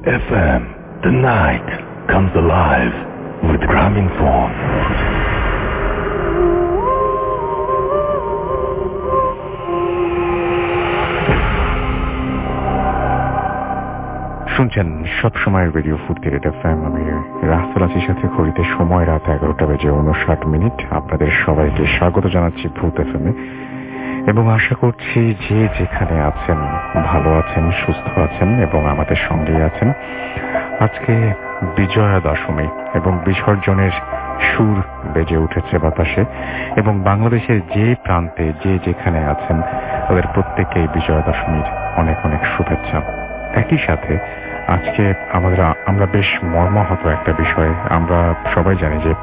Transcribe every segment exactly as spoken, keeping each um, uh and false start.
F M, the night comes alive with Gramophone. শুনছেন সবসময় radio ফুর্তি রেড এফ এম। আমি রাসেল আছির সাথে ঘড়িতে সময় রাত এগারোটা বেজে উনষাট মিনিট। আপনাদের সবাইকে স্বাগত জানাচ্ছি ভূত এফ এম এ এবং আশা করছি যে যেখানে আছেন ভালো আছেন, সুস্থ আছেন এবং আমাদের সঙ্গেই আছেন। আজকে বিজয়া দশমী এবং বিসর্জনের সুর বেজে উঠেছে বাতাসে এবং বাংলাদেশের যে প্রান্তে যে যেখানে আছেন তাদের প্রত্যেকেই বিজয়া দশমীর অনেক অনেক শুভেচ্ছা। একই সাথে আজকে আমাদের আমরা বেশ মর্মাহত একটা বিষয়। আমরা সবাই জানি যে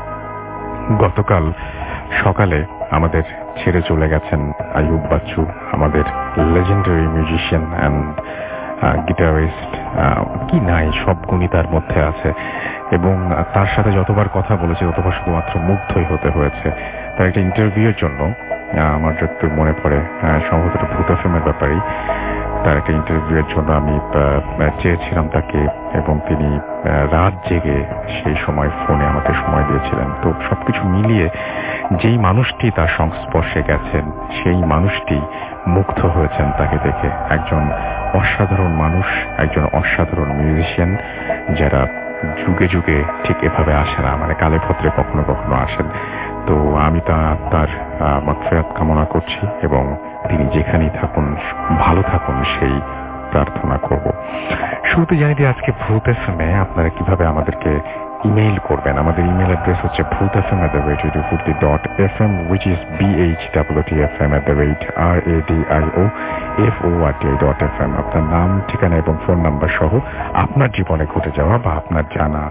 গতকাল সকালে আমাদের ছেড়ে চলে গেছেন আইয়ুব বাচ্চু, আমাদের লেজেন্ডারি মিউজিশিয়ান অ্যান্ড গিটারিস্ট। কি নাই, সব গুণই তার মধ্যে আছে এবং তার সাথে যতবার কথা বলেছি ততবার শুধুমাত্র মুগ্ধই হতে হয়েছে। তার একটা ইন্টারভিউয়ের জন্য আমার একটু মনে পড়ে, সম্ভবত ভূত এফএমের ব্যাপারেই তার একটা ইন্টারভিউয়ের জন্য আমি চেয়েছিলাম তাকে এবং তিনি রাত জেগে সেই সময় ফোনে আমাকে সময় দিয়েছিলেন। তো সবকিছু মিলিয়ে যেই মানুষটি তার সংস্পর্শে গেছেন সেই মানুষটি মুগ্ধ হয়েছেন তাকে দেখে। একজন অসাধারণ মানুষ, একজন অসাধারণ মিউজিশিয়ান যারা যুগে যুগে ঠিক এভাবে আসে না, মানে কালে ভদ্রে কখনো কখনো আসেন। তো আমি তা তার মাগফিরাত কামনা করছি এবং তিনি যেখানেই থাকুন ভালো থাকুন সেই প্রার্থনা করব। শুরুতে জানিয়ে দিই আজকে ভূত এফএমে আপনারা কিভাবে আমাদেরকে ইমেইল করবেন। আমাদের ইমেইল অ্যাড্রেস হচ্ছে Bhoot FM at the rate Radio Foorti dot F M, which is B H W T F M at the rate R A D I O F O R T I dot F M. আপনার নাম, ঠিকানা এবং phone number সহ আপনার জীবনে ঘটে যাওয়া বা আপনার জানা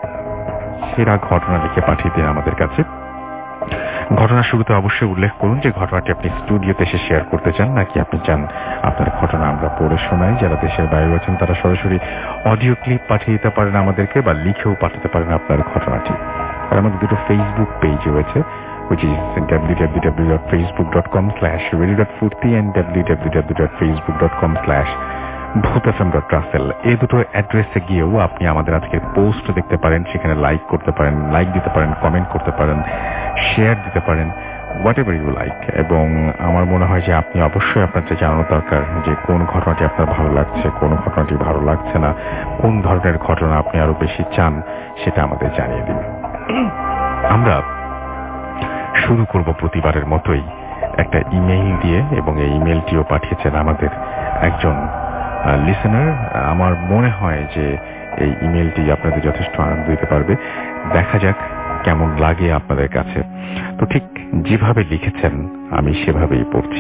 সেরা ঘটনা লিখে পাঠিয়ে দিন আমাদের কাছে। ঘটনার শুরুতে অবশ্যই উল্লেখ করুন যে ঘটনাটি আপনি স্টুডিওতে এসে শেয়ার করতে চান নাকি আপনি চান আপনার ঘটনা আমরা পড়ে শোনাই। যারা দেশের বাইরে আছেন তারা সরাসরি অডিও ক্লিপ পাঠিয়ে দিতে পারেন আমাদেরকে বা লিখেও পাঠাতে পারেন আপনার ঘটনাটি। আর আমাদের দুটো ফেসবুক পেজ রয়েছে, which is W W W dot Facebook dot com slash Radio dot Foorti and W W W dot Facebook dot com slash Bhoot FM dot Russell. এই দুটো অ্যাড্রেসে গিয়েও আপনি আমাদের আজকের পোস্ট দেখতে পারেন, সেখানে লাইক করতে পারেন, লাইক দিতে পারেন, কমেন্ট করতে পারেন, শেয়ার দিতে পারেন, হোয়াট এভার ইউ লাইক। এবং আমার মনে হয় যে আপনি অবশ্যই আপনার যে জানানো দরকার যে কোন ঘটনাটি আপনার ভালো লাগছে, কোন ঘটনাটি ভালো লাগছে না, কোন ধরনের ঘটনা আপনি আরো বেশি চান সেটা আমাদের জানিয়ে দিন। আমরা শুরু করব প্রতিবারের মতোই একটা ইমেইল দিয়ে এবং এই ইমেইলটিও পাঠিয়েছেন আমাদের একজন লিসেনার। আমার মনে হয় যে এই ইমেইলটি আপনাদের যথেষ্ট আনন্দ দিতে পারবে। দেখা যাক কেমন লাগে আপনাদের কাছে। তো ঠিক যেভাবে লিখেছেন আমি সেভাবেই পড়ছি।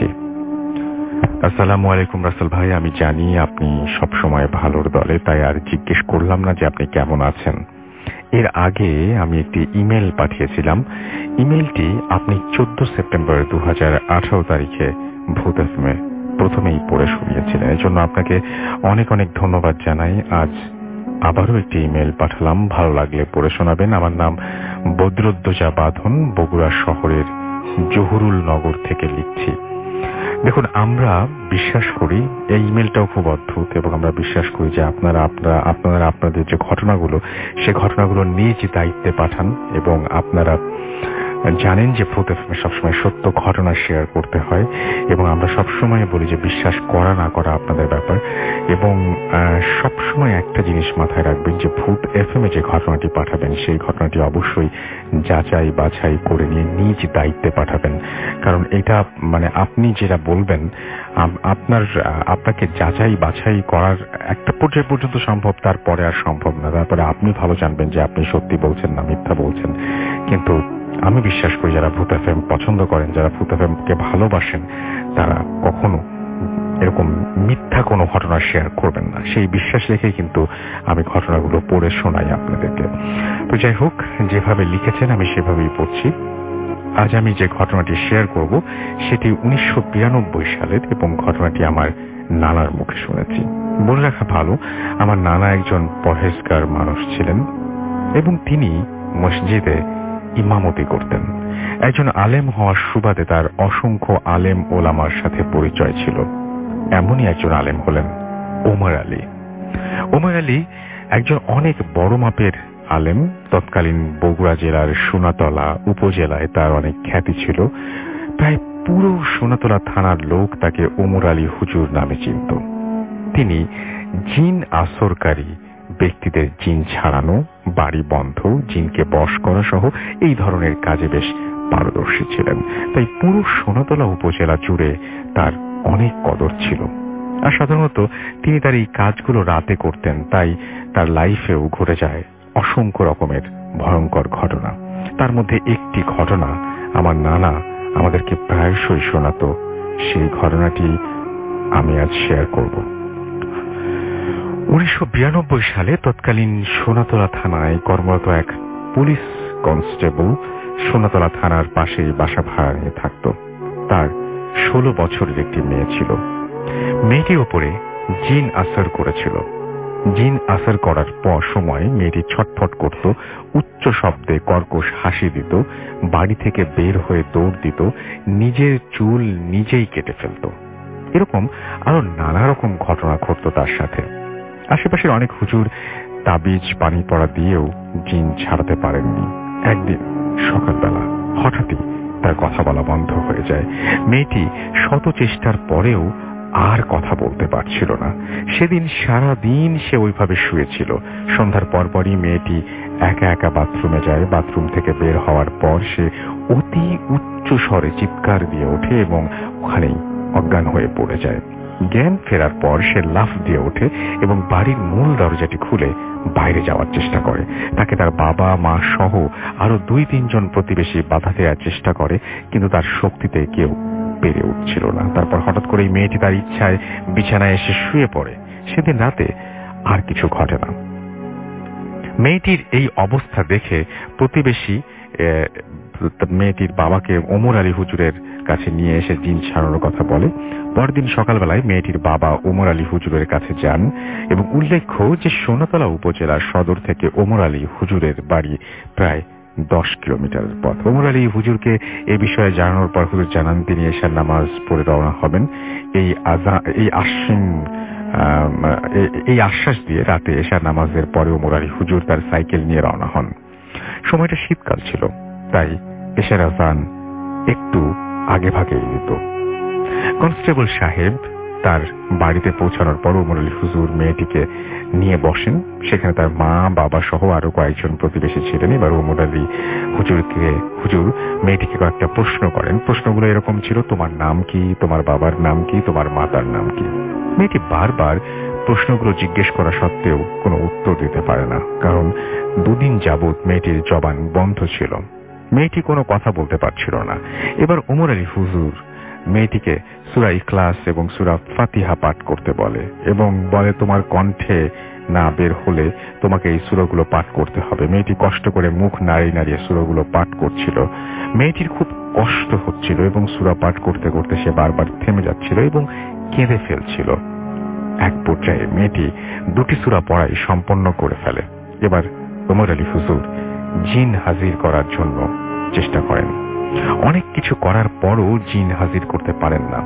আসসালামু আলাইকুম রাসেল ভাই, আমি জানি আপনি সবসময় ভালোর দলে, তাই আর জিজ্ঞেস করলাম না যে আপনি কেমন আছেন। এর আগে আমি একটি ইমেল পাঠিয়েছিলাম। ইমেলটি আপনি চোদ্দ সেপ্টেম্বর দু হাজার আঠারো তারিখে ভূত এফএমে প্রথমেই পড়ে শুনিয়েছিলেন। এর জন্য আপনাকে অনেক অনেক ধন্যবাদ জানাই। আজ আবারও একটি ইমেল পাঠালাম, ভালো লাগলে পড়ে শোনাবেন। আমার নাম বদরুদ্দোজা বাঁধন, বগুড়া শহরের জহুরুল নগর থেকে লিখছি। দেখুন, আমরা বিশ্বাস করি, এই ইমেলটাও খুব অদ্ভুত এবং আমরা বিশ্বাস করি যে আপনারা আপনারা আপনারা আপনাদের যে ঘটনাগুলো সে ঘটনাগুলো নিজ দায়িত্বে পাঠান এবং আপনারা জানেন যে ভূত এফএম সবসময় সত্য ঘটনা শেয়ার করতে হয় এবং আমরা সবসময় বলি যে বিশ্বাস করা না করা আপনাদের ব্যাপার। এবং সবসময় একটা জিনিস মাথায় রাখবেন যে ভূত এফএম এ যে ঘটনাটি পাঠাবেন সেই ঘটনাটি অবশ্যই যাচাই বাছাই করে নিয়ে নিজ দায়িত্বে পাঠাবেন। কারণ এটা মানে আপনি যেটা বলবেন আপনার আপনাকে যাচাই বাছাই করার একটা পর্যায় পর্যন্ত সম্ভব, তারপরে আর সম্ভব না। তারপরে আপনি ভালো জানবেন যে আপনি সত্যি বলছেন না মিথ্যা বলছেন। কিন্তু আমি বিশ্বাস করি যারা ভূত এফএম পছন্দ করেন, যারা ভূত এফএম কে ভালোবাসেন, তারা কখনো এরকম মিথ্যা কোনো ঘটনা শেয়ার করবেন না। সেই বিশ্বাস রেখেই কিন্তু আমি ঘটনাগুলো পড়ে শোনাই আপনাদেরকে। তো যাই হোক, যেভাবে লিখেছেন আমি সেভাবেই পড়ছি। আজ আমি যে ঘটনাটি শেয়ার করব সেটি উনিশশো বিরানব্বই সালের এবং ঘটনাটি আমার নানার মুখে শুনেছি। বলে রাখা ভালো, আমার নানা একজন পরহেজগার মানুষ ছিলেন এবং তিনি মসজিদে ইমামতি করতেন। একজন আলেম হওয়ার সুবাদে তার অসংখ্য আলেম ওলামার সাথে পরিচয় ছিল। এমনই একজন আলেম হলেন ওমর আলী। ওমর আলী একজন অনেক বড় মাপের আলেম। তৎকালীন বগুড়া জেলার সোনাতলা উপজেলায় তার অনেক খ্যাতি ছিল। প্রায় পুরো সোনাতলা থানার লোক তাকে ওমর আলী হুজুর নামে চিনত। তিনি জিন আসরকারী ব্যক্তিদের জিন ছাড়ানো, বাড়ি বন্ধ, জিনকে বশ করা সহ এই ধরনের কাজে বেশ পারদর্শী ছিলেন। তাই পুরো সোনাতলা উপজেলা জুড়ে তার অনেক কদর ছিল। আর সাধারণত তিনি তার এই কাজগুলো রাতে করতেন, তাই তার লাইফেও ঘটে যায় অসংখ্য রকমের ভয়ঙ্কর ঘটনা। তার মধ্যে একটি ঘটনা আমার নানা আমাদেরকে প্রায়শই শোনাত। সেই ঘটনাটি আমি আজ শেয়ার করব। উনিশশো বিরানব্বই সালে তৎকালীন সোনাতলা থানায় কর্মরত এক পুলিশ কনস্টেবল সোনাতলা থানার পাশে বাসা ভাড়া নিয়ে থাকত। তার ষোলো বছরের একটি মেয়ে ছিল। মেয়েটির ওপরে জিন আসর করেছিল। জিন আসর করার পর সময় মেয়েটি ছটফট করত, উচ্চ শব্দে কর্কশ হাসি দিত, বাড়ি থেকে বের হয়ে দৌড় দিত, নিজের চুল নিজেই কেটে ফেলত। এরকম আরো নানা রকম ঘটনা ঘটত তার সাথে। আশেপাশের অনেক হুজুর তাবিজ পানি পড়া দিয়েও জিন ছাড়াতে পারেননি। একদিন সকালবেলা হঠাৎই তার কথা বলা বন্ধ হয়ে যায়। মেয়েটি শত চেষ্টার পরেও আর কথা বলতে পারছিল না। সেদিন সারা দিন সে ওইভাবে শুয়েছিল। সন্ধ্যার পরপরই মেয়েটি একা একা বাথরুমে যায়। বাথরুম থেকে বের হওয়ার পর সে অতি উচ্চ স্বরে চিৎকার দিয়ে ওঠে এবং ওখানেই অজ্ঞান হয়ে পড়ে যায়। জ্ঞান ফেরার পর সে লাফ দিয়ে ওঠে এবং বাড়ির মূল দরজাটি খুলে বাইরে যাওয়ার চেষ্টা করে। তাকে তার বাবা মা সহ আরো দুই তিনজন প্রতিবেশী বাধা দেওয়ার চেষ্টা করে, কিন্তু তার শক্তিতে কেউ পেরে উঠছিল না। তারপর হঠাৎ করে মেয়েটি তার ইচ্ছায় বিছানায় এসে শুয়ে পড়ে। সেদিন রাতে আর কিছু ঘটে না। মেয়েটির এই অবস্থা দেখে প্রতিবেশী মেয়েটির বাবাকে ওমর আলী হুজুরের কাছে নিয়ে এসে জিন ছাড়ানোর কথা বলে। পরদিন সকালবেলায় মেয়েটির বাবা ওমর আলী হুজুরের কাছে যান এবং উল্লেখ্য যে সোনাতলা উপজেলার সদর থেকে ওমর আলী হুজুরের বাড়ি প্রায় দশ কিলোমিটারের পথ। ওমর আলী হুজুরকে এ বিষয়ে জানানোর পর হুজুর জানান তিনি এশার নামাজ পড়ে রওনা হবেন। এই এই আশ্বিন এই আশ্বাস দিয়ে রাতে এশার নামাজের পরে ওমর আলী হুজুর তার সাইকেল নিয়ে রওনা হন। সময়টা শীতকাল ছিল, তাই এশার আজান একটু আগে ভাগেই দিত। কনস্টেবল সাহেব তার বাড়িতে পৌঁছানোর পর ওমর আলী হুজুর মেয়েটিকে নিয়ে বসেন। সেখানে তার মা বাবা সহ আরো কয়েকজন প্রতিবেশী ছিলেন। এবার ওমর আলী হুজুরকে হুজুর মেয়েটিকে কয়েকটা প্রশ্ন করেন। প্রশ্নগুলো এরকম ছিল, তোমার নাম কি, তোমার বাবার নাম কি, তোমার মাতার নাম কি। মেয়েটি বারবার প্রশ্নগুলো জিজ্ঞেস করা সত্ত্বেও কোনো উত্তর দিতে পারে না, কারণ দুদিন যাবৎ মেয়েটির জবান বন্ধ ছিল। মেয়েটি কোনো কথা বলতে পারছিল না। এবার ওমর আলী হুজুর মেয়েটিকে সূরা ইখলাস এবং সূরা ফাতিহা পাঠ করতে বলে এবং বলে তোমার কণ্ঠে না বের হলে তোমাকে এই সূরাগুলো পাঠ করতে হবে। মেয়েটি কষ্ট করে মুখ নাড়িয়ে নাড়িয়ে সূরাগুলো পাঠ করছিল। মেয়েটির খুব কষ্ট হচ্ছিল এবং সূরা পাঠ করতে করতে সে বারবার থেমে যাচ্ছিল এবং কেঁদে ফেলছিল। এক পর্যায়ে মেয়েটি দুটি সূরা পড়াই সম্পন্ন করে ফেলে। এবার ওমর আলী হুজুর জিন হাজির করার জন্য চেষ্টা করেন। অনেক কিছু করার পরও জিন হাজির করতে পারেন না।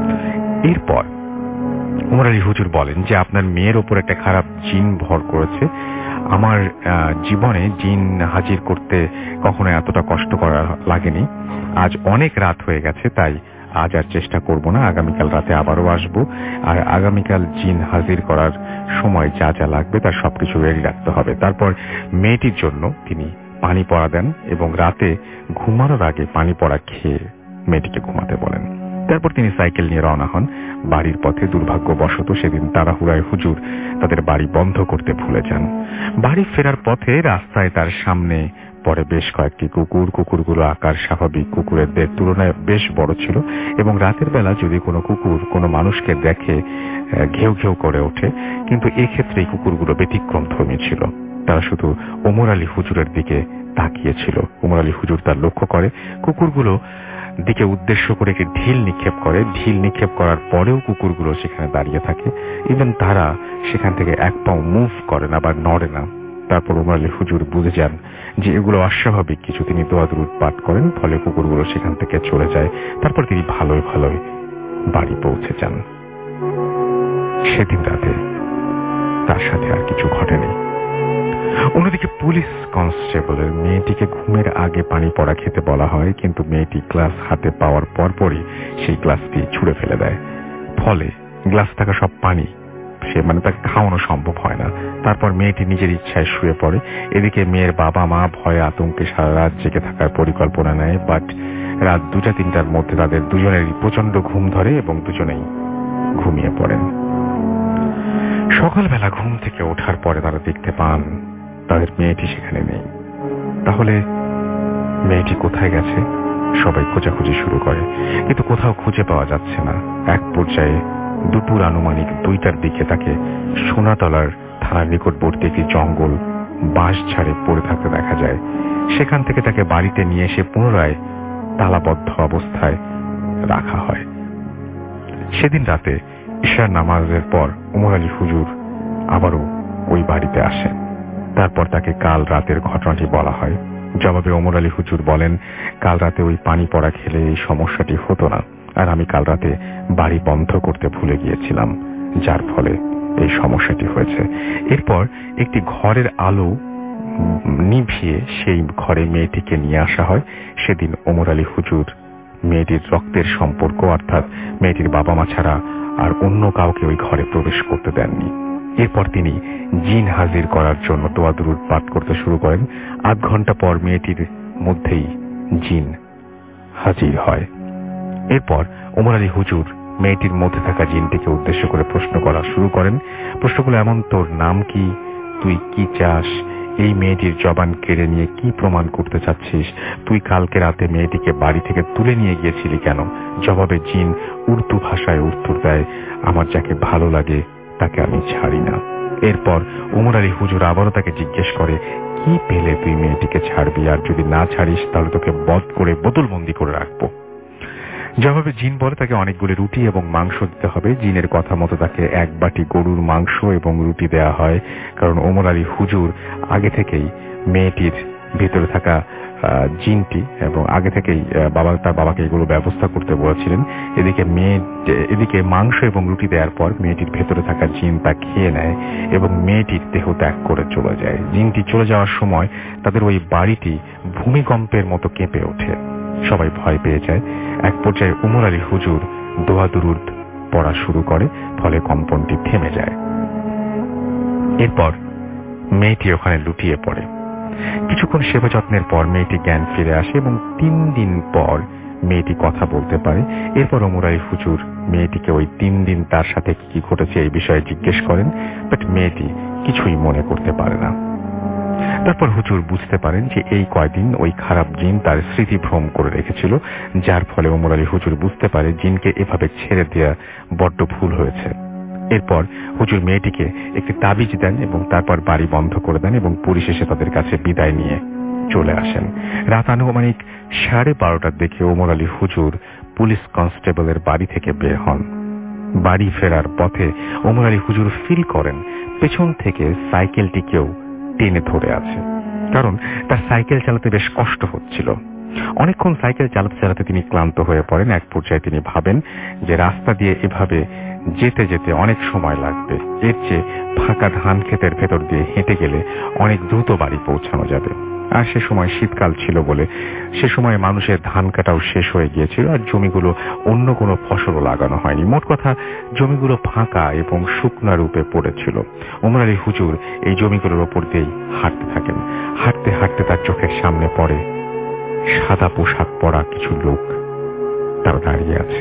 এরপর ওমর আলী হুজুর বলেন যে আপনার মেয়ের ওপর একটা খারাপ জিন ভর করেছে। আমার জীবনে জিন হাজির করতে কখনো এতটা কষ্ট করা লাগেনি। আজ অনেক রাত হয়ে গেছে, তাই আজ আর চেষ্টা করব না। আগামীকাল রাতে আবারও আসব, আর আগামীকাল জিন হাজির করার সময় যা যা লাগবে তার সবকিছু রেডি রাখতে হবে। তারপর মেয়েটির জন্য তিনি পানি পড়া দেন এবং রাতে ঘুমানোর আগে পানি পড়া খেয়ে মেয়েটিকে ঘুমাতে বলেন। তারপর তিনি সাইকেল নিয়ে রওনা হন। বাড়ির পথে দুর্ভাগ্যবশত সেদিন তাড়াহুড়ায় হুজুর তাদের বাড়ি বন্ধ করতে ভুলে যান। বাড়ি ফেরার পথে রাস্তায় তার সামনে পরে বেশ কয়েকটি কুকুর। কুকুরগুলো আকার স্বাভাবিক কুকুরের তুলনায় বেশ বড় ছিল এবং রাতের বেলা যদি কোনো কুকুর কোনো মানুষকে দেখে ঘেউ ঘেউ করে ওঠে, কিন্তু এক্ষেত্রে কুকুরগুলো ব্যতিক্রমধর্মী ছিল। তারা শুধু ওমর আলী হুজুরের দিকে তাকিয়েছিল। ওমর আলী হুজুর তার লক্ষ্য করে কুকুরগুলো দিকে উদ্দেশ্য করে একটি ঢিল নিক্ষেপ করে। ঢিল নিক্ষেপ করার পরেও কুকুরগুলো সেখানে দাঁড়িয়ে থাকে। ইভেন তারা সেখান থেকে এক পাও মুভ করে না বা নড়ে না। তারপর ওমর আলী হুজুর বুঝে যান যে এগুলো অস্বাভাবিক কিছু। তিনি দোয়া দুরূদ পাঠ করেন, ফলে কুকুরগুলো সেখান থেকে চলে যায়। তারপর তিনি ভালোই ভালোই বাড়ি পৌঁছে যান। সেদিন রাতে তার সাথে আর কিছু ঘটেনি। অন্যদিকে পুলিশ কনস্টেবলের মেয়েটিকে ঘুমের আগে পানি পড়া খেতে বলা হয়, কিন্তু মেয়েটি গ্লাস হাতে পাওয়ার পরপরই সেই গ্লাসটি ছুঁড়ে ফেলে দেয়। ফলে গ্লাস থাকা সব পানি সে মানে তাকে খাওয়ানো সম্ভব হয় না। তারপর মেয়েটি নিজের ইচ্ছায় শুয়ে পড়ে। এদিকে মেয়ের বাবা মা ভয়ে আতঙ্কে সারা রাত জেগে থাকার পরিকল্পনা নেয়, বাট রাত দুটা তিনটার মধ্যে তাদের দুজনেরই প্রচন্ড ঘুম ধরে এবং দুজনেই ঘুমিয়ে পড়েন। সকালবেলা ঘুম থেকে ওঠার পরে তারা দেখতে পান তাদের মেয়েটি সেখানে নেই। তাহলে মেয়েটি কোথায় গেছে? সবাই খোঁজাখুঁজি শুরু করে, কিন্তু কোথাও খুঁজে পাওয়া যাচ্ছে না। এক পর্যায়ে দুপুর আনুমানিক দুইটার দিকে তাকে সোনাতলার থানার নিকটবর্তী একটি জঙ্গল বাঁশ ঝাড়ে পড়ে থাকতে দেখা যায়। সেখান থেকে তাকে বাড়িতে নিয়ে এসে পুনরায় তালাবদ্ধ অবস্থায় রাখা হয়। সেদিন রাতে ঈশার নামাজের পর ওমর আলী হুজুর আবারও ওই বাড়িতে আসেন। তারপর তাকে কাল রাতের ঘটনাটি বলা হয়। জবাবে ওমর আলী হুজুর বলেন, কাল রাতে ওই পানি পড়া খেলে এই সমস্যাটি হতো না, আর আমি কাল রাতে বাড়ি বন্ধ করতে ভুলে গিয়েছিলাম, যার ফলে এই সমস্যাটি হয়েছে। এরপর একটি ঘরের আলো নিভিয়ে সেই ঘরে মেয়েটিকে নিয়ে আসা হয়। সেদিন ওমর আলী হুজুর মেয়েটির রক্তের সম্পর্ক অর্থাৎ মেয়েটির বাবা মা ছাড়া আর অন্য কাউকে ওই ঘরে প্রবেশ করতে দেননি। এরপর তিনি জিন হাজির করার জন্য দোয়া দুরূদ পাঠ করতে শুরু করেন। আধ ঘন্টা পর মেয়েটির মধ্যেই জিন হাজির হয়। এরপর ওমর আলী হুজুর মেয়েটির মধ্যে থাকা জিনটিকে উদ্দেশ্য করে প্রশ্ন করা শুরু করেন। প্রশ্নগুলো এমন, তোর নাম কি, তুই কি চাস, এই মেয়েটির জবান কেড়ে নিয়ে কি প্রমাণ করতে চাচ্ছিস, তুই কালকে রাতে মেয়েটিকে বাড়ি থেকে তুলে নিয়ে গিয়েছিলি কেন? জবাবে জিন উর্দু ভাষায় উত্তর দেয়, আমার যাকে ভালো লাগে তাকে আমি ছাড়ি না। এরপর ওমর আলী হুজুর আবারও তাকে জিজ্ঞেস করে, কি পেলে তুই মেয়েটিকে ছাড়বি, আর যদি না ছাড়িস তাহলে তোকে বধ করে বোতলবন্দি করে রাখবো। জবাবে জিন বলে তাকে অনেকগুলি রুটি এবং মাংস দিতে হবে। জিনের কথা মতো তাকে এক বাটি গরুর মাংস এবং রুটি দেয়া হয়, কারণ ওমর আলী হুজুর আগে থেকেই মেয়েটির ভেতরে থাকা জিনটি এবং আগে থেকেই বাবা তার বাবাকে এগুলো ব্যবস্থা করতে বলেছিলেন। এদিকে মেয়ে এদিকে মাংস এবং রুটি দেওয়ার পর মেয়েটির ভেতরে থাকা জিন তা খেয়ে নেয় এবং মেয়েটির দেহ ত্যাগ করে চলে যায়। জিনটি চলে যাওয়ার সময় তাদের ওই বাড়িটি ভূমিকম্পের মতো কেঁপে ওঠে। সবাই ভয় পেয়ে যায়। এক পর্যায়ে ওমর আলী হুজুর দোয়া দুরূদ পড়া শুরু করে, ফলে কম্পনটি থেমে যায়। এরপর মেয়েটি ওখানে লুটিয়ে পড়ে। কিছুক্ষণ সেবা যত্নের পর মেয়েটি জ্ঞান ফিরে আসে এবং তিন দিন পর মেয়েটি কথা বলতে পারে। এরপর ওমর আলী হুজুর মেয়েটিকে ওই তিন দিন তার সাথে কি কি ঘটেছে এই বিষয়ে জিজ্ঞেস করেন, বাট মেয়েটি কিছুই মনে করতে পারে না। তারপর হুজুর বুঝতে পারেন যে এই কয়দিন ওই খারাপ জিন তার স্মৃতিভ্রম করে রেখেছিল, যার ফলে ওমর আলী হুজুর বুঝতে পারে জিনকে এভাবে ছেড়ে দেওয়া বড্ড ভুল হয়েছে। এরপর হুজুর মেয়েটিকে একটি তাবিজ দেন এবং তারপর বাড়ি বন্ধ করে দেন এবং পরিশেষে তাদের কাছে বিদায় নিয়ে চলে আসেন। রাত আনুমানিক সাড়ে বারোটার দিকে ওমর আলী হুজুর পুলিশ কনস্টেবলের বাড়ি থেকে বের হন। বাড়ি ফেরার পথে ওমর আলী হুজুর ফিল করেন পেছন থেকে সাইকেলটিকেও টেনে ধরে আছে, কারণ তার সাইকেল চালাতে বেশ কষ্ট হচ্ছিল। অনেকক্ষণ সাইকেল চালাতে চালাতে তিনি ক্লান্ত হয়ে পড়েন। এক পর্যায়ে তিনি ভাবেন যে রাস্তা দিয়ে এভাবে যেতে যেতে অনেক সময় লাগবে, এর চেয়ে ফাঁকা ধান ক্ষেতের ভেতর দিয়ে হেঁটে গেলে অনেক দ্রুত বাড়ি পৌঁছানো যাবে। আর সে সময় শীতকাল ছিল বলে সে সময় মানুষের ধান কাটাও শেষ হয়ে গিয়েছিল, আর জমিগুলো অন্য কোনো ফসলও লাগানো হয়নি। মোট কথা জমিগুলো ফাঁকা এবং শুকনা রূপে পড়েছিল। ওমর আলী হুজুর এই জমিগুলোর ওপর দিয়েই হাঁটতে থাকেন। হাঁটতে হাঁটতে তার চোখের সামনে পড়ে সাদা পোশাক পরা কিছু লোক, তারা দাঁড়িয়ে আছে,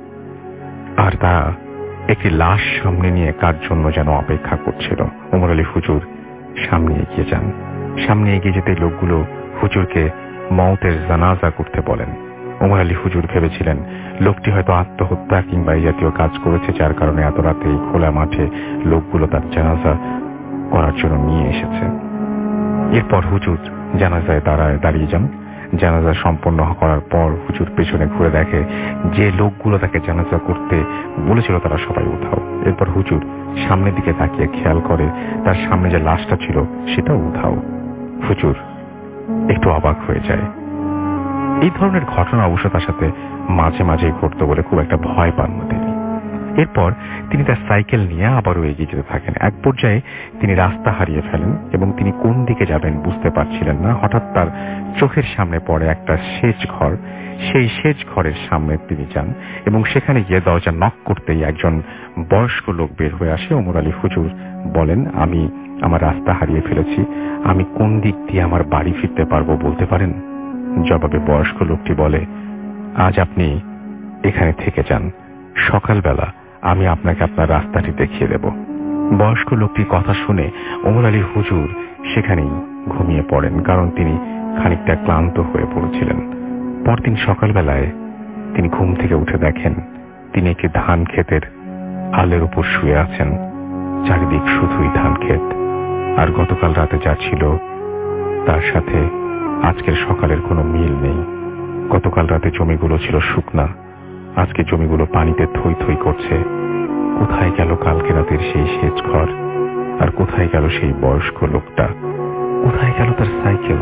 আর তারা একটি লাশ সামনে নিয়ে কার জন্য যেন অপেক্ষা করছিল। ওমর আলী হুজুর সামনে এগিয়ে যান। সামনে এগিয়ে যেতে লোকগুলো হুজুরকে মওতের জানাজা করতে বলেন। ওমর আলী হুজুর ভেবেছিলেন লোকটি হয়তো আত্মহত্যা কিংবা এই জাতীয় কাজ করেছে, যার কারণে এত রাতে এই খোলা মাঠে লোকগুলো তার জানাজা করার জন্য নিয়ে এসেছে। এরপর হুজুর জানাজায় দাঁড়ায় দাঁড়িয়ে যান। জানাজা সম্পন্ন করার পর হুজুর পেছনে ঘুরে দেখে যে লোকগুলো তাকে জানাজা করতে বলেছিল তারা সবাই উধাও। এরপর হুজুর সামনের দিকে তাকিয়ে খেয়াল করে তার সামনে যে লাশটা ছিল সেটাও উধাও। হুজুর একটু অবাক হয়ে যায়। এই ধরনের ঘটনা অবশ্য তার সাথে মাঝে মাঝে ঘটত বলে খুব একটা ভয় পান না তিনি। এরপর তিনি তার সাইকেল নিয়ে আবারও এগিয়ে যেতে থাকেন। এক পর্যায়ে তিনি রাস্তা হারিয়ে ফেলেন এবং তিনি কোন দিকে যাবেন বুঝতে পারছিলেন না। হঠাৎ তার চোখের সামনে পড়ে একটা সেচ ঘর। সেই সেচ ঘরের সামনে তিনি যান এবং সেখানে গিয়ে দরজা নক করতেই একজন বয়স্ক লোক বের হয়ে আসে। ওমর আলী হুজুর বলেন, আমি আমার রাস্তা হারিয়ে ফেলেছি, আমি কোন দিক দিয়ে আমার বাড়ি ফিরতে পারবো বলতে পারেন? জবাবে বয়স্ক লোকটি বলে, আজ আপনি এখানে থেকে যান, সকালবেলা আমি আপনাকে আপনার রাস্তাটি দেখিয়ে দেব। বয়স্ক লোকটির কথা শুনে ওমর আলী হুজুর সেখানেই ঘুমিয়ে পড়েন, কারণ তিনি খানিকটা ক্লান্ত হয়ে পড়েছিলেন। পরদিন সকালবেলায় তিনি ঘুম থেকে উঠে দেখেন তিনি একটি ধান ক্ষেতের আলের উপর শুয়ে আছেন। চারিদিক শুধুই ধান ক্ষেত, আর গতকাল রাতে যা ছিল তার সাথে আজকের সকালের কোনো মিল নেই। গতকাল রাতে জমিগুলো ছিল শুকনা, আজকে জমিগুলো পানিতে থই থই করছে। কোথায় গেল কালকে রাতের সেই সেচ ঘর, আর কোথায় গেল সেই বয়স্ক লোকটা, কোথায় গেল তার সাইকেল?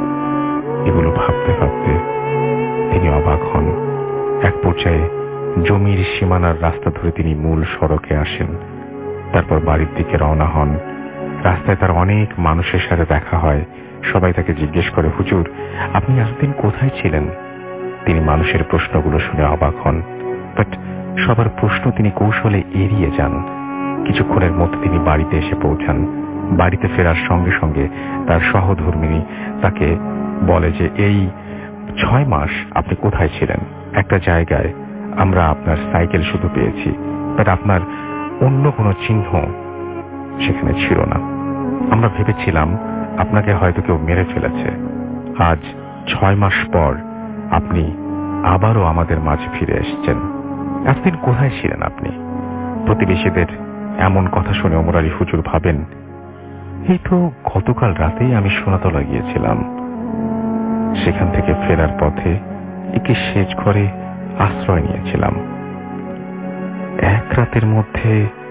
এগুলো ভাবতে ভাবতে তিনি অবাক হন। এক পর্যায়ে জমির সীমানার রাস্তা ধরে তিনি মূল সড়কে আসেন, তারপর বাড়ির দিকে রওনা হন। রাস্তায় তার অনেক মানুষের সাথে দেখা হয়। সবাই তাকে জিজ্ঞেস করে, হুজুর আপনি এতদিন কোথায় ছিলেন? তিনি মানুষের প্রশ্নগুলো শুনে অবাক হন, বাট সবার প্রশ্ন তিনি কৌশলে এড়িয়ে যান। কিছুক্ষণের মধ্যে তিনি বাড়িতে এসে পৌঁছান। বাড়িতে ফেরার সঙ্গে সঙ্গে তার সহধর্মিণী তাকে বলে যে এই ছয় মাস আপনি কোথায় ছিলেন? একটা জায়গায় আমরা আপনার সাইকেল শুধু পেয়েছি, বাট আপনার অন্য কোনো চিহ্ন সেখানে ছিল না। আমরা ভেবেছিলাম আপনাকে হয়তো কেউ মেরে ফেলেছে। আজ ছয় মাস পর আপনি আবারও আমাদের মাঝে ফিরে এসেছেন। এতদিন কোথায় ছিলেন আপনি? প্রতিবেশীদের এমন কথা শুনে ওমর আলী হুজুর ভাবেন, এই তো গতকাল রাতেই আমি সোনাতলা গিয়েছিলাম। সেখান থেকে ফেরার পথে একটি সেচ ঘরে আশ্রয় নিয়েছিলাম। এক রাতের মধ্যে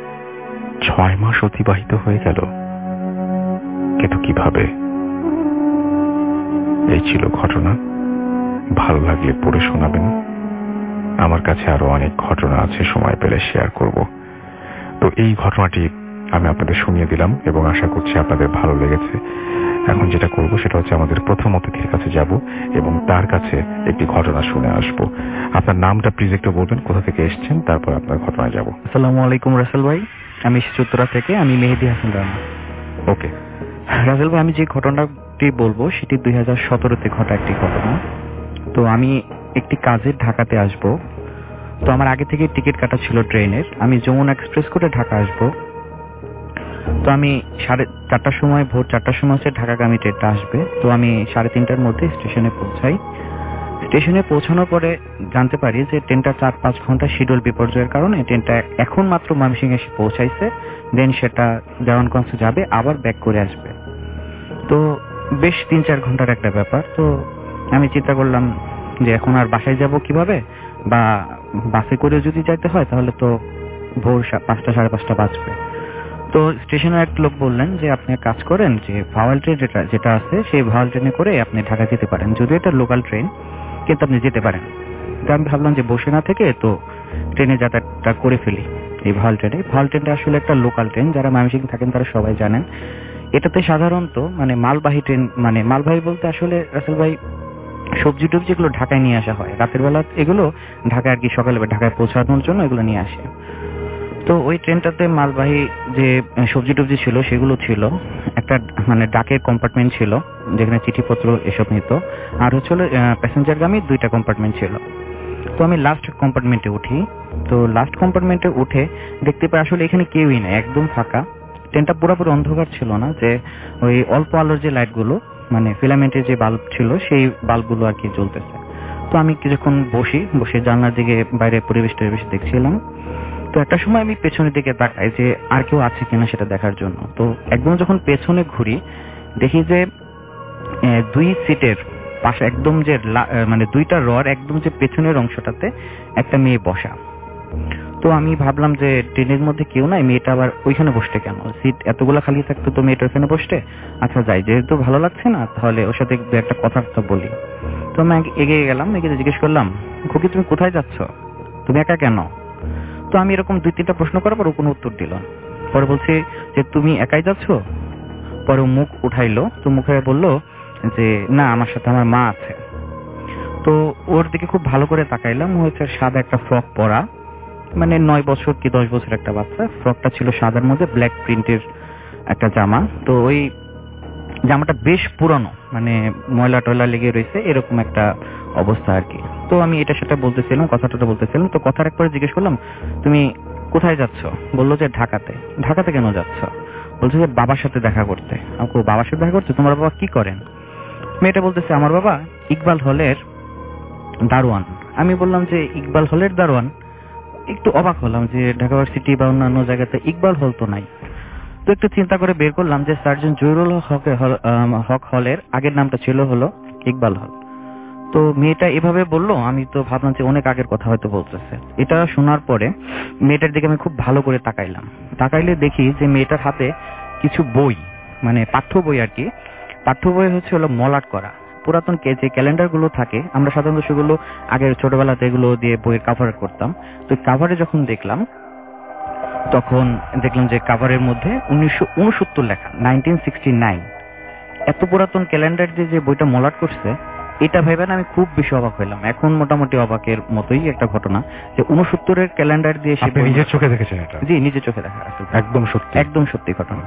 ছয় মাস অতিবাহিত হয়ে গেল, কিন্তু কিভাবে? এই ছিল ঘটনা। ভালো লাগলে পড়ে শোনাবেন। আমার কাছে আরো অনেক ঘটনা আছে, সময় পেলে শেয়ার করব। তো এই ঘটনাটি আমি আপনাদের শুনিয়ে দিলাম এবং আশা করছি আপনাদের ভালো লেগেছে। এখন যেটা করব সেটা হচ্ছে আমাদের প্রথম অতিথির কাছে যাব এবং তার কাছে একটি ঘটনা শুনে আসব। আপনার নামটা প্লিজ একটু বলবেন, কোথা থেকে এসেছেন, তারপর আপনার ঘটনায় যাব। আসসালামু আলাইকুম রাসেল ভাই, আমি চুত্তরা থেকে, আমি মেহেদি হাসান রানা। ওকে রাসেল ভাই, আমি যে ঘটনাটি বলবো সেটি দুই হাজার সতেরোতে ঘটা একটি ঘটনা। তো আমি একটি কাজে ঢাকাতে আসব। তো আমার আগে থেকে টিকিট কাটা ছিল ট্রেনের, আমি যমুনা এক্সপ্রেস করে ঢাকা আসব। তো আমি সাড়ে চারটার সময় ভোর চারটার সময় হচ্ছে ঢাকাগামী ট্রেনটা আসবে। তো আমি সাড়ে তিনটার মধ্যে স্টেশনে পৌঁছাই। স্টেশনে পৌঁছানোর পরে জানতে পারি যে ট্রেনটা চার পাঁচ ঘন্টা শিডিউল বিপর্যয়ের কারণে ট্রেনটা এখন মাত্র ময়মনসিংহে এসে পৌঁছাইছে, দেন সেটা দেওয়ানগঞ্জে যাবে, আবার ব্যাক করে আসবে। তো বেশ তিন চার ঘন্টার একটা ব্যাপার। তো আমি চিন্তা করলাম যে এখন আর বাসায় যাব কিভাবে, বা বাসে করে যদি যাইতে হয় তাহলে তো ভোর পাঁচটা সাড়ে পাঁচটা বাজবে। তো স্টেশনের এক লোক বললেন যে আপনি এক কাজ করেন, যে ভাওয়াল ট্রেন যেটা যেটা আছে সেই ভাওয়াল ট্রেনে করে আপনি ঢাকা যেতে পারেন, যদিও এটা লোকাল ট্রেন কিন্তু আপনি যেতে পারেন। তো আমি ভাবলাম যে বসে না থেকে তো ট্রেনে যাতায়াতটা করে ফেলি এই ভাওয়াল ট্রেনে। ভাওয়াল ট্রেনটা আসলে একটা লোকাল ট্রেন, যারা ময়মনসিংহে থাকেন তারা সবাই জানেন। এটাতে সাধারণত মানে মালবাহী ট্রেন, মানে মালবাহী বলতে আসলে রাসেল ভাই সবজি টবজি এগুলো ঢাকায় নিয়ে আসা হয় রাতের বেলা, এগুলো ঢাকায় আর কি সকালে ঢাকায় পৌঁছানোর জন্য এগুলো নিয়ে আসে। তো ওই ট্রেনটাতে মালবাহী যে সবজি টবজি ছিল সেগুলো ছিল, একটা মানে ডাকের কম্পার্টমেন্ট ছিল যেখানে চিঠিপত্র এসব নিত, আর হচ্ছে প্যাসেঞ্জারগামী দুইটা কম্পার্টমেন্ট ছিল। তো আমি লাস্ট কম্পার্টমেন্টে উঠি। তো লাস্ট কম্পার্টমেন্টে উঠে দেখতে পাই আসলে এখানে কেউই নেই, একদম ফাঁকা। ট্রেনটা পুরোপুরি অন্ধকার ছিল না, যে ওই অল্প আলোর যে লাইটগুলো মানে ফিলামেন্টের যে বাল্ব ছিল সেই বাল্বগুলো আর কি জ্বলতেছে। তো আমি কিছুক্ষণ বসি, বসে জানলার দিকে বাইরে পরিবেশ টরিবেশ দেখছিলাম। তো একটা সময় আমি পেছনের দিকে তাকাই যে আর কেউ আছে কিনা সেটা দেখার জন্য। তো একদম যখন পেছনে ঘুরি দেখি যে দুই সিটের পাশে একদম যে মানে দুইটা রড একদম যে পেছনের অংশটাতে একটা মেয়ে বসা। তো আমি ভাবলাম যে ট্রেনের মধ্যে কেউ নাই, মেয়েটা আবার ওইখানে বসতে কেন, সিট এতগুলো খালি থাকতো তো মেয়েটা ওইখানে বসতে। আচ্ছা যাই, যেহেতু ভালো লাগছে না তাহলে ওর সাথে একটা কথাবার্তা বলি। তো আমি এগিয়ে গেলাম, এগিয়ে জিজ্ঞেস করলাম, খুকি তুমি কোথায় যাচ্ছ, তুমি একা কেন? তো আমি এরকম দুই তিনটা প্রশ্ন করার পর ও কোনো উত্তর দিল না। পরে বলছে যে তুমি একাই যাচ্ছ? পরে ও মুখ উঠাইলো, তো মুখে বললো যে না, আমার সাথে আমার মা আছে। তো ওর দিকে খুব ভালো করে তাকাইলাম, হচ্ছে সাদা একটা ফ্রক পরা, মানে নয় বছর কি দশ বছর একটা বাচ্চা। ফ্রকটা ছিল সাদার মধ্যে ব্ল্যাক প্রিন্টের একটা জামা। তো ওই জামাটা বেশ পুরানো, মানে ময়লা টয়লা লেগে রয়েছে, এরকম একটা অবস্থা আর কি। তো আমি এটা সেটা বলতেছিলাম, কথাটা বলতেছিলাম। তো কথার একবারে জিজ্ঞেস করলাম তুমি কোথায় যাচ্ছ? বললো যে ঢাকাতে। ঢাকাতে কেন যাচ্ছ? বলছে যে বাবার সাথে দেখা করতে। আমাকে বাবার সাথে দেখা করতে? তোমার বাবা কি করেন? মেয়েটা বলতেছে আমার বাবা ইকবাল হলের দারোয়ান। আমি বললাম যে ইকবাল হলের দারোয়ান? একটু অবাক হলাম যে ঢাকা ভার্সিটি বা অন্যান্য জায়গাতে ইকবাল হল তো নাই। তো একটু চিন্তা করে বের করলাম যে সার্জন জহিরুল হক হলের আগের নামটা ছিল হলো ইকবাল হল। তো মেয়েটা এভাবে বললো, আমি তো ভাবলাম যে অনেক আগের কথা হয়তো বলতেছে। এটা শোনার পরে মেয়েটার দিকে আমি খুব ভালো করে তাকাইলাম। তাকাইলে দেখি যে মেয়েটার হাতে কিছু বই, মানে পাঠ্য বই আর কি। পাঠ্য বই হচ্ছে হলো মলাট করা পুরাতন যে ক্যালেন্ডার গুলো থাকে, আমরা সাধারণত সেগুলো আগের ছোটবেলাতে এগুলো দিয়ে বইয়ের কাভার করতাম। তো কাভারে যখন দেখলাম, তখন দেখলাম যে কাভারের মধ্যে উনিশশো উনসত্তর লেখা, নাইনটিন সিক্সটি নাইন। এত পুরাতন ক্যালেন্ডার দিয়ে যে বইটা মলাট করছে, এটা ভেবে না আমি খুব বেশি অবাক হইলাম। এখন মোটামুটি অবাকের মতোই একটা ঘটনা যে উনসত্তরের ক্যালেন্ডার দিয়ে সে নিজের চোখে দেখেছেন এটা? জি, নিজের চোখে দেখা, একদম সত্যি, একদম সত্যি ঘটনা।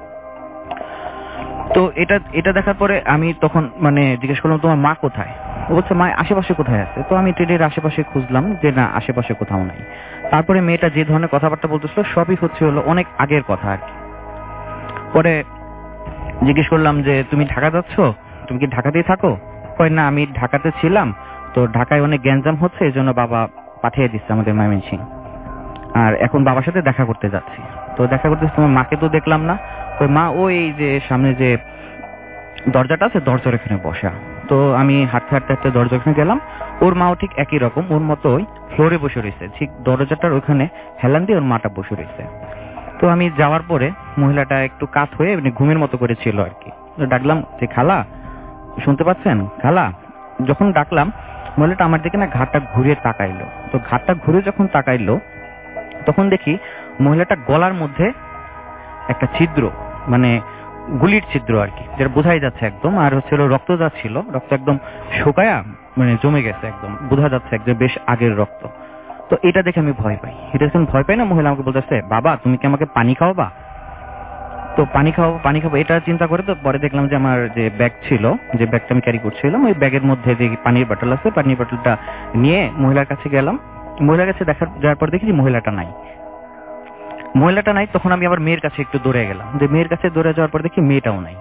তো এটা এটা দেখার পরে আমি তখন মানে জিজ্ঞেস করলাম তোমার মা কোথায়? ও বলছে মা আশেপাশে কোথায় আছে। তো আমি ট্রেনের আশেপাশে খুঁজলাম যে না, আশেপাশে কোথাও নাই। তারপরে মেয়েটা যে ধরনের কথাবার্তা বলতেছিল সবই হচ্ছে হলো অনেক আগের কথা আর কি। পরে জিজ্ঞেস করলাম যে তুমি ঢাকা যাচ্ছ? তুমি কি ঢাকাতেই থাকো? কয় না, আমি ঢাকাতে ছিলাম, তো ঢাকায় অনেক গ্যাঞ্জাম হচ্ছে, এই জন্য বাবা পাঠিয়ে দিচ্ছে আমাদের ময়মনসিংহ, আর এখন বাবার সাথে দেখা করতে যাচ্ছি। তো দেখা করতে তোমার মাকে তো দেখলাম না। ওই মা ওই যে সামনে যে দরজাটা আছে দরজার এখানে বসা। তো আমি হাঁটতে হাঁটতে হাঁটতে দরজার ওখানে গেলাম। ওর মাও ঠিক একই রকম, ওর মতোই ফ্লোরে বসে রয়েছে, ঠিক দরজাটার ওখানে হেলান দিয়ে ওর মাটা বসে রয়েছে। তো আমি যাওয়ার পরে মহিলাটা একটু কাত হয়ে মানে ঘুমের মতো করে ছিল আর কি। ডাকলাম যে খালা, শুনতে পাচ্ছেন খালা? যখন ডাকলাম মহিলাটা আমার দিকে না ঘাটটা ঘুরিয়ে তাকাইলো। তো ঘাটটা ঘুরে যখন তাকাইলো তখন দেখি মহিলাটা গলার মধ্যে একটা ছিদ্র, মানে গুলির ছিদ্র আর কি, যেটা বোঝাই যাচ্ছে একদম। আর হচ্ছে রক্ত যাচ্ছিল, রক্ত একদম শুকায়া মানে জমে গেছে, একদম বোঝা যাচ্ছে একদম বেশ আগের রক্ত। তো এটা দেখে আমি ভয় পাই। এটা যখন ভয় পাই না, মহিলা আমাকে বলতেছে বাবা তুমি কি আমাকে পানি খাওয়াবা? তো পানি খাওয়াবো পানি খাবো এটা চিন্তা করে তো পরে দেখলাম যে আমার যে ব্যাগ ছিল, যে ব্যাগটা আমি ক্যারি করছিলাম, ওই ব্যাগের মধ্যে যে পানির বটল আছে, পানির বটলটা নিয়ে মহিলার কাছে গেলাম। মহিলার কাছে দেখার যাওয়ার পর দেখি মহিলাটা নাই। মহিলাটা নাই তখন আমি আবার মেয়ের কাছে একটু দৌড়ে গেলাম, যে মেয়ের কাছে দৌড়ে যাওয়ার পর দেখি মেয়েটাও নাই।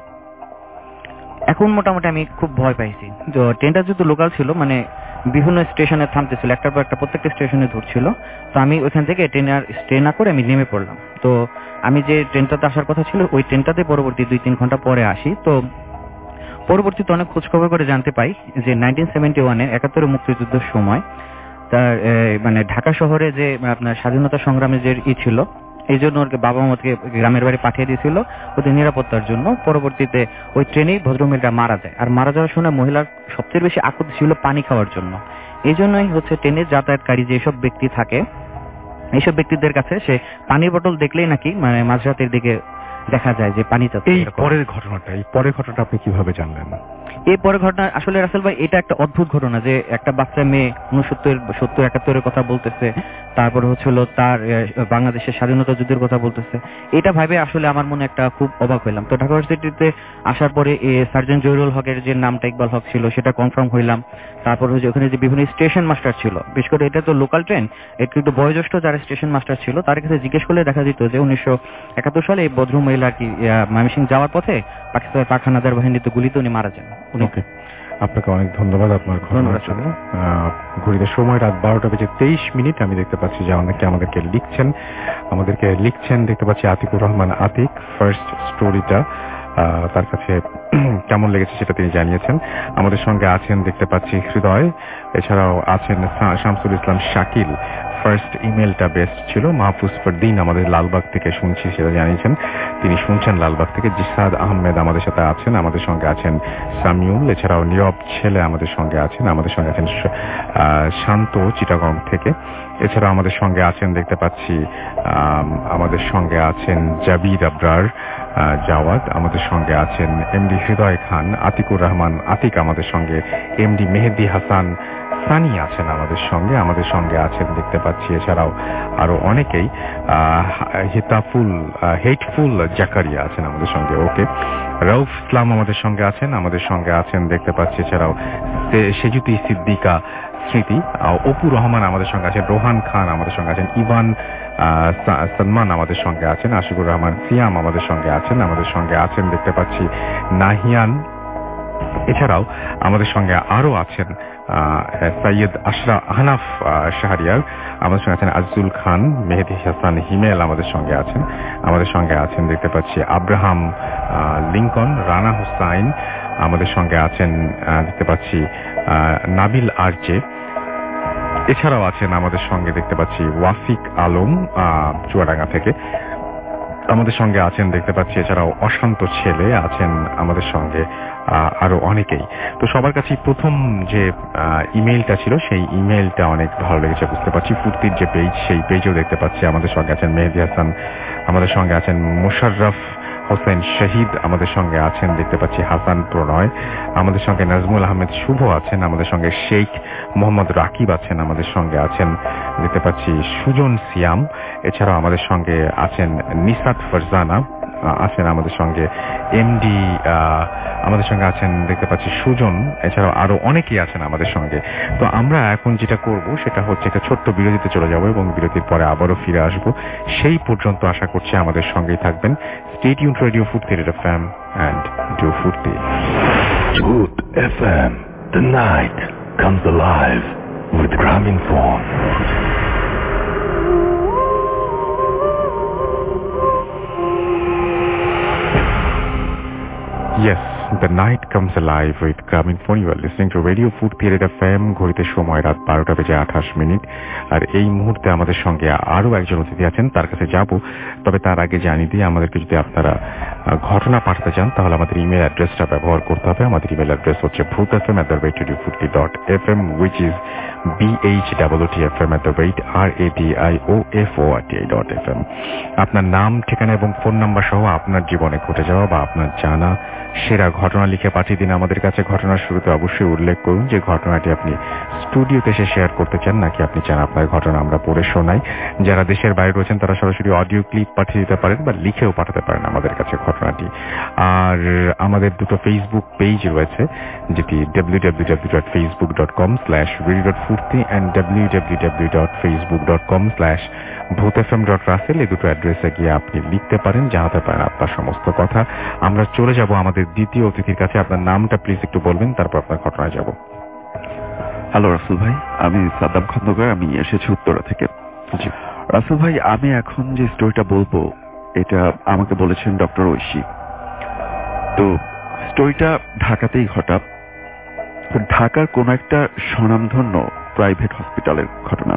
এখন মোটামুটি আমি খুব ভয় পাইছি। তো ট্রেনটা যেহেতু লোকাল ছিল, মানে বিভিন্ন স্টেশনে থামতেছিল, একটার পর একটা প্রত্যেকটা স্টেশনে ধরছিল। তো আমি ওইখান থেকে ট্রেনে আর স্টে না করে আমি নেমে পড়লাম। তো আমি যে ট্রেনটাতে আসার কথা ছিল ওই ট্রেনটাতে পরবর্তী দুই তিন ঘন্টা পরে আসি। তো পরবর্তীতে অনেক খোঁজখবর করে জানতে পাই যে নাইনটিন সেভেন্টি ওয়ানে একাত্তরের মুক্তিযুদ্ধের সময় তার মানে ঢাকা শহরে যে আপনার স্বাধীনতা সংগ্রামে যে ই ছিল, এই জন্য ওর বাবা মাকে গ্রামের বাড়ি পাঠিয়ে দিয়েছিল ওদের নিরাপত্তার জন্য। পরবর্তীতে ওই ট্রেনেই ভদ্রমহিলা মারা যায়। আর মারা যাওয়ার সময় মহিলার সবচেয়ে বেশি আকুতি ছিল পানি খাওয়ার জন্য। এই জন্যই হচ্ছে ট্রেনের যাতায়াতকারী যেসব ব্যক্তি থাকে, এইসব ব্যক্তিদের কাছে সে পানির বোতল দেখলেই নাকি মানে মাঝরাতের দিকে দেখা যায় যে পানি চাচ্ছে। এই পরের ঘটনাটা এই পরের ঘটনাটা আপনি কিভাবে জানলেন? এই পরের ঘটনা আসলে রাসেল ভাই এটা একটা অদ্ভুত ঘটনা, যে একটা বাচ্চা মেয়ে উনসত্তর সত্তর একাত্তরের কথা বলতেছে, তারপর হচ্ছিল তার বাংলাদেশের স্বাধীনতা যুদ্ধের কথা বলতেছে। এটা ভাবে আসলে আমার মনে একটা খুব অবাক হইলাম। তো ঢাকা ইউনিভার্সিটিতে আসার পরে সার্জন জহিরুল হকের যে নামটা ইকবাল হক ছিল সেটা কনফার্ম হইলাম। তারপর হচ্ছে ওখানে যে বিভিন্ন স্টেশন মাস্টার ছিল, বিশেষ করে এটা তো লোকাল ট্রেন, একটু একটু বয়োজ্যেষ্ঠ যারা স্টেশন মাস্টার ছিল তার কাছে জিজ্ঞেস করলে দেখা যেত যে উনিশশো একাত্তর সালে এই ভদ্র মহিলা কি ময়মনসিংহ যাওয়ার পথে পাকিস্তানের পাক হানাদার বাহিনীতে গুলিতে উনি মারা যান। ওকে, আপনাকে অনেক ধন্যবাদ আপনার ঘটনার জন্য। ঘড়িতে সময় রাত বারোটা বেজে তেইশ মিনিট। আমি দেখতে পাচ্ছি যে অনেকে আমাদেরকে লিখছেন আমাদেরকে লিখছেন দেখতে পাচ্ছি আতিকুর রহমান আতিক ফার্স্ট স্টোরিটা তার কাছে কেমন লেগেছে সেটা তিনি জানিয়েছেন। আমাদের সঙ্গে আছেন দেখতে পাচ্ছি হৃদয়, এছাড়াও আছেন শামসুল ইসলাম শাকিল। ফার্স্ট ইমেলটা বেস্ট ছিল। মাহফুজ ফরদিন আমাদের লালবাগ থেকে শুনছি সেটা জানিয়েছেন, তিনি শুনছেন লালবাগ থেকে। জিসাদ আহমেদ আমাদের সাথে আছেন, আমাদের সঙ্গে আছেন সামিউল, এছাড়াও নীরব ছেলে আমাদের সঙ্গে আছেন, আমাদের সঙ্গে আছেন শান্ত চিটাগং থেকে। এছাড়াও আমাদের সঙ্গে আছেন দেখতে পাচ্ছি আমাদের সঙ্গে আছেন জাবির আবরার জাওয়াদ, আমাদের সঙ্গে আছেন এমডি হৃদয় খান, আতিকুর রহমান আতিক আমাদের সঙ্গে, এমডি মেহেদি হাসান সানি আছেন আমাদের সঙ্গে, আমাদের সঙ্গে আছেন দেখতে পাচ্ছি এছাড়াও আরো অনেকেই। হিতাফুল হেটফুল জাকারিয়া আছেন আমাদের সঙ্গে, ওকে। রউফ ইসলাম আমাদের সঙ্গে আছেন, আমাদের সঙ্গে আছেন দেখতে পাচ্ছি এছাড়াও সেজুতি সিদ্দিকা স্মৃতি, অপু রহমান আমাদের সঙ্গে আছেন, রোহান খান আমাদের সঙ্গে আছেন, ইভান সালমান আমাদের সঙ্গে আছেন, আশিকুর রহমান সিয়াম আমাদের সঙ্গে আছেন, আমাদের সঙ্গে আছেন দেখতে পাচ্ছি নাহিয়ান। এছাড়াও আমাদের সঙ্গে আরো আছেন সৈয়দ আশরা আহনাফ শাহরিয়ার, আমাদের সঙ্গে আছেন আজিজুল খান, মেহেদি হাসান হিমেল আমাদের সঙ্গে আছেন, আমাদের সঙ্গে আছেন দেখতে পাচ্ছি আব্রাহাম লিঙ্কন, রানা হুসাইন আমাদের সঙ্গে আছেন দেখতে পাচ্ছি, নাবিল আরজে। এছাড়াও আছেন আমাদের সঙ্গে দেখতে পাচ্ছি ওয়াফিক আলম চুয়াডাঙ্গা থেকে, আমাদের সঙ্গে আছেন দেখতে পাচ্ছি এছাড়াও অশান্ত ছেলে আছেন আমাদের সঙ্গে, আরো অনেকেই। তো সবার কাছে প্রথম যে ইমেইলটা ছিল সেই ইমেইলটা অনেক ভালো লেগেছে বুঝতে পারছি। ফুর্তির যে পেজ সেই পেজও দেখতে পাচ্ছি, আমাদের সঙ্গে আছেন মেহেদি হাসান, আমাদের সঙ্গে আছেন মোশাররফ হোসেন শহীদ, আমাদের সঙ্গে আছেন দেখতে পাচ্ছি হাসান প্রণয়, আমাদের সঙ্গে নাজমুল আহমেদ শুভ আছেন, আমাদের সঙ্গে শেখ মোহাম্মদ রাকিব আছেন, আমাদের সঙ্গে আছেন দেখতে পাচ্ছি সুজন সিয়াম, এছাড়াও আমাদের সঙ্গে আছেন নিসাত ফারজানা আছেন, আমাদের সঙ্গে এমডি আমাদের সঙ্গে আছেন দেখতে পাচ্ছি সুজন, এছাড়াও আরো অনেকেই আছেন আমাদের সঙ্গে। তো আমরা এখন যেটা করব সেটা হচ্ছে একটা ছোট্ট বিরতিতে চলে যাব এবং বিরতির পরে আবারও ফিরে আসব। সেই পর্যন্ত আশা করছি আমাদের সঙ্গেই থাকবেন। Stay tuned to Radio Food Theatre F M and do Foodti. Food F M, the night comes alive with Grameenphone. Yes, the night comes alive with Grameenphone. You are listening to Radio Food Theatre F M, ঘড়িতে সময় রাত বারোটা বেজে আঠাশ minute. আর এই মুহূর্তে আমাদের সঙ্গে আরো একজন অতিথি আছেন, তার কাছে যাব। তবে তার আগে জানিয়ে দিই, আমাদেরকে যদি আপনারা ঘটনা পাঠাতে চান তাহলে আমাদের ইমেল অ্যাড্রেসটা ব্যবহার করতে হবে। আমাদের ইমেল অ্যাড্রেস হচ্ছে Bhoot F M at the rate Radio Foorti dot F M, which is B H double O T F M at the rate R A D I O F O R T I dot F M. আপনার নাম, ঠিকানা এবং phone number সহ আপনার জীবনে ঘটে যাওয়া বা আপনার জানা সেরা ঘটনা লিখে পাঠিয়ে দিন আমাদের কাছে। ঘটনার শুরুতে অবশ্যই উল্লেখ করুন যে ঘটনাটি আপনি স্টুডিওতে এসে শেয়ার করতে চান নাকি আপনি চান আপনার ঘটনা আমরা পড়ে শোনাই। যারা দেশের বাইরে রয়েছেন তারা সরাসরি অডিও ক্লিপ পাঠিয়ে দিতে পারেন বা লিখেও পাঠাতে পারেন আমাদের কাছে ঘটনাটি। আর আমাদের দুটো ফেসবুক পেজ রয়েছে, যেটি W W W dot Facebook dot com slash Radio dot Foorti and W W W dot Facebook dot com slash Bhoot F M dot Russell. এই দুটো অ্যাড্রেসে গিয়ে আপনি লিখতে পারেন, জানাতে পারেন আপনার সমস্ত কথা। আমরা চলে যাব আমাদের দ্বিতীয় অতিথির কাছে। আপনার নামটা প্লিজ একটু বলবেন, তারপর আপনার ঘটনায় যাব। হ্যালো রাসেল ভাই, আমি সাদ্দাম খন্দকার, আমি এসেছি উত্তরা থেকে। জি রাসেল ভাই, আমি এখন যে স্টোরিটা বলবো এটা আমাকে বলেছেন ডক্টর ঐশী। তো স্টোরিটা ঢাকাতেই ঘটা, ঢাকার কোন একটা স্বনামধন্য প্রাইভেট হসপিটালের ঘটনা।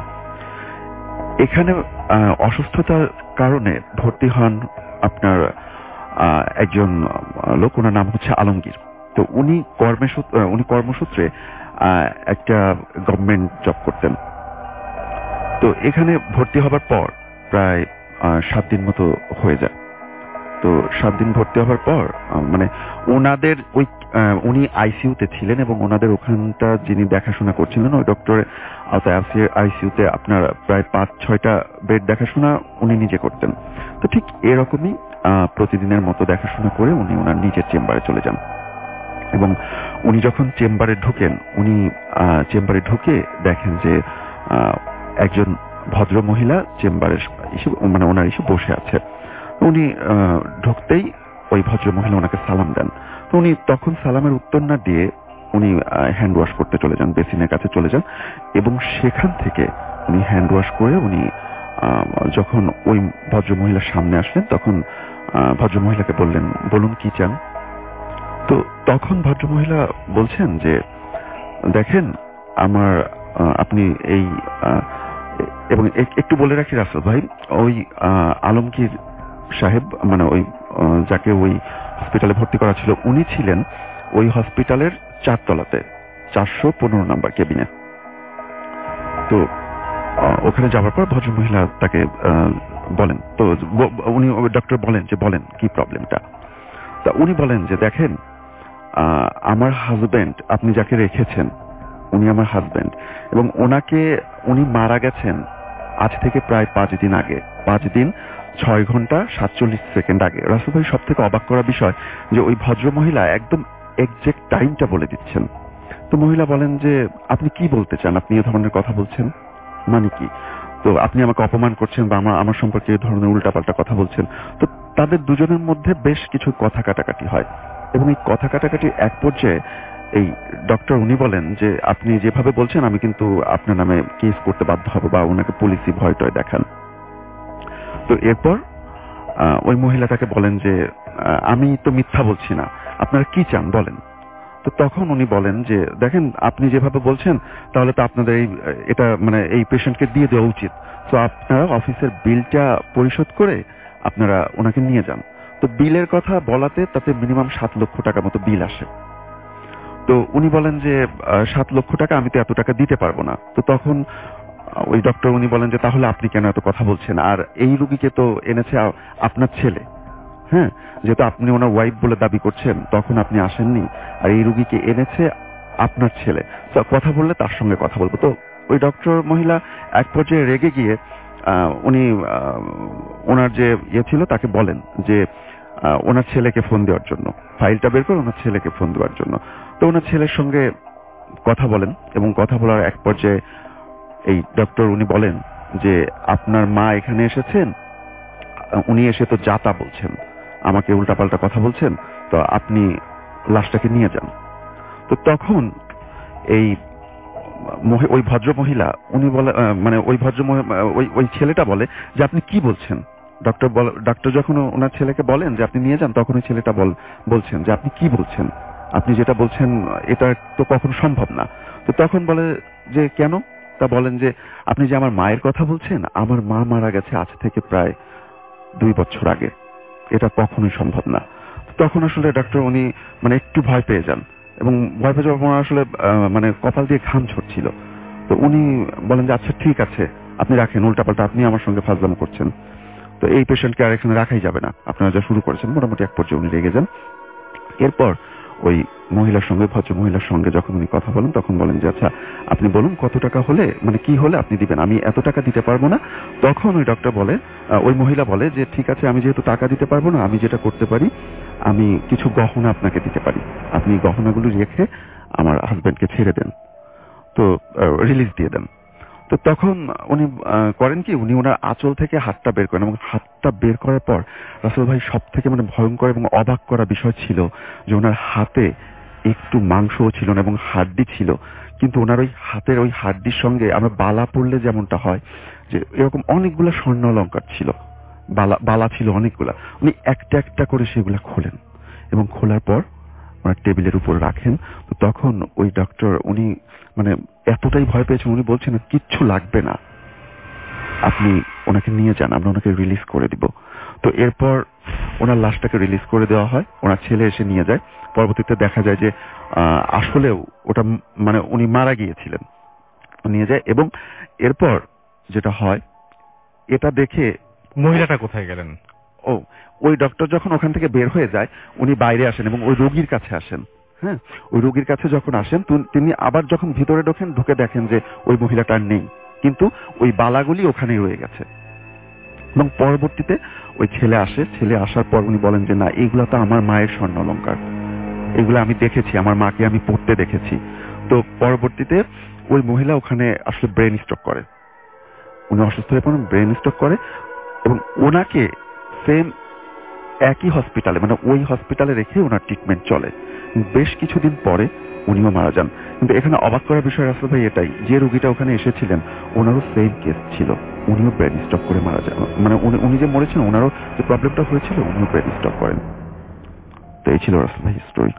এখানে অসুস্থতার কারণে ভর্তি হন আপনার একজন লোক, ওনার নাম হচ্ছে আলমগীর। তো উনি কর্মসূত্রে উনি কর্মসূত্রে একটা গভর্নমেন্ট জব করতেন। তো এখানে ভর্তি হবার পর প্রায় সাত দিন মতো হয়ে যায়। তো সাত দিন ভর্তি হবার পর মানে ওনাদের ওই উনি আইসিইউতে ছিলেন এবং ওনাদের ওখানটা যিনি দেখাশোনা করছিলেন ওই ডক্টরের আওতায় আইসিইউতে আপনার প্রায় পাঁচ ছয়টা বেড দেখাশোনা উনি নিজে করতেন। তো ঠিক এরকমই প্রতিদিনের মতো দেখাশোনা করে উনি ওনার নিজের চেম্বারে চলে যান এবং উনি যখন চেম্বারে ঢুকেন উনি চেম্বারে ঢুকে দেখেন যে একজন ভদ্র মহিলা চেম্বারে এসে মানে ওনার এসে বসে আছে। উনি ঢুকতেই ওই ভদ্র মহিলা ওনাকে সালাম দেন। তো উনি তখন সালামের উত্তর না দিয়ে উনি হ্যান্ড ওয়াশ করতে চলে যান, বেসিনের কাছে চলে যান এবং সেখান থেকে উনি হ্যান্ড ওয়াশ করে উনি যখন ওই ভদ্র মহিলার সামনে আসলেন তখন ভদ্র মহিলাকে বললেন, বলুন কি চান। তো তখন ভদ্র মহিলা বলছেন যে দেখেন আমার আপনি এই এবং একটু বলে রাখি রাসেল ভাই, ওই আলমগীর সাহেব মানে ওই যাকে ওই হসপিটালে ভর্তি করা ছিল, উনি ছিলেন ওই হসপিটালের চারতলাতে চারশো পনেরো নাম্বার কেবিনে। তো ওখানে যাওয়ার পর ভদ্রমহিলা তাকে বলেন, তো উনি ডক্টর বলেন যে বলেন কি প্রবলেমটা। তা উনি বলেন যে দেখেন, আমার হাজবেন্ড, আপনি যাকে রেখেছেন উনি আমার হাজবেন্ড, এবং ওনাকে উনি মারা গেছেন আজ থেকে প্রায় পাঁচ দিন আগে, পাঁচ দিন ছয় ঘন্টা সাতচল্লিশ সেকেন্ড আগে। রাসেল ভাই সব থেকে অবাক করা বিষয় যে ওই ভদ্রমহিলা একদম এক্সাক্ট টাইমটা বলে দিচ্ছেন। তো মহিলা বলেন যে আপনি কি বলতে চান, আপনি এ ধরনের কথা বলছেন মানে কি? তো আপনি আমাকে অপমান করছেন বা আমার আমার সম্পর্কে এই ধরনের উল্টাপাল্টা কথা বলছেন। তো তাদের দুজনের মধ্যে বেশ কিছু কথা কাটাকাটি হয়, এবং এই কথা কাটাকাটি এক পর্যায়ে এই ডক্টর উনি বলেন যে আপনি যেভাবে বলছেন আমি কিন্তু আপনার নামে কেস করতে বাধ্য হব, বা ওনাকে পুলিশি ভয় টয় দেখান। তো এরপর ওই মহিলাটাকে বলেন যে আমি তো মিথ্যা বলছি না, আপনারা কি চান বলেন। তো তখন উনি বলেন যে দেখেন, আপনি যেভাবে বলছেন তাহলে তো আপনাদের এই এটা মানে এই পেশেন্টকে দিয়ে দেওয়া উচিত, তো আপনারা অফিসের বিলটা পরিশোধ করে আপনারা ওনাকে নিয়ে যান। তো বিলের কথা বলাতে তাতে মিনিমাম সাত লক্ষ টাকা মতো বিল আসে। তো উনি বলেন যে সাত লক্ষ টাকা আমি তো এত টাকা দিতে পারবো না। তো তখন ওই ডক্টর উনি বলেন যে তাহলে আপনি কেন এত কথা বলছেন, আর এই রুগীকে তো এনেছে আপনার ছেলে, হ্যাঁ, যেহেতু আপনি ওনার ওয়াইফ বলে দাবি করছেন তখন আপনি আসেননি, আর এই রুগীকে এনেছে আপনার ছেলে, তো কথা বললে তার সঙ্গে কথা বলবো। তো ওই ডক্টর মহিলা এক পর্যায়ে রেগে গিয়ে উনি ওনার যে ইয়ে ছিল তাকে বলেন যে ওনার ছেলেকে ফোন দেওয়ার জন্য, ফাইলটা বের করে ওনার ছেলেকে ফোন দেওয়ার জন্য। তো ওনার ছেলের সঙ্গে কথা বলেন, এবং কথা বলার এক পর্যায়ে এই ডক্টর উনি বলেন যে আপনার মা এখানে এসেছেন, উনি এসে তো যাতা বলছেন, আমাকে উল্টাপাল্টা কথা বলছেন, তো আপনি লাশটাকে নিয়ে যান। তো তখন এই ওই ভদ্র মহিলা উনি বলে মানে ওই ভদ্র ওই ওই ছেলেটা বলে যে আপনি কি বলছেন। ডক্টর ডক্টর যখন ওনার ছেলেকে বলেন যে আপনি নিয়ে যান, তখন ওই ছেলেটা বলছেন যে আপনি কি বলছেন, আপনি যেটা বলছেন এটা তো কখনো সম্ভব না। তো তখন বলে যে কেন? তা বলেন যে আপনি যে আমার মায়ের কথা বলছেন, আমার মা মারা গেছে আজ থেকে প্রায় দুই বছর আগে, এটা কখনোই সম্ভব না। তখন আসলে ডক্টর উনি মানে একটু ভয় পেয়ে যান, এবং ভয় পেয়ে যাওয়ার আসলে মানে কপাল দিয়ে ঘাম ঝরছিল। তো উনি বলেন যে আচ্ছা ঠিক আছে আপনি রাখেন, উল্টাপাল্টা আপনি আমার সঙ্গে ফাজলামো করছেন, তো এই পেশেন্টকে আর এখানে রাখাই যাবে না, আপনারা যা শুরু করেছেন। মোটামুটি এক পর্যায়ে উনি রেগে যান। এরপর ওই মহিলার সঙ্গে ভদ্র মহিলার সঙ্গে যখন উনি কথা বলেন তখন বলেন যে আচ্ছা আপনি বলুন কত টাকা হলে মানে কি হলে আপনি দিবেন, আমি এত টাকা দিতে পারবো না। তখন ওই ডক্টর বলে ওই মহিলা বলে যে ঠিক আছে আমি যেহেতু টাকা দিতে পারবো না, আমি যেটা করতে পারি আমি কিছু গহনা আপনাকে দিতে পারি, আপনি গহনাগুলো রেখে আমার হাজবেন্ডকে ছেড়ে দেন, তো রিলিজ দিয়ে দেন। তো তখন উনি করেন কি, উনি ওনার আঁচল থেকে হাতটা বের করেন, এবং হাতটা বের করার পর রাসেল ভাই সব থেকে মানে ভয়ঙ্কর এবং অবাক করা বিষয় ছিল যে ওনার হাতে একটু মাংসও ছিল না এবং হাড্ডি ছিল, কিন্তু ওনার ওই হাতের ওই হাড্ডির সঙ্গে আমরা বালা পড়লে যেমনটা হয় যে এরকম অনেকগুলো স্বর্ণ অলংকার ছিল, বালা বালা ছিল অনেকগুলা। উনি একটা একটা করে সেগুলা খোলেন এবং খোলার পর ওনার টেবিলের উপর রাখেন। তো তখন ওই ডক্টর উনি মানে এতটাই ভয় পেয়েছেন, উনি বলছেন কিচ্ছু লাগবে না, আপনি ওনাকে নিয়ে যান, আমরা ওনাকে রিলিজ করে দিব। তো এরপর ওনার লাশটাকে রিলিজ করে দেওয়া হয়, ওনার ছেলে এসে নিয়ে যায়। পরবর্তীতে দেখা যায় যে আসলেও ওটা মানে উনি মারা গিয়েছিলেন, নিয়ে যায়। এবং এরপর যেটা হয় এটা দেখে মহিলাটা কোথায় গেলেন? ও ওই ডক্টর যখন ওখান থেকে বের হয়ে যায় উনি বাইরে আসেন এবং ওই রোগীর কাছে আসেন। হ্যাঁ, ওই রোগীর কাছে যখন আসেন তিনি আবার যখন ভিতরে ঢোকেন, ঢুকে দেখেন যে ওই মহিলাটা নেই, কিন্তু ওই বালাগুলি ওখানেই রয়ে গেছে। এবং পরবর্তীতে ওই ছেলে আসে, ছেলে আসার পর উনি বলেন যে না এগুলা তো আমার মায়ের স্বর্ণ অলংকার, এগুলো আমি দেখেছি, আমার মাকে আমি পড়তে দেখেছি। তো পরবর্তীতে ওই মহিলা ওখানে আসলে ব্রেন স্ট্রোক করে, উনি অসুস্থ হয়ে পড়েন, ব্রেন স্ট্রোক করে, এবং ওনাকে সেম একই হসপিটালে মানে ওই হসপিটালে রেখে ওনার ট্রিটমেন্ট চলে। বেশ কিছুদিন পরে উনিও মারা যান। কিন্তু এখানে অবাক করার বিষয় রাসেল ভাই এটাই, যে রোগীটা ওখানে এসেছিলেন ওনারও সেম কেস ছিল, উনিও ব্রেন স্ট্রোক করে মারা যান, মানে উনি যে মরেছেন ওনারও যে প্রবলেমটা হয়েছিল উনিও ব্রেন স্ট্রোক করেন। তো এই ছিল রাসেল ভাই স্টোরি।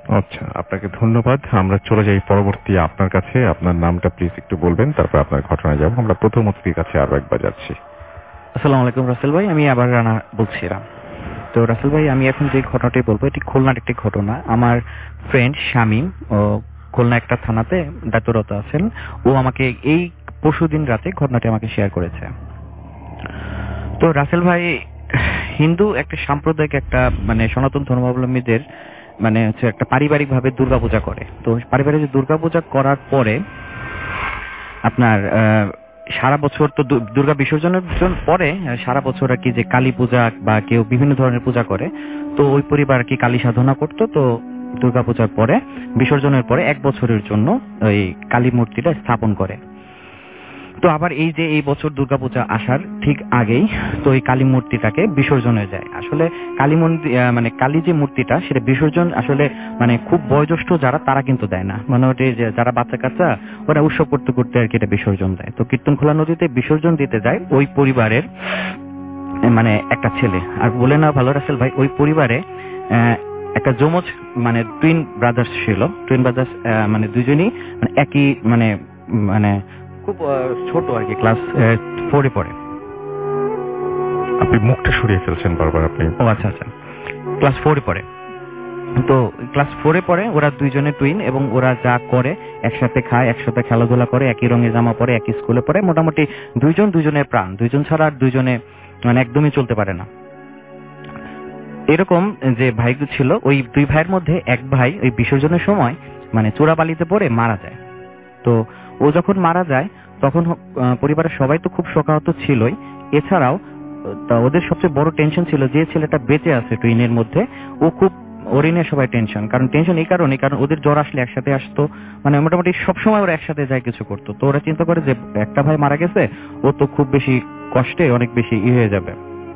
আচ্ছা, আপনাকে ধন্যবাদ। আমরা চলে যাই পরবর্তী আপনার কাছে। আপনার নামটা প্লিজ একটু বলবেন, তারপর আপনার ঘটনায় যাব। আমরা প্রথম অতিথির কাছে আরো একবার যাচ্ছি। আসসালামু আলাইকুম রাসেল ভাই, আমি আবার রানা বলছিলাম। তো রাসেল ভাই, আমি এখন যে ঘটনাটি বলবো এটি খুলনার একটি ঘটনা। আমার ফ্রেন্ড শামীম ও খুলনা একটা থানাতে দায়িত্বরত আছেন। ও আমাকে এই পরশুদিন রাতে ঘটনাটি আমাকে শেয়ার করেছে। তো রাসেল ভাই, হিন্দু একটা সাম্প্রদায়িক একটা মানে সনাতন ধর্মাবলম্বীদের মানে হচ্ছে একটা পারিবারিক ভাবে দুর্গাপূজা করে। তো পারিবারিক দুর্গাপূজা করার পরে আপনার সারা বছর তো দুর্গা বিসর্জনের পরে সারা বছর আর কি যে কালী পূজা বা কেউ বিভিন্ন ধরনের পূজা করে। তো ওই পরিবার আর কি কালী সাধনা করতো। তো দুর্গাপূজার পরে বিসর্জনের পরে এক বছরের জন্য ওই কালী মূর্তিটা স্থাপন করে। তো আবার এই যে এই বছর দুর্গাপূজা আসার ঠিক আগেই তো এই কালী মূর্তিটাকে বিসর্জনে যায়। আসলে কালী মন্দির মানে কালী যে মূর্তিটা সেটা বিসর্জন আসলে মানে খুব বয়োজ্যেষ্ঠ যারা তারা কিন্তু দেয় না, মানে ওটা যে যারা বাচ্চা কাচ্চা ওরা উৎসব করতে করতে আর কি এটা বিসর্জন দেয়। তো কীর্তনখোলা নদীতে বিসর্জন দিতে যায় ওই পরিবারের মানে একটা ছেলে। আর বলে না ভালো রাসেল ভাই, ওই পরিবারে একটা যমজ মানে টুইন ব্রাদার্স ছিল। টুইন ব্রাদার্স মানে দুজনই মানে একই মানে মানে খুব ছোট আর কি, ক্লাস ফোরে পড়ে। আপনি মুখটা সরিয়ে ফেলছেন বারবার আপনি। ও আচ্ছা আচ্ছা, ক্লাস ফোরে পড়ে। তো ক্লাস ফোরে পড়ে ওরা দুইজনে টুইন, এবং ওরা যা করে একসাথে খায়, একসাথে খেলাধুলা করে, একই রঙের জামা পরে, একই স্কুলে পড়ে। মোটামুটি দুইজন দুইজনের প্রাণ, দুইজন ছাড়া আর দুইজনে মানে একদমই চলতে পারে না। এরকম যে ভাই ছিল, ওই দুই ভাইয়ের মধ্যে এক ভাই ওই বিসর্জনের সময় মানে চোরাবালিতে পড়ে মারা যায়। তো ও যখন মারা যায় তখন পরিবারের সবাই তো খুব শোকাহত ছিলই। এছাড়াও ওদের সবচেয়ে বড় টেনশন ছিল যে ছেলেটা বেঁচে আছে টুইনের মধ্যে, ও খুব ওরে নিয়ে সবাই টেনশন। কারণ টেনশন এই কারণে কারণ ওদের জ্বর আসলে একসাথে আসতো, মানে মোটামুটি সবসময় ওরা একসাথে যায় কিছু করতো। তো ওরা চিন্তা করে যে একটা ভাই মারা গেছে, ও তো খুব বেশি কষ্টে অনেক বেশি ই হয়ে যাবে,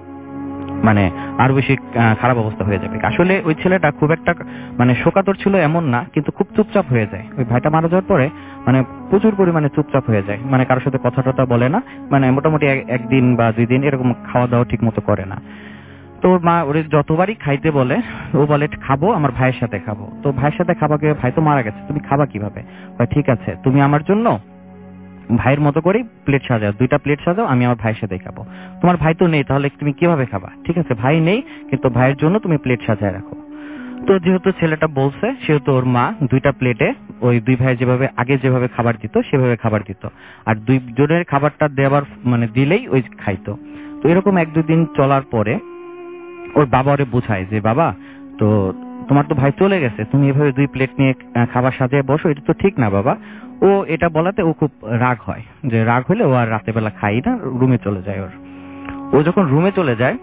মানে আরো বেশি খারাপ অবস্থা হয়ে যাবে। আসলে ওই ছেলেটা খুব একটা মানে শোকাতর ছিল এমন না, কিন্তু খুব চুপচাপ হয়ে যায়। ওই ভাইটা মারা যাওয়ার পরে মানে প্রচুর পরিমাণে চুপচাপ হয়ে যায়, মানে কারোর সাথে কথা টথা বলে না, মানে মোটামুটি একদিন বা দুই দিন এরকম খাওয়া দাওয়া ঠিক মতো করে না। তো ওর মা ওর যতবারই খাইতে বলে ও বলে খাবো, আমার ভাইয়ের সাথে খাবো। তো ভাইয়ের সাথে খাবা কিভাবে, ভাই তো মারা গেছে, তুমি খাবা কিভাবে? ঠিক আছে, তুমি আমার জন্য ভাইয়ের মতো করেই প্লেট সাজাও, দুইটা প্লেট সাজাও, আমি আমার ভাইয়ের সাথে খাবো। তোমার ভাই তো নেই, তাহলে তুমি কিভাবে খাবা? ঠিক আছে, ভাই নেই কিন্তু ভাইয়ের জন্য তুমি প্লেট সাজায় রাখো। তো যেহেতু ছেলেটা বলছে সেহেতু ওর মা দুইটা প্লেটে ওই দুই ভাই যেভাবে আগে যেভাবে খাবার দিত সেভাবে খাবার দিত, আর দুই জনের খাবারটা দেওয়ার মানে দিলেই ওই খাইতো। তো এরকম এক দুই দিন চলার পরে ওর বাবা ওরে বোঝায় যে বাবা, তো তোমার তো ভাই চলে গেছে, তুমি এভাবে দুই প্লেট নিয়ে খাবার সাজিয়ে বসো, এটা তো ঠিক না বাবা। ও এটা বলাতে ও খুব রাগ হয়, যে রাগ হলে ও আর রাতের বেলা খাই না, রুমে চলে যায়। ওর ও যখন রুমে চলে যায়,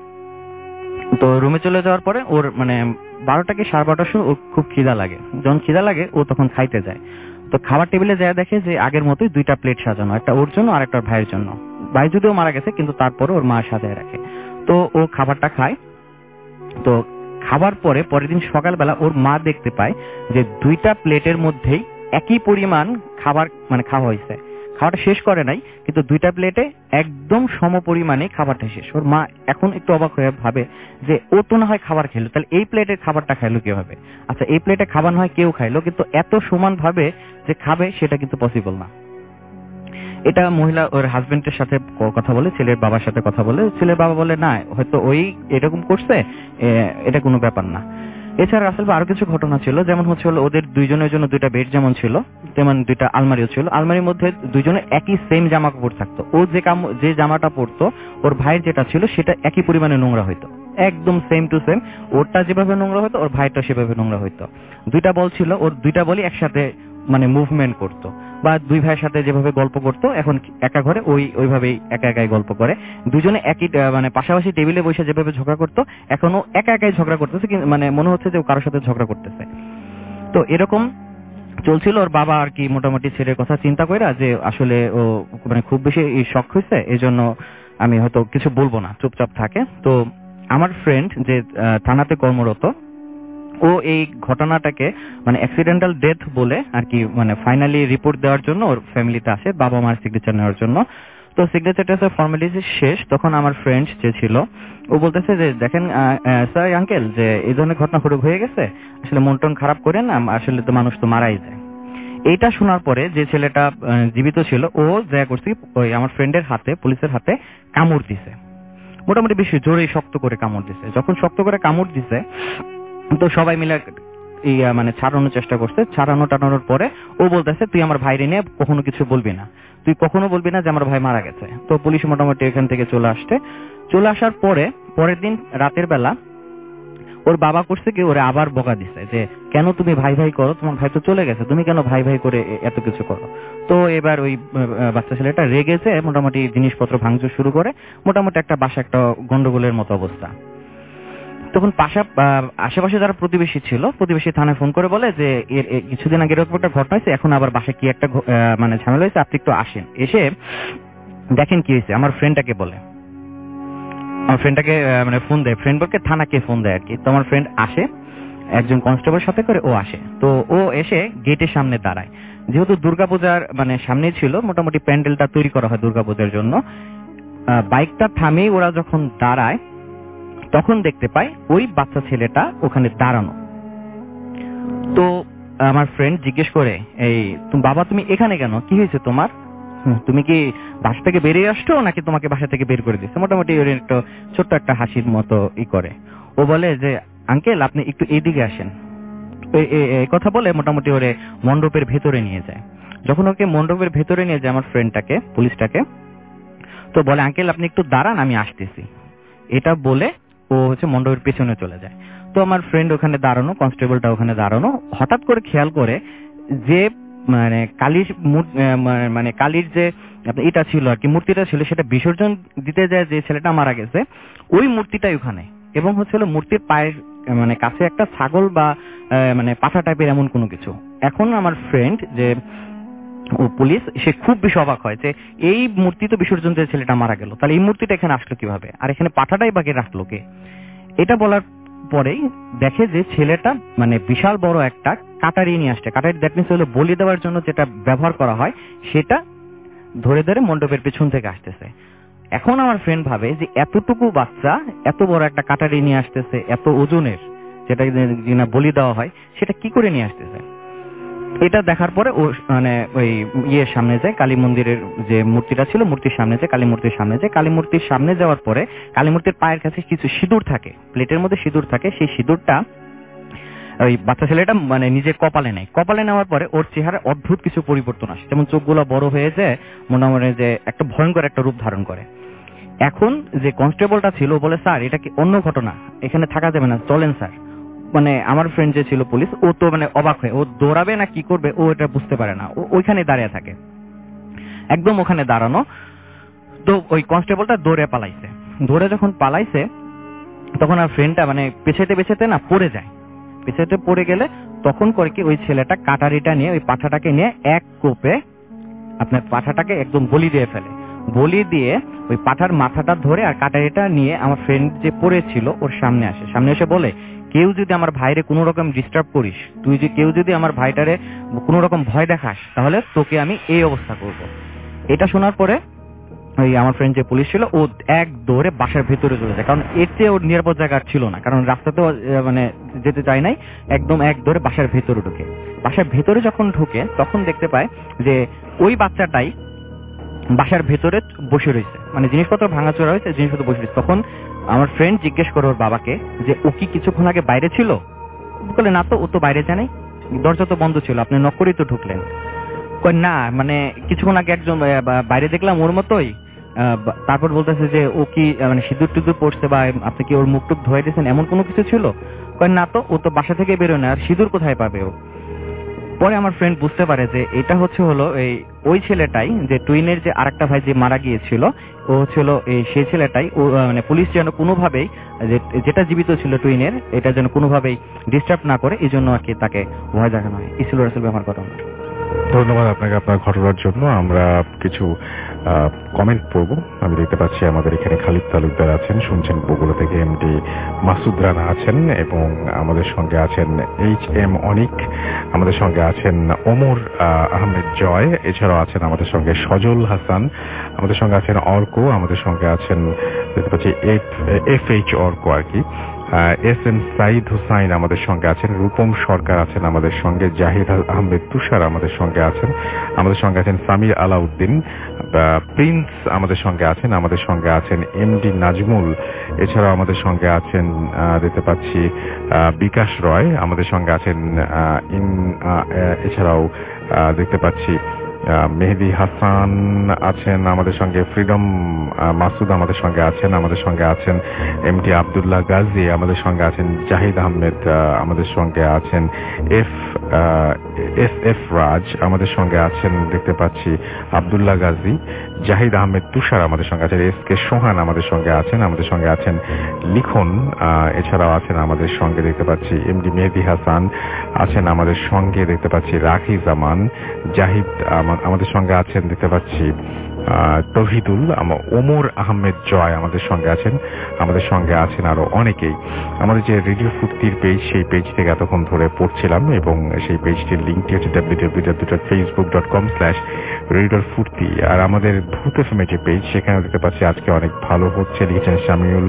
তো রুমে চলে যাওয়ার পরে ওর মানে বারোটা কি সাড়ে বারোটার সময় ওর খুব খিদা লাগে। যখন খিদা লাগে ও তখন খাইতে যায়। তো খাবার টেবিলে যায় দেখে যে আগের মতোই দুইটা প্লেট সাজানো, একটা ওর জন্য আর একটা ভাইয়ের জন্য। ভাই যদিও মারা গেছে কিন্তু তারপরে ওর মা সাজায় রাখে। তো ও খাবারটা খায়। তো খাবার পরে পরের দিন সকালবেলা ওর মা দেখতে পায় যে দুইটা প্লেটের মধ্যেই একই পরিমাণ খাবার মানে খাওয়া হয়েছে। খাবারটা শেষ করে নাই, কিন্তু দুইটা প্লেটে একদম সম পরিমাণে খাবারটা শেষ। ওর মা এখন একটু অবাক হয়ে ভাবে যে ও তো না হয় খাবার খেলো, তাহলে এই প্লেটের খাবারটা খাইলো কিভাবে? আচ্ছা, এই প্লেটে খাবার নয় কেউ খাইলো, কিন্তু এত সমান ভাবে যে খাবে সেটা কিন্তু পসিবল না। এটা মহিলা ওর হাজবেন্ডের সাথে কথা বলে, ছেলের বাবার সাথে কথা বলে, ছেলের বাবা বলে না হয়তো ওই এরকম করছে, এটা কোনো ব্যাপার না। এছাড়া আসলে আরো কিছু ঘটনা ছিল, যেমন হচ্ছে হলো ওদের দুইজনের জন্য দুইটা বেড যেমন ছিল তেমন দুইটা আলমারিও ছিল। আলমারির মধ্যে দুইজনে একই সেম জামা কাপড় থাকতো। ও যে কাম যে জামাটা পরতো ওর ভাইয়ের যেটা ছিল সেটা একই পরিমাণে নোংরা হইতো, একদম সেম টু সেম। ওরটা যেভাবে নোংরা হইতো ওর ভাইটা সেভাবে নোংরা হইতো। দুইটা বল ছিল, ওর দুইটা বলই একসাথে মানে মুভমেন্ট করতো, বা দুই ভাইয়ের সাথে যেভাবে গল্প করতো এখন একা ঘরে ওই ওইভাবেই একা একাই গল্প করে। দুজনে একই মানে পাশাপাশি টেবিলে বসে যেভাবে ঝগড়া করতো এখনো একা একাই ঝগড়া করতেছে, মানে মনে হচ্ছে যে ও কারোর সাথে ঝগড়া করতেছে। তো এরকম চলছিল। ওর বাবা আর কি মোটামুটি ছেলের কথা চিন্তা কইরা যে আসলে ও মানে খুব বেশি শখ হয়েছে, এই জন্য আমি হয়তো কিছু বলবো না, চুপচাপ থাকে। তো আমার ফ্রেন্ড যে থানাতে কর্মরত, ও এই ঘটনাটাকে মানে অ্যাক্সিডেন্টাল ডেথ বলে আর কি মানে ফাইনালি রিপোর্ট দেওয়ার জন্য ওর ফ্যামিলিতে আসে বাবা মার সিগনেচার নেওয়ার জন্য। তো সিগনেচারটা ফর্মালিটি শেষ, তখন আমার ফ্রেন্ড যে ছিল ও বলতেছে যে দেখেন স্যার আঙ্কেল যে এই ধরনের ঘটনা হয়ে গেছে, আসলে মন টন খারাপ করেন, আসলে তো মানুষ তো মারাই যায়। এইটা শোনার পরে যে ছেলেটা জীবিত ছিল ও যা করছে ওই আমার ফ্রেন্ডের হাতে, পুলিশের হাতে কামড় দিছে, মোটামুটি বেশি জোরেই শক্ত করে কামড় দিছে। যখন শক্ত করে কামড় দিছে তো সবাই মিলে ইয়া মানে ছাড়ানোর চেষ্টা করছে। ছাড়ানো টানানোর পরে ও বলতেছে তুই আমার ভাইরে নিয়ে কখনো কিছু বলবি না, তুই কখনো বলবি না যে আমার ভাই মারা গেছে। তো পুলিশ মোটামুটি এখান থেকে চলে আসছে। চলে আসার পরে পরের দিন রাতের বেলা ওর বাবা করছে কি ওরে আবার বকা দিছে যে কেন তুমি ভাই ভাই করো, তোমার ভাই তো চলে গেছে, তুমি কেন ভাই ভাই করে এত কিছু করো। তো এবার ওই বাচ্চা ছেলেটা রেগেছে, মোটামুটি জিনিসপত্র ভাঙচুর শুরু করে, মোটামুটি একটা বাসা একটা গন্ডগোলের মতো অবস্থা। তখন পাশা আশেপাশে যারা প্রতিবেশী ছিল, প্রতিবেশী থানায় ফোন করে বলে যে এর কিছুদিন আগে এরকম একটা ঘটনা হয়েছে, এখন আবার বাসায় কি একটা মানে ঝামেলা হয়েছে, আপনি একটু আসেন, এসে দেখেন কি হয়েছে। আমার ফ্রেন্ডটাকে বলে, আমার ফ্রেন্ডটাকে মানে ফোন দেয়, ফ্রেন্ড বলকে থানাকে ফোন দেয় আর কি। তো আমার ফ্রেন্ড আসে, একজন কনস্টেবল সাথে করে ও আসে। তো ও এসে গেটের সামনে দাঁড়ায়, যেহেতু দুর্গাপূজার মানে সামনে ছিল, মোটামুটি প্যান্ডেলটা তৈরি করা হয় দুর্গাপূজার জন্য। বাইকটা থামিয়ে ওরা যখন দাঁড়ায় তখন দেখতে পাই ওই বাচ্চা ছেলেটা ওখানে দাঁড়ানো। তো আমার ফ্রেন্ড জিজ্ঞেস করে এই বাবা তুমি এখানে কেন, কি হয়েছে তোমার, তুমি কি বাসা থেকে বেরিয়ে আসছো নাকি তোমাকে বাসা থেকে বের করে দিচ্ছে। মোটামুটি ওর একটু ছোট্ট একটা হাসির মতো ই করে। ও বলে যে আঙ্কেল আপনি একটু এইদিকে আসেন, এই কথা বলে মোটামুটি ওরে মণ্ডপের ভেতরে নিয়ে যায়। যখন ওকে মণ্ডপের ভেতরে নিয়ে যায় আমার ফ্রেন্ডটাকে, পুলিশটাকে, তো বলে আঙ্কেল আপনি একটু দাঁড়ান আমি আসতেছি, এটা বলে ও হচ্ছে মণ্ডপের পেছনে চলে যায়। তো আমার ফ্রেন্ড ওখানে দাঁড়ানো, কনস্টেবলটা ওখানে দাঁড়ানো, হঠাৎ করে খেয়াল করে যে মানে কালীর মানে কালীর যে এটা ছিল আর কি, মূর্তিটা ছিল, সেটা বিসর্জন দিতে যায় যে ছেলেটা মারা গেছে ওই মূর্তিটাই ওখানে, এবং হচ্ছিল মূর্তির পায়ের মানে কাছে একটা ছাগল বা মানে পাঠা টাইপের এমন কোনো কিছু। এখন আমার ফ্রেন্ড যে ও পুলিশ, সে খুব বেশি অবাক হয় যে এই মূর্তি তো বিসর্জন দিয়ে ছেলেটা মারা গেল, তাহলে এই মূর্তিটা এখানে আসলো কিভাবে, আর এখানে পাঠাটাই বাকি রাখলো কে। এটা বলার পরেই দেখে যে ছেলেটা মানে বিশাল বড় একটা কাটারি নিয়ে আসছে। কাটারি দ্যাট মিনস হলো বলি দেওয়ার জন্য যেটা ব্যবহার করা হয়, সেটা ধরে ধরে মণ্ডপের পেছন থেকে আসতেছে। এখন আমার ফ্রেন্ড ভাবে যে এতটুকু বাচ্চা এত বড় একটা কাটারি নিয়ে আসতেছে, এত ওজনের, যেটা কিনা বলি দেওয়া হয়, সেটা কি করে নিয়ে আসতেছে। এটা দেখার পরে ও মানে ওই ইয়ের সামনে যায়, কালী মন্দিরের যে মূর্তিটা ছিল মূর্তির সামনে যায়, কালী মূর্তির সামনে যায়। কালী মূর্তির সামনে যাওয়ার পরে কালী মূর্তির পায়ের কাছে কিছু সিঁদুর থাকে, প্লেটের মধ্যে সিঁদুর থাকে, সেই সিঁদুরটা ওই বাচ্চা ছেলেটা মানে নিজের কপালে নেয়। কপালে নেওয়ার পরে ওর চেহারা অদ্ভুত কিছু পরিবর্তন আসে, যেমন চোখগুলো বড় হয়ে যায়, মোটামুটি যে একটা ভয়ঙ্কর একটা রূপ ধারণ করে। এখন যে কনস্টেবলটা ছিল বলে স্যার এটা কি অন্য ঘটনা, এখানে থাকা যাবে না, চলেন স্যার। মানে আমার ফ্রেন্ড যে ছিল পুলিশ, ও তো মানে অবাক হয়ে, ও দৌড়াবে না কি করবে ও এটা বুঝতে পারে না, ও ওইখানে দাঁড়িয়ে থাকে, একদম ওখানে দাঁড়ানো। তো ওই কনস্টেবলটা দৌড়ে পালাইছে। দৌড়ে যখন পালাইছে তখন আর ফ্রেন্ডটা মানে পেছাইতে পেছাইতে না পড়ে যায়। পেছাইতে পড়ে গেলে তখন করে কি ওই ছেলেটা কাটারিটা নিয়ে ওই পাঠাটাকে নিয়ে এক কোপে আপনার পাঠাটাকে একদম বলি দিয়ে ফেলে। বলি দিয়ে ওই পাঠার মাথাটা ধরে আর কাটারিটা নিয়ে আমার ফ্রেন্ড যে পড়েছিল ওর সামনে আসে। সামনে এসে বলে কেউ যদি আমার ভাইরে কোনো রকম ডিস্টার্ব করিস, তুই যে কেউ যদি আমার ভাইটারে কোনো রকম ভয় দেখাস, তাহলে তোকে আমি এই অবস্থা করব। এটা শোনার পরে ওই আমার ফ্রেন্ড যে পুলিশ ছিল ও এক দৌড়ে বাসার ভেতরে চলে যায়, কারণ এর চেয়ে ওর নিরাপদ জায়গা ছিল না, কারণ রাস্তাতেও মানে যেতে চায় নাই। একদম এক দৌড়ে বাসার ভেতরে ঢুকে, বাসার ভেতরে যখন ঢুকে তখন দেখতে পায় যে ওই বাচ্চাটাই বাসার ভেতরে বসে রয়েছে, মানে জিনিসপত্র ভাঙাচোরা হয়েছে, জিনিসপত্র বসে রয়েছে। তখন আমার ফ্রেন্ড জিজ্ঞেস করে ওর বাবাকে যে ও কি কিছুক্ষণ আগে বাইরে ছিল, বলে না তো, ও তো বাইরে জানাই, দরজা তো বন্ধ ছিল, আপনি নক করেই তো ঢুকলেন। কই না মানে কিছুক্ষণ আগে একজন বাইরে দেখলাম ওর মতোই। তারপর বলতেছে যে ও কি মানে সিঁদুর টিঁদুর পড়ছে বা আপনি কি ওর মুখ টুক ধোয়া দিয়েছেন এমন কোনো কিছু ছিল। কই না তো, ও তো বাসা থেকে বেরোয় না, আর সিঁদুর কোথায় পাবে ও। পরে আমার ফ্রেন্ড বুঝতে পারে যে এটা হচ্ছে হলো এই ওই ছেলেটাই, যে টুইনের যে আরেকটা ভাই যে মারা গিয়েছিল, ও হচ্ছিল এই সেই ছেলেটাই। ও মানে পুলিশ যেন কোনোভাবেই যেটা জীবিত ছিল টুইনের, এটা যেন কোনোভাবেই ডিস্টার্ব না করে, এই জন্য আর কি তাকে ভয় দেখানো হয়। এই ছিল আসলে আমার ঘটনা। ধন্যবাদ আপনাকে আপনার ঘটনার জন্য। আমরা কিছু কমেন্ট পড়ব। আমি দেখতে পাচ্ছি আমাদের এখানে খালিদ তালুকদার আছেন, শুনছেন বগুড়া থেকে। এমডি মাসুদ রানা আছেন এবং আমাদের সঙ্গে আছেন এইচ এম অনিক, আমাদের সঙ্গে আছেন ওমর আহমেদ জয়, এছাড়াও আছেন আমাদের সঙ্গে সজল হাসান, আমাদের সঙ্গে আছেন অর্ক, আমাদের সঙ্গে আছেন দেখতে পাচ্ছি এফ এইচ অর্ক আর কি, এস এম সাইদ হুসাইন আমাদের সঙ্গে আছেন, রূপম সরকার আছেন আমাদের সঙ্গে, জাহিদ আহমেদ তুষার আমাদের সঙ্গে আছেন, আমাদের সঙ্গে আছেন সামির আলাউদ্দিন, প্রিন্স আমাদের সঙ্গে আছেন, আমাদের সঙ্গে আছেন এমডি নাজমুল, এছাড়াও আমাদের সঙ্গে আছেন দেখতে পাচ্ছি বিকাশ রয়, আমাদের সঙ্গে আছেন এছাড়াও দেখতে পাচ্ছি মেহেদি হাসান আছেন আমাদের সঙ্গে, ফ্রিডম মাসুদ আমাদের সঙ্গে আছেন, আমাদের সঙ্গে আছেন এমটি আব্দুল্লাহ গাজী, আমাদের সঙ্গে আছেন জাহিদ আহমেদ, আমাদের সঙ্গে আছেন এফ এস এফ রাজ, আমাদের সঙ্গে আছেন দেখতে পাচ্ছি আব্দুল্লাহ গাজী, জাহিদ আহমেদ তুষার আমাদের সঙ্গে আছেন, এস কে সোহান আমাদের সঙ্গে আছেন, আমাদের সঙ্গে আছেন লিখন, এছাড়াও আছেন আমাদের সঙ্গে দেখতে পাচ্ছি এমডি মেহেদি হাসান আছেন, আমাদের সঙ্গে দেখতে পাচ্ছি রাখি জামান, জাহিদ আমাদের সঙ্গে আছেন দেখতে পাচ্ছি তৌহিদুল, ওমর আহমেদ জয় আমাদের সঙ্গে আছেন, আমাদের সঙ্গে আছেন আরো অনেকেই। আমাদের যে রেডিও ফুর্তির পেজ, সেই পেজ থেকে এতক্ষণ ধরে পড়ছিলাম এবং সেই পেজটির লিঙ্কটি হচ্ছে W W W dot Facebook dot com slash Radio Foorti. আর আমাদের ভূত এফএম যে পেজ, সেখানে দেখতে পাচ্ছি আজকে অনেক ভালো হচ্ছে, লিখেছেন শামিউল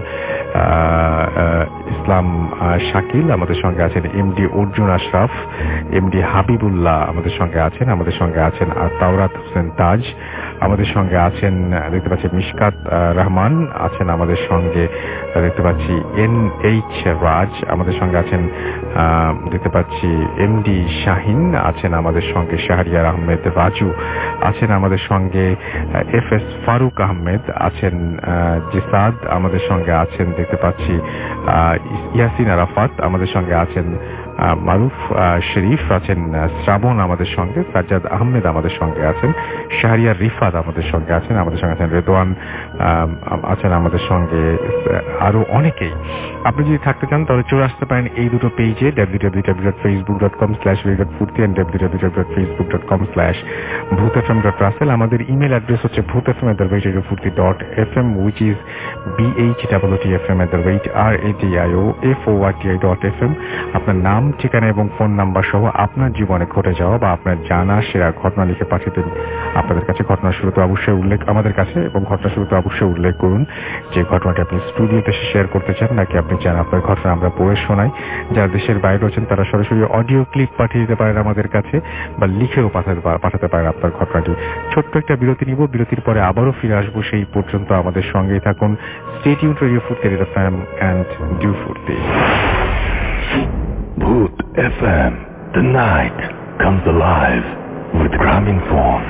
ইসলাম শাকিল, আমাদের সঙ্গে আছেন এমডি অর্জুন আশরাফ, এমডি হাবিবুল্লাহ আমাদের সঙ্গে আছেন, আমাদের সঙ্গে আছেন আর তাওরাত হোসেন তাজ, আমাদের সঙ্গে আছেন দেখতে পাচ্ছি মিশকাত রহমান আছেন, আমাদের সঙ্গে দেখতে পাচ্ছি এন এইচ রাজ, আমাদের সঙ্গে আছেন দেখতে পাচ্ছি এমডি শাহিন আছেন, আমাদের সঙ্গে শাহরিয়ার আহমেদ রাজু আছেন, আমাদের সঙ্গে এফ এস ফারুক আহমেদ আছেন, জিসাদ আমাদের সঙ্গে আছেন দেখতে পাচ্ছি ইয়াসিন আরাফাত, আমাদের সঙ্গে আছেন মারুফ শরীফ আছেন, শ্রাবণ আমাদের সঙ্গে, সাজ্জাদ আহমেদ আমাদের সঙ্গে আছেন, শাহরিয়ার রিফাত আমাদের সঙ্গে আছেন, আমাদের সঙ্গে আছেন রেদওয়ান আছেন, আমাদের সঙ্গে আরো অনেকেই। আপনি যদি থাকতে চান তাহলে চলে আসতে পারেন এই দুটো পেজে, W W W dot Facebook dot com slash Radio Foorti and W W W dot Facebook dot com slash Bhoot FM dot Russell. আমাদের ইমেল অ্যাড্রেস হচ্ছে Bhoot FM at the rate Radio Foorti dot F M, which is B H double T F M at the rate R A D I O F O R T I dot F M. আপনার নাম, ঠিকানা এবং phone number সহ আপনার জীবনে ঘটে যাওয়া বা আপনার জানা সেরা ঘটনা লিখে পাঠিয়ে দিন আপনাদের কাছে। ঘটনার শুরুতে অবশ্যই উল্লেখ আমাদের কাছে এবং ঘটনার শুরুতে অবশ্যই উল্লেখ করুন যে ঘটনাটি আপনি স্টুডিওতে শেয়ার করতে চান, নাকি আপনি চান আপনার ঘটনা আমরা পড়ে শোনাই। যারা দেশের বাইরে আছেন তারা সরাসরি অডিও ক্লিপ পাঠিয়ে দিতে পারেন আমাদের কাছে, বা লিখেও পাঠাতে পাঠাতে পারেন আপনার ঘটনাটি। ছোট্ট একটা বিরতি নিব, বিরতির পরে আবারও ফিরে আসবো। সেই পর্যন্ত আমাদের সঙ্গেই থাকুন। Stay tuned Radio Foorti FM and dew Foorti. Bhoot F M, the night comes alive with Graminphone.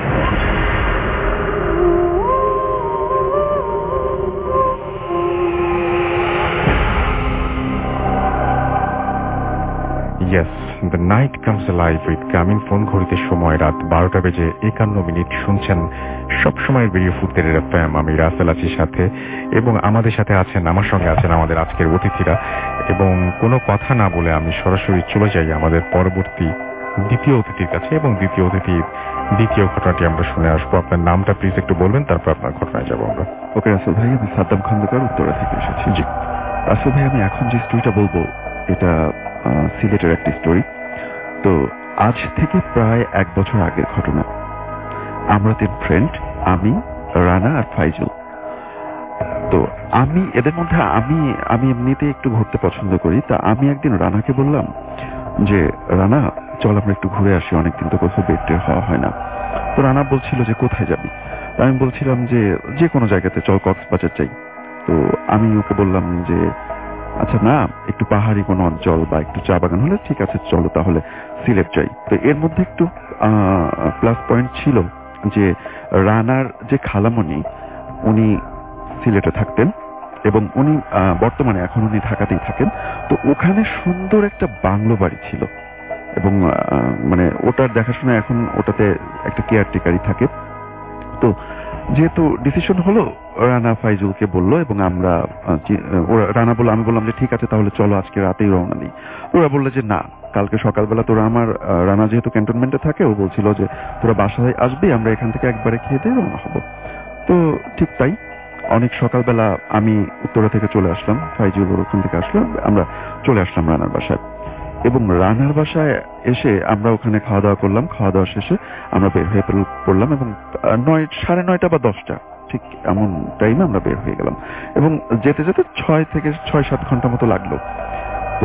Yes, the night comes alive with Graminphone. ঘড়িতে সময় রাত বারোটা বেজে একান্ন মিনিট। শুনছেন সব সময় রেডিও ফুর্তি এফএম। আমি রাসেল আছি সাথে, এবং আমাদের সাথে আছেন, আমার সঙ্গে আছেন আমাদের আজকের অতিথিরা। এবং কোনো কথা না বলে আমি সরাসরি চলে যাই আমাদের পরবর্তী দ্বিতীয় অতিথির কাছে, এবং দ্বিতীয় অতিথির দ্বিতীয় ঘটনাটি আমরা শুনে আসবো। আপনার নামটা প্লিজ একটু বলবেন, তারপর আপনার ঘটনায় যাবো আমরা। ওকে রাসেল ভাই, আমি সাদ্দাম খন্দকার, উত্তরা থেকে এসেছি। জি রাসেল ভাই, আমি এখন যে স্টোরিটা বলবো এটা সিলেটের একটি স্টোরি। তো আজ থেকে প্রায় এক বছর আগের ঘটনা। আমরা তিন ফ্রেন্ড, আমি, রানা আর ফাইজুল। তো আমি এদের মধ্যে আমি আমি এমনিতে একটু ঘুরতে পছন্দ করি। তা আমি একদিন রানাকে বললাম যে রানা চল আমরা একটু ঘুরে আসি, অনেকদিন তো কোথাও বেড টের হওয়া হয় না। তো রানা বলছিল যে কোথায় যাবি? আমি বলছিলাম যে যে কোনো জায়গাতে চল, কক্সবাজার যাই। তো আমি ওকে বললাম যে আচ্ছা না, একটু পাহাড়ি কোনো অঞ্চল বা একটু চা বাগান হলে ঠিক আছে, চলো তাহলে সিলেট যাই। তো এর মধ্যে একটু প্লাস পয়েন্ট ছিল যে রানার যে খালামণি উনি সিলেটে থাকতেন, এবং উনি বর্তমানে এখন উনি ঢাকাতেই থাকেন। তো ওখানে সুন্দর একটা বাংলো বাড়ি ছিল, এবং মানে ওটার দেখাশোনা এখন ওটাতে একটা কেয়ারটেকারই থাকে। তো যেহেতু ডিসিশন হলো, রানা ফাইজুলকে বললো, এবং আমরা রানা বললো, আমি বললাম যে ঠিক আছে তাহলে চলো আজকে রাতেই রওনা দিই। ওরা বললো যে না, কালকে সকালবেলা তোরা আমার রানা যেহেতু ক্যান্টনমেন্টে থাকে, ও বলছিল যে তোরা বাসায় আসবি, আমরা এখান থেকে একবারে খেয়ে দিয়ে রওনা হবো। তো ঠিক তাই, অনেক সকালবেলা আমি উত্তরা থেকে চলে আসলাম, ফাইজুল ওখান থেকে আসলাম, আমরা চলে আসলাম রানার বাসায়। এবং রানার বাসায় এসে আমরা ওখানে খাওয়া দাওয়া করলাম। খাওয়া দাওয়া শেষে আমরা বের হয়ে পড়লাম এবং নয় সাড়ে নয়টা বা দশটা ঠিক এমন টাইমে আমরা বের হয়ে গেলাম এবং যেতে যেতে ছয় থেকে ছয় সাত ঘন্টা মতো লাগলো। তো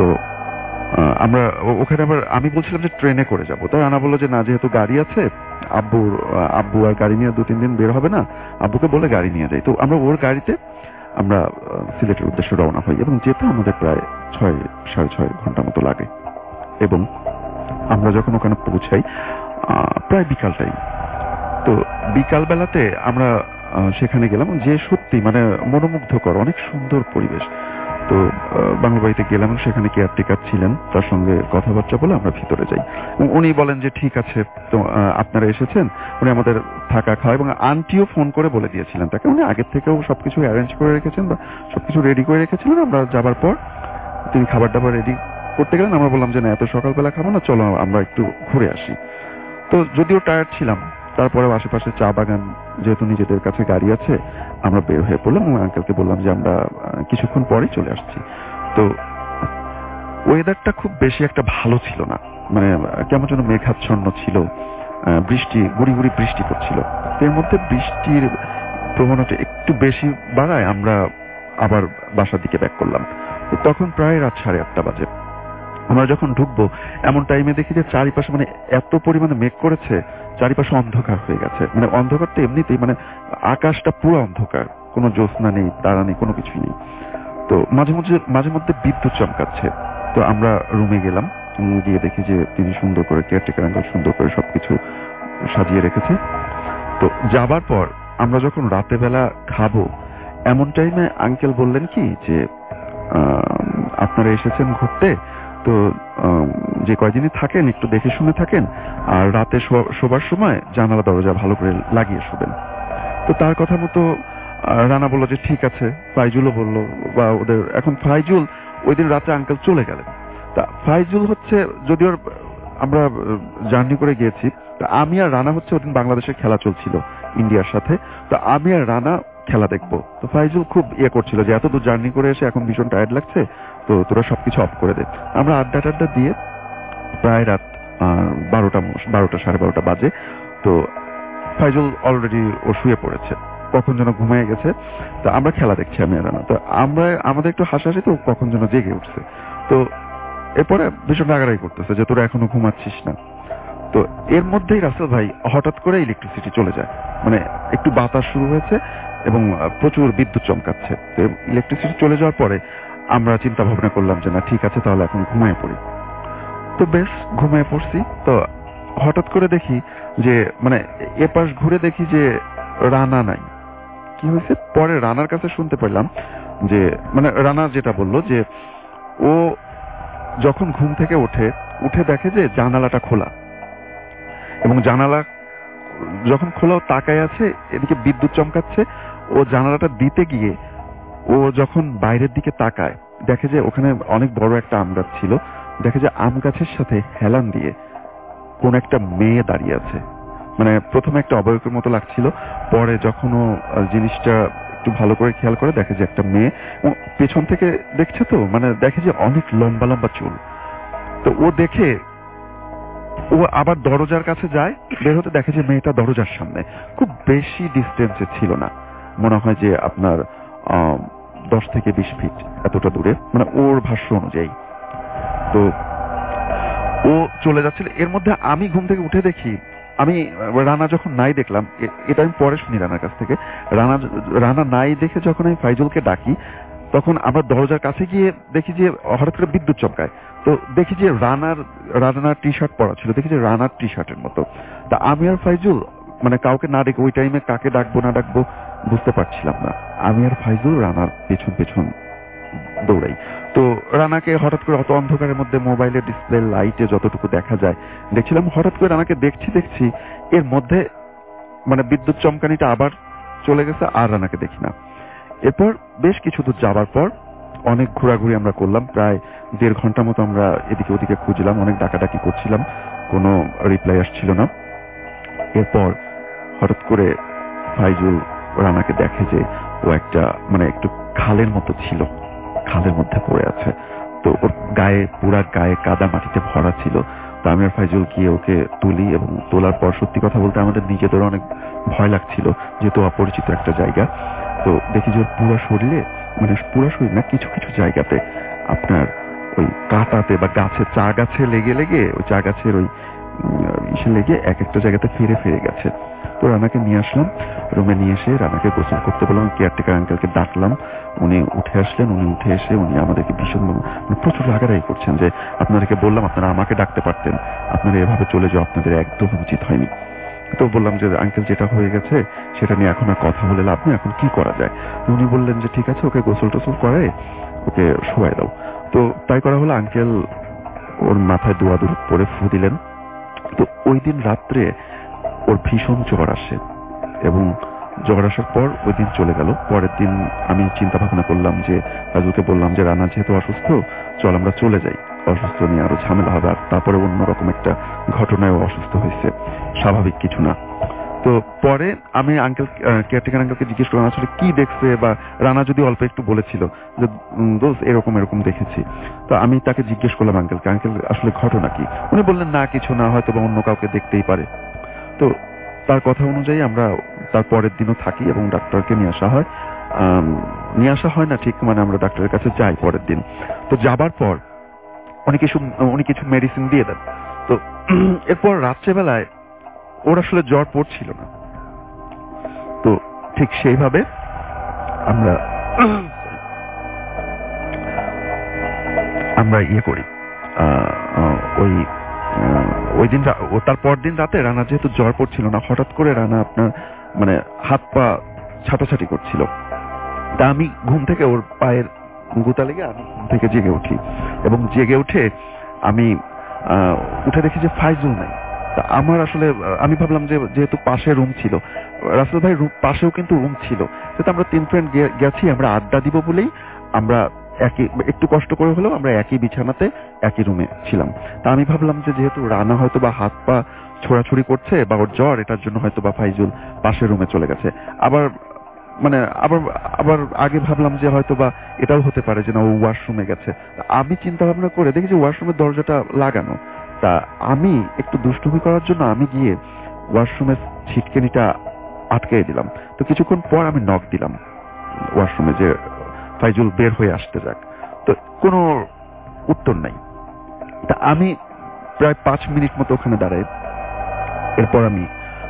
আমরা ওখানে আবার আমি বলছিলাম যে ট্রেনে করে যাবো, তো রানা বললো যে না, যেহেতু গাড়ি আছে, আব্বুর আব্বু আর গাড়ি নিয়ে দু তিন দিন বের হবে না, আব্বুকে বলে গাড়ি নিয়ে যাই। তো আমরা ওর গাড়িতে আমরা সিলেটের উদ্দেশ্যে রওনা হই এবং যেতে আমাদের প্রায় ছয় সাড়ে ছয় ঘন্টা মতো লাগে। এবং আমরা যখন ওখানে পৌঁছাই প্রায় বিকাল টাইম। তো বিকাল বেলাতে আমরা সেখানে গেলাম, যে সত্যি মানে মনোমুগ্ধকর, অনেক সুন্দর পরিবেশ। তো বাংলা বাড়িতে গেলাম, সেখানে কেয়ারটেকার ছিলেন, তার সঙ্গে কথাবার্তা বলে আমরা ভিতরে যাই। উনি বলেন যে ঠিক আছে, তো আপনারা এসেছেন। উনি আমাদের থাকা খাওয়া এবং আন্টিও ফোন করে বলে দিয়েছিলেন তাকে, উনি আগের থেকেও সবকিছু অ্যারেঞ্জ করে রেখেছেন বা সবকিছু রেডি করে রেখেছিলেন। আমরা যাবার পর তিনি খাবার দাবার রেডি করতে গেলেন। আমরা বললাম যে না, এত সকালবেলা খাবো না, চলো আমরা একটু ঘুরে আসি। তো যদিও টায়ার্ড ছিলাম, তারপরেও আশেপাশে চা বাগান, যেহেতু নিজেদের কাছে গাড়ি আছে, আমরা বের হয়ে পড়লাম এবং আঙ্কেলকে বললাম যে আমরা কিছুক্ষণ পরেই চলে আসছি। তো ওয়েদারটা খুব বেশি একটা ভালো ছিল না, মানে কেমন যেন মেঘাচ্ছন্ন ছিল, বৃষ্টি গুড়ি গুড়ি বৃষ্টি পড়ছিল। এর মধ্যে বৃষ্টির প্রবণতা একটু বেশি বাড়ায় আমরা আবার বাসার দিকে ব্যাক করলাম। তখন প্রায় রাত সাড়ে আটটা বাজে। আমরা যখন ঢুকবো এমন টাইমে দেখি যে চারিপাশে মানে এত পরিমাণে মেঘ করেছে, চারিপাশে অন্ধকার হয়ে গেছে। মানে অন্ধকার তো এমনিতেই, মানে আকাশটা পুরো অন্ধকার, কোনো জ্যোৎস্না নেই, তারা নেই, কোনো কিছুই নেই। তো মাঝে মধ্যে মাঝে মধ্যে বিদ্যুৎ চমকাচ্ছে। তো আমরা রুমে গেলাম, গিয়ে দেখি যে তিনি সুন্দর করে, কেয়ারটেকার আঙ্কেল সুন্দর করে সবকিছু সাজিয়ে রেখেছে। তো যাবার পর আমরা যখন রাতে বেলা খাবো এমন টাইমে আঙ্কেল বললেন কি যে আপনারা এসেছেন ঘুরতে, তো যে কয়দিনই থাকেন একটু দেখে শুনে থাকেন, আর রাতে শোবার সময় জানালা দরজা ভালো করে লাগিয়ে শোবেন। তো তার কথা মতো রানা বললো যে ঠিক আছে। ফাইজুলও বললো, বা ওদের এখন ফাইজুল ওই দিন রাতে আঙ্কেল চলে গেলেন। তা ফাইজুল হচ্ছে, যদিও আমরা জার্নি করে গিয়েছি, তা আমি আর রানা হচ্ছে ওদিন বাংলাদেশের খেলা চলছিল ইন্ডিয়ার সাথে, তো আমি আর রানা খেলা দেখবো। তো ফাইজুল খুব ইয়ে করছিল যে এত দূর জার্নি করে এসে এখন ভীষণ টায়ার্ড লাগছে, তো তোরা সবকিছু অফ করে দে। আমরা আড্ডা টাড্ডা দিয়ে প্রায় রাত বারোটা বারোটা সাড়ে বারোটা বাজে। তো ফাইজুল অলরেডি ও শুয়ে পড়েছে, কখন যেন ঘুমিয়ে গেছে। তো আমরা খেলা দেখছি আমি আর রানা। তো আমরা আমাদের একটু হাসাহাসি, তো কখন যেন জেগে উঠছে। তো এরপরে ভীষণ রাগারাগি করতেছে যে তোরা এখনো ঘুমাচ্ছিস না। তো এর মধ্যেই রাসেল ভাই হঠাৎ করে ইলেকট্রিসিটি চলে যায়, মানে একটু বাতাস শুরু হয়েছে এবং প্রচুর বিদ্যুৎ চমকাচ্ছে। তো ইলেকট্রিসিটি চলে যাওয়ার পরে আমরা চিন্তা ভাবনা করলাম যে না ঠিক আছে, তাহলে এখন ঘুমিয়ে পড়ি। তো বেশ ঘুমিয়ে পড়ছি। তো হঠাৎ করে দেখি যে মানে এপাশ ঘুরে দেখি যে রানা নাই। কি হয়েছে পরে রানার কাছে শুনতে পেলাম যে, মানে রানা যেটা বললো যে ও যখন ঘুম থেকে ওঠে উঠে দেখে যে জানালাটা খোলা, এবং জানালা যখন খোলা তাকায় আছে, এদিকে বিদ্যুৎ চমকাচ্ছে। ও জানালাটা দিতে গিয়ে ও যখন বাইরের দিকে তাকায় দেখে যে ওখানে অনেক বড় একটা আম গাছ ছিল, দেখে যে আম গাছের সাথে হেলান দিয়ে কোন একটা মেয়ে দাঁড়িয়ে আছে। মানে প্রথমে একটা অবয়বের মতো লাগছিল, পরে যখন ও জিনিসটা একটু ভালো করে খেয়াল করে দেখে যে একটা মেয়ে, পেছন থেকে দেখছে, তো মানে দেখে যে অনেক লম্বা লম্বা চুল। তো ও দেখে ও আবার দরজার কাছে যায়, বের হতে দেখে যে মেয়েটা দরজার সামনে, খুব বেশি ডিস্টেন্সে ছিল না, মনে হয় যে আপনার আহ দশ থেকে বিশ ফিট এতটা দূরে, মানে ওর ভাষ্য অনুযায়ী। তো ও চলে যাচ্ছিল। এর মধ্যে আমি ঘুম থেকে উঠে দেখি, আমি রানা যখন নাই দেখলাম, এটা আমি পরে শুনি রানার কাছ থেকে, রানা রানা নাই দেখে যখন আমি ফাইজুলকে ডাকি, তখন আমার দরজার কাছে গিয়ে দেখি যে হঠাৎ করে বিদ্যুৎ চমকায়। তো দেখি যে রানার রানার টি শার্ট পরা ছিল, দেখি যে রানার টি শার্টের মতো। তা আমি আর ফাইজুল মানে কাউকে না ডেকে ওই টাইমে কাকে ডাকবো না ডাকবো বুঝতে পারছিলাম না। আমি আর ফাইজুল রানার পেছন পেছন দৌড়াই। তো রানাকে হঠাৎ করে অত অন্ধকারের মধ্যে মোবাইলের ডিসপ্লে লাইটে যতটুকু দেখা যায় দেখছিলাম, হঠাৎ করে রানাকে দেখছি দেখছি এর মধ্যে মানে বিদ্যুৎ চমকানিটা আবার চলে গেছে, আর রানাকে দেখি না। এরপর বেশ কিছু দূর যাবার পর অনেক ঘোরাঘুরি আমরা করলাম, প্রায় দেড় ঘন্টা মতো আমরা এদিকে ওদিকে খুঁজলাম, অনেক ডাকাডাকি করছিলাম, কোনো রিপ্লাই আসছিল না। এরপর হঠাৎ করে ফাইজুল রানাকে দেখে যে ও একটা মানে একটু খালের মতো ছিল, খালের মধ্যে পড়ে আছে। তো ওর গায়ে পুরা গায়ে কাদা মাটিতে ভরা ছিল। তো আমি আর ফাইজুল গিয়ে ওকে তুলি, এবং তোলার পর সত্যি কথা বলতে আমাদের নিজেদের অনেক ভয় লাগছিল, যেহেতু অপরিচিত একটা জায়গা। তো দেখি যে ওর পুরো শরীরে, মানে পুরো শরীর না, কিছু কিছু জায়গাতে আপনার ওই কাঁটাতে বা গাছে চা গাছে লেগে লেগে ওই চা গাছের ওই ইসে লেগে এক একটা জায়গাতে ফিরে ফিরে গেছে। তো রানাকে নিয়ে আসলাম, রুমে নিয়ে এসে রানাকে গোসল করতে বললাম, কেয়ারটেকার আঙ্কেলকে ডাকলাম, উনি উঠে আসলেন। উনি উঠে এসে উনি আমাদেরকে ভীষণ প্রচুর রাগারাগি করছেন যে আপনাদেরকে বললাম আপনারা আমাকে ডাকতে পারতেন, আপনারা এভাবে চলে যাও, আপনাদের একদম উচিত হয়নি। তো বললাম যে আঙ্কেল যেটা হয়ে গেছে সেটা নিয়ে এখন আর কথা বলে লাভ নেই, এখন কি করা যায়। উনি বললেন যে ঠিক আছে, ওকে গোসল টোসল করে ওকে শোয়াই দাও। তো তাই করা হলো। আঙ্কেল ওর মাথায় দোয়া দূর পরে ফু দিলেন। তো ওই দিন রাত্রে ওর ভীষণ জ্বর আসে, এবং জ্বর আসার পর ওই দিন চলে গেল। পরের দিন আমি চিন্তা ভাবনা করলাম যে রাজুকে বললাম যে রানা যেহেতু অসুস্থ, চল আমরা চলে যাই, অসুস্থ নিয়ে আরো ঝামেলা হবে। আর তারপরে অন্যরকম একটা ঘটনায় অসুস্থ হয়েছে, স্বাভাবিক কিছু না। তো পরে আমি আঙ্কেল কেয়ারটেকার আঙ্কেলকে জিজ্ঞেস করলাম আসলে কি দেখছে, বা রানা যদি অল্প একটু বলেছিল যে দোস্ত এরকম এরকম দেখেছি। তো আমি তাকে জিজ্ঞেস করলাম আঙ্কেলকে, আঙ্কেল আসলে ঘটনা কি? উনি বললেন না কিছু না, হয়তো বা অন্য কাউকে দেখতেই পারে। তো তার কথা অনুযায়ী আমরা তার পরের দিনও থাকি এবং ডাক্তারকে নিয়ে আসা হয়। নিয়ে আসা হয় না ঠিক, মানে আমরা ডাক্তারের কাছে যাই পরের দিন। তো যাবার পর উনি কিছু উনি কিছু মেডিসিন দিয়ে দেন। তো এরপর রাত্রেবেলায় ওর আসলে জ্বর পড়ছিল না। তো ঠিক সেইভাবে আমরা আমরা ইয়ে করি, ওই ওই দিন তার পর দিন রাতে রানা যেহেতু জ্বর পড়ছিল না, হঠাৎ করে রানা আপনার মানে হাত পা ছাটাছাটি করছিল। তা আমি ঘুম থেকে ওর পায়ের গুতা লেগে আমি ঘুম থেকে জেগে উঠি, এবং জেগে উঠে আমি উঠে দেখি যে ফাইজুল নাই। তা আমার আসলে আমি ভাবলাম যে যেহেতু পাশে রুম ছিল, রাসেল ভাই পাশেও কিন্তু রুম ছিল, যেহেতু আমরা তিন ফ্রেন্ড গেছি আমরা আড্ডা দিব বলেই আমরা একই একটু কষ্ট করে হলেও আমরা একই বিছানাতে একই রুমে ছিলাম। তা আমি ভাবলাম যে যেহেতু রানা হয়তো বা হাত পা ছোড়াছুড়ি করছে বা ওর জ্বর, এটার জন্য হয়তো বা ফাইজুল পাশের রুমে চলে গেছে। আবার মানে আবার আবার আগে ভাবলাম যে হয়তো বা এটাও হতে পারে যে না ও ওয়াশরুমে গেছে। আমি চিন্তা ভাবনা করে দেখি যে ওয়াশরুমের দরজাটা লাগানো। তা আমি একটু দুষ্টুমি করার জন্য আমি গিয়ে ওয়াশরুমের ছিটকেনিটা আটকে দিলাম। তো কিছুক্ষণ পর আমি নক দিলাম ওয়াশরুমে যে ফাইজুল বের হয়ে আসতে যাক। তো কোনো উত্তর নাই। তা আমি প্রায় পাঁচ মিনিট মতো ওখানে দাঁড়াই। এরপর আমি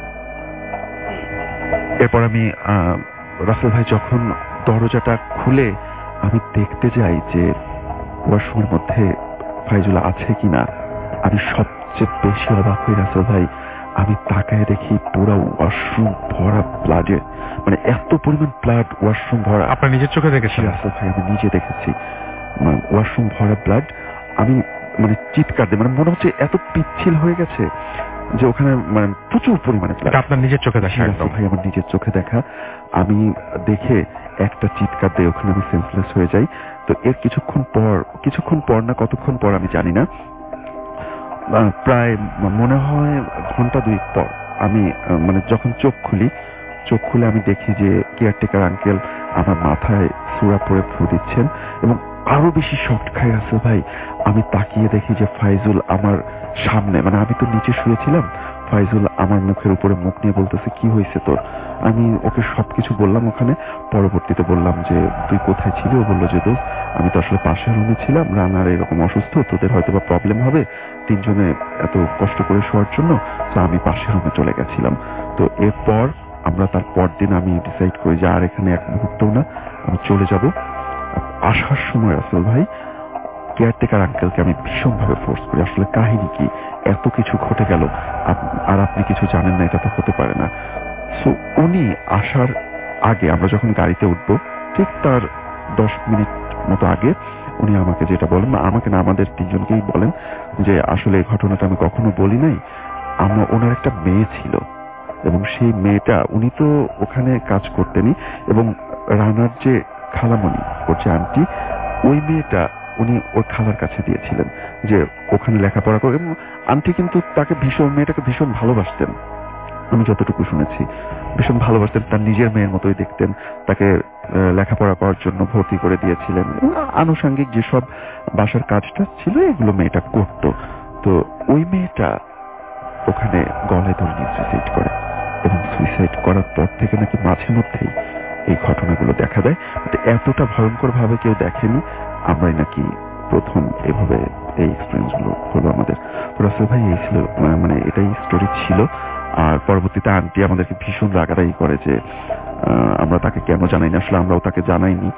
এরপর আমি রাসেল ভাই যখন দরজাটা খুলে আমি দেখতে যাই যে ওয়াশরুমের মধ্যে ফাইজুল আছে কিনা, আমি সবচেয়ে বেশি অবাক হই রাসেল ভাই। আমি তাকায় দেখি পুরো ওয়াশরুম ভরা ব্লাডে, মানে এত পরিমাণ ব্লাড ওয়াশরুম ভরা। আপনার নিজের চোখে দেখেছি? রাসেল ভাই আমি নিজে দেখেছি ওয়াশরুম ভরা ব্লাড। আমি মানে চিৎকার দিই, মানে মনে হচ্ছে এত পিচ্ছিল হয়ে গেছে যে ওখানে মানে প্রচুর পরিমাণে ব্লাড। আপনার নিজের চোখে দেখা? রাসেল ভাই আমার নিজের চোখে দেখা। আমি দেখে একটা চিৎকার দিয়ে ওখানে আমি সেন্সলেস হয়ে যাই। তো এর কিছুক্ষণ পর কিছুক্ষণ পর না কতক্ষণ পর আমি জানি না, প্রায় মনে হয় ঘন্টা দুই পর আমি মানে যখন চোখ খুলি, চোখ খুলে আমি দেখি যে কেয়ারটেকার আঙ্কেল আমার মাথায় সুরা পরে ফু দিচ্ছেন, এবং আরো বেশি শক খাই রাসেল ভাই। আমি তাকিয়ে দেখি যে ফাইজুল আমার সামনে, মানে আমি তো নিচে শুয়েছিলাম, ফাইজুল আমার মুখের উপরে মুখ নিয়ে বলতেছে কি হয়েছে তোর। আমি ওকে সবকিছু বললাম ওখানে। পরবর্তীতে বললাম যে তুই কোথায় ছিলি? ও বললো যে দোস্ত আমি তো আসলে পাশের রুমে ছিলাম, রানার এরকম অসুস্থ, তোদের হয়তো বা প্রবলেম হবে তিনজনে এত কষ্ট করে শোয়ার জন্য, তো আমি পাশের রুমে চলে গেছিলাম। তো এরপর আমরা তার পরদিন আমি ডিসাইড করি যে আর এখানে এক মুহূর্তও না, আমি চলে যাব। আসার সময় রাসেল ভাই কেয়ারটেকার আঙ্কেলকে আমি ভীষণ ভাবে ফোর্স করি আসলে কাহিনী কি, এত কিছু ঘটে গেল আর আপনি কিছু জানেন না, এটা তো হতে পারে না। সো উনি আসার আগে আমরা যখন গাড়িতে উঠবো ঠিক তার দশ মিনিট মতো আগে উনি আমাকে যেটা বলেন, না আমাকে না আমাদের তিনজনকেই বলেন যে আসলে এই ঘটনাটা আমি কখনো বলি নাই, আমার ওনার একটা মেয়ে ছিল এবং সেই মেয়েটা উনি তো ওখানে কাজ করতেনই, এবং রানার যে খালামণি ওর যে আন্টি ওই মেয়েটা উনি ওর খালার কাছে দিয়েছিলেন যে ওখানে লেখাপড়া করে, এবং আন্টি কিন্তু তাকে ভীষণ মেয়েটাকে ভীষণ ভালোবাসতেন, আমি যতটুকু শুনেছি ভীষণ ভালোবাসতেন, তার নিজের মেয়ের মতোই দেখতেন, তাকে লেখাপড়া করার জন্য ভর্তি করে দিয়েছিলেন, আনুষঙ্গিক যেসব বাসার কাজটা ছিল এগুলো মেয়েটা করত। তো ওই মেয়েটা ওখানে গলায় দড়ি নিয়ে সুইসাইড করে, এবং সুইসাইড করার পর থেকে নাকি মাঝে মধ্যেই এই ঘটনাগুলো দেখা দেয়। এতটা ভয়ঙ্কর ভাবে কেউ দেখেনি, আমরাই নাকি প্রথম এভাবে এই এক্সপিরিয়েন্স গুলো হলো আমাদের। তো রাসেল ভাই এই ছিল, মানে এটাই স্টোরি ছিল। আর পরবর্তীতে আন্টি আমাদেরকে ভীষণ রাগারাগি করে যে আমরা তাকে কেন জানাইনি, আসলে আমরাও তাকে জানাইনি।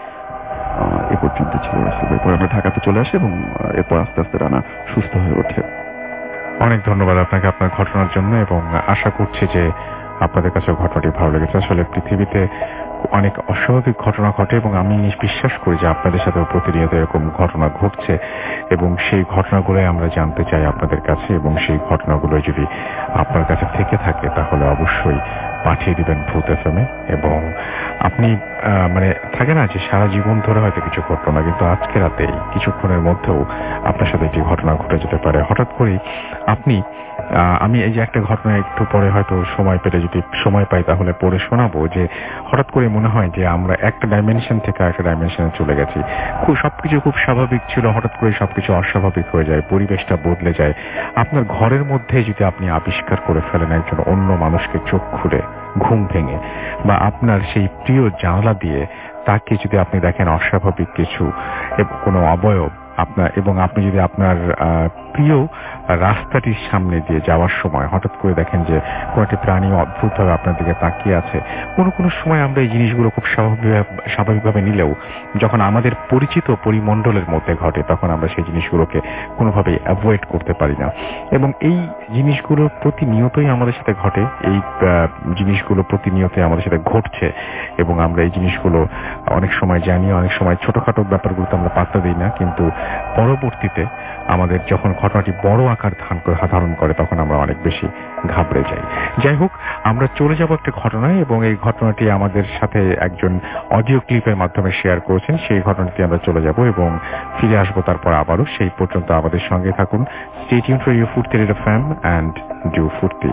এ পর্যন্ত ছিল রাসেল ভাই। পরে আমরা ঢাকাতে চলে আসি এবং এরপর আস্তে আস্তে রানা সুস্থ হয়ে ওঠে। অনেক ধন্যবাদ আপনাকে আপনার ঘটনার জন্য, এবং আশা করছি যে আপনাদের কাছে ঘটনাটি ভালো লেগেছে। আসলে পৃথিবীতে অনেক অস্বাভাবিক ঘটনা ঘটে, এবং আমি বিশ্বাস করি যে আপনাদের সাথে প্রতিনিয়ত এরকম ঘটনা ঘটছে, এবং সেই ঘটনাগুলোই আমরা জানতে চাই আপনাদের কাছে, এবং সেই ঘটনাগুলো যদি আপনার কাছে থেকে থাকে তাহলে অবশ্যই পাঠিয়ে দিবেন ভূত এফএমে। এবং আপনি মানে থাকে না যে সারা জীবন ধরে হয়তো কিছু ঘটনা, কিন্তু আজকে রাতে কিছুক্ষণের মধ্যেও আপনার সাথে একটি ঘটনা ঘটে যেতে পারে। হঠাৎ করে আপনি আমি এই যে একটা ঘটনা একটু পরে হয়তো সময় পেলে যদি সময় পাই তাহলে পড়ে শোনাবো, যে হঠাৎ করে মনে হয় যে আমরা একটা ডাইমেনশন থেকে একটা ডাইমেনশনে চলে গেছি, খুব সবকিছু খুব স্বাভাবিক ছিল, হঠাৎ করে সবকিছু অস্বাভাবিক হয়ে যায়, পরিবেশটা বদলে যায়। আপনার ঘরের মধ্যে যদি আপনি আবিষ্কার করে ফেলেন একজন অন্য মানুষকে চোখ খুলে ঘুম ভেঙে, বা আপনার সেই প্রিয় জানালা দিয়ে তাকে যদি আপনি দেখেন অস্বাভাবিক কিছু কোনো অবয়ব আপনার, এবং আপনি যদি আপনার প্রিয় রাস্তাটির সামনে দিয়ে যাওয়ার সময় হঠাৎ করে দেখেন যে কোন একটি প্রাণী অদ্ভুতভাবে আপনার দিকে তাকিয়ে আছে, কোনো কোনো সময় আমরা এই জিনিসগুলো খুব স্বাভাবিকভাবে নিলেও যখন আমাদের পরিচিত পরিমণ্ডলের মধ্যে ঘটে তখন আমরা সেই জিনিসগুলোকে কোনোভাবেই অ্যাভয়েড করতে পারি না। এবং এই জিনিসগুলো প্রতিনিয়তই আমাদের সাথে ঘটে, এই জিনিসগুলো প্রতিনিয়তই আমাদের সাথে ঘটছে, এবং আমরা এই জিনিসগুলো অনেক সময় জানি, অনেক সময় ছোটখাটো ব্যাপারগুলোতে আমরা পাত্তা দিই না, কিন্তু পরবর্তীতে আমাদের যখন ঘটনাটি বড় আকার ধারণ করে তখন আমরা অনেক বেশি ঘাবড়ে যাই। যাই হোক, আমরা চলে যাব একটা ঘটনায়, এবং এই ঘটনাটি আমাদের সাথে একজন অডিও ক্লিপের মাধ্যমে শেয়ার করেছেন। সেই ঘটনাটি আমরা চলে যাব এবং ফিরে আসবো তারপর আবারও। সেই পর্যন্ত আমাদের সঙ্গে থাকুন। Stay tuned for your Foorti FM and do Foorti.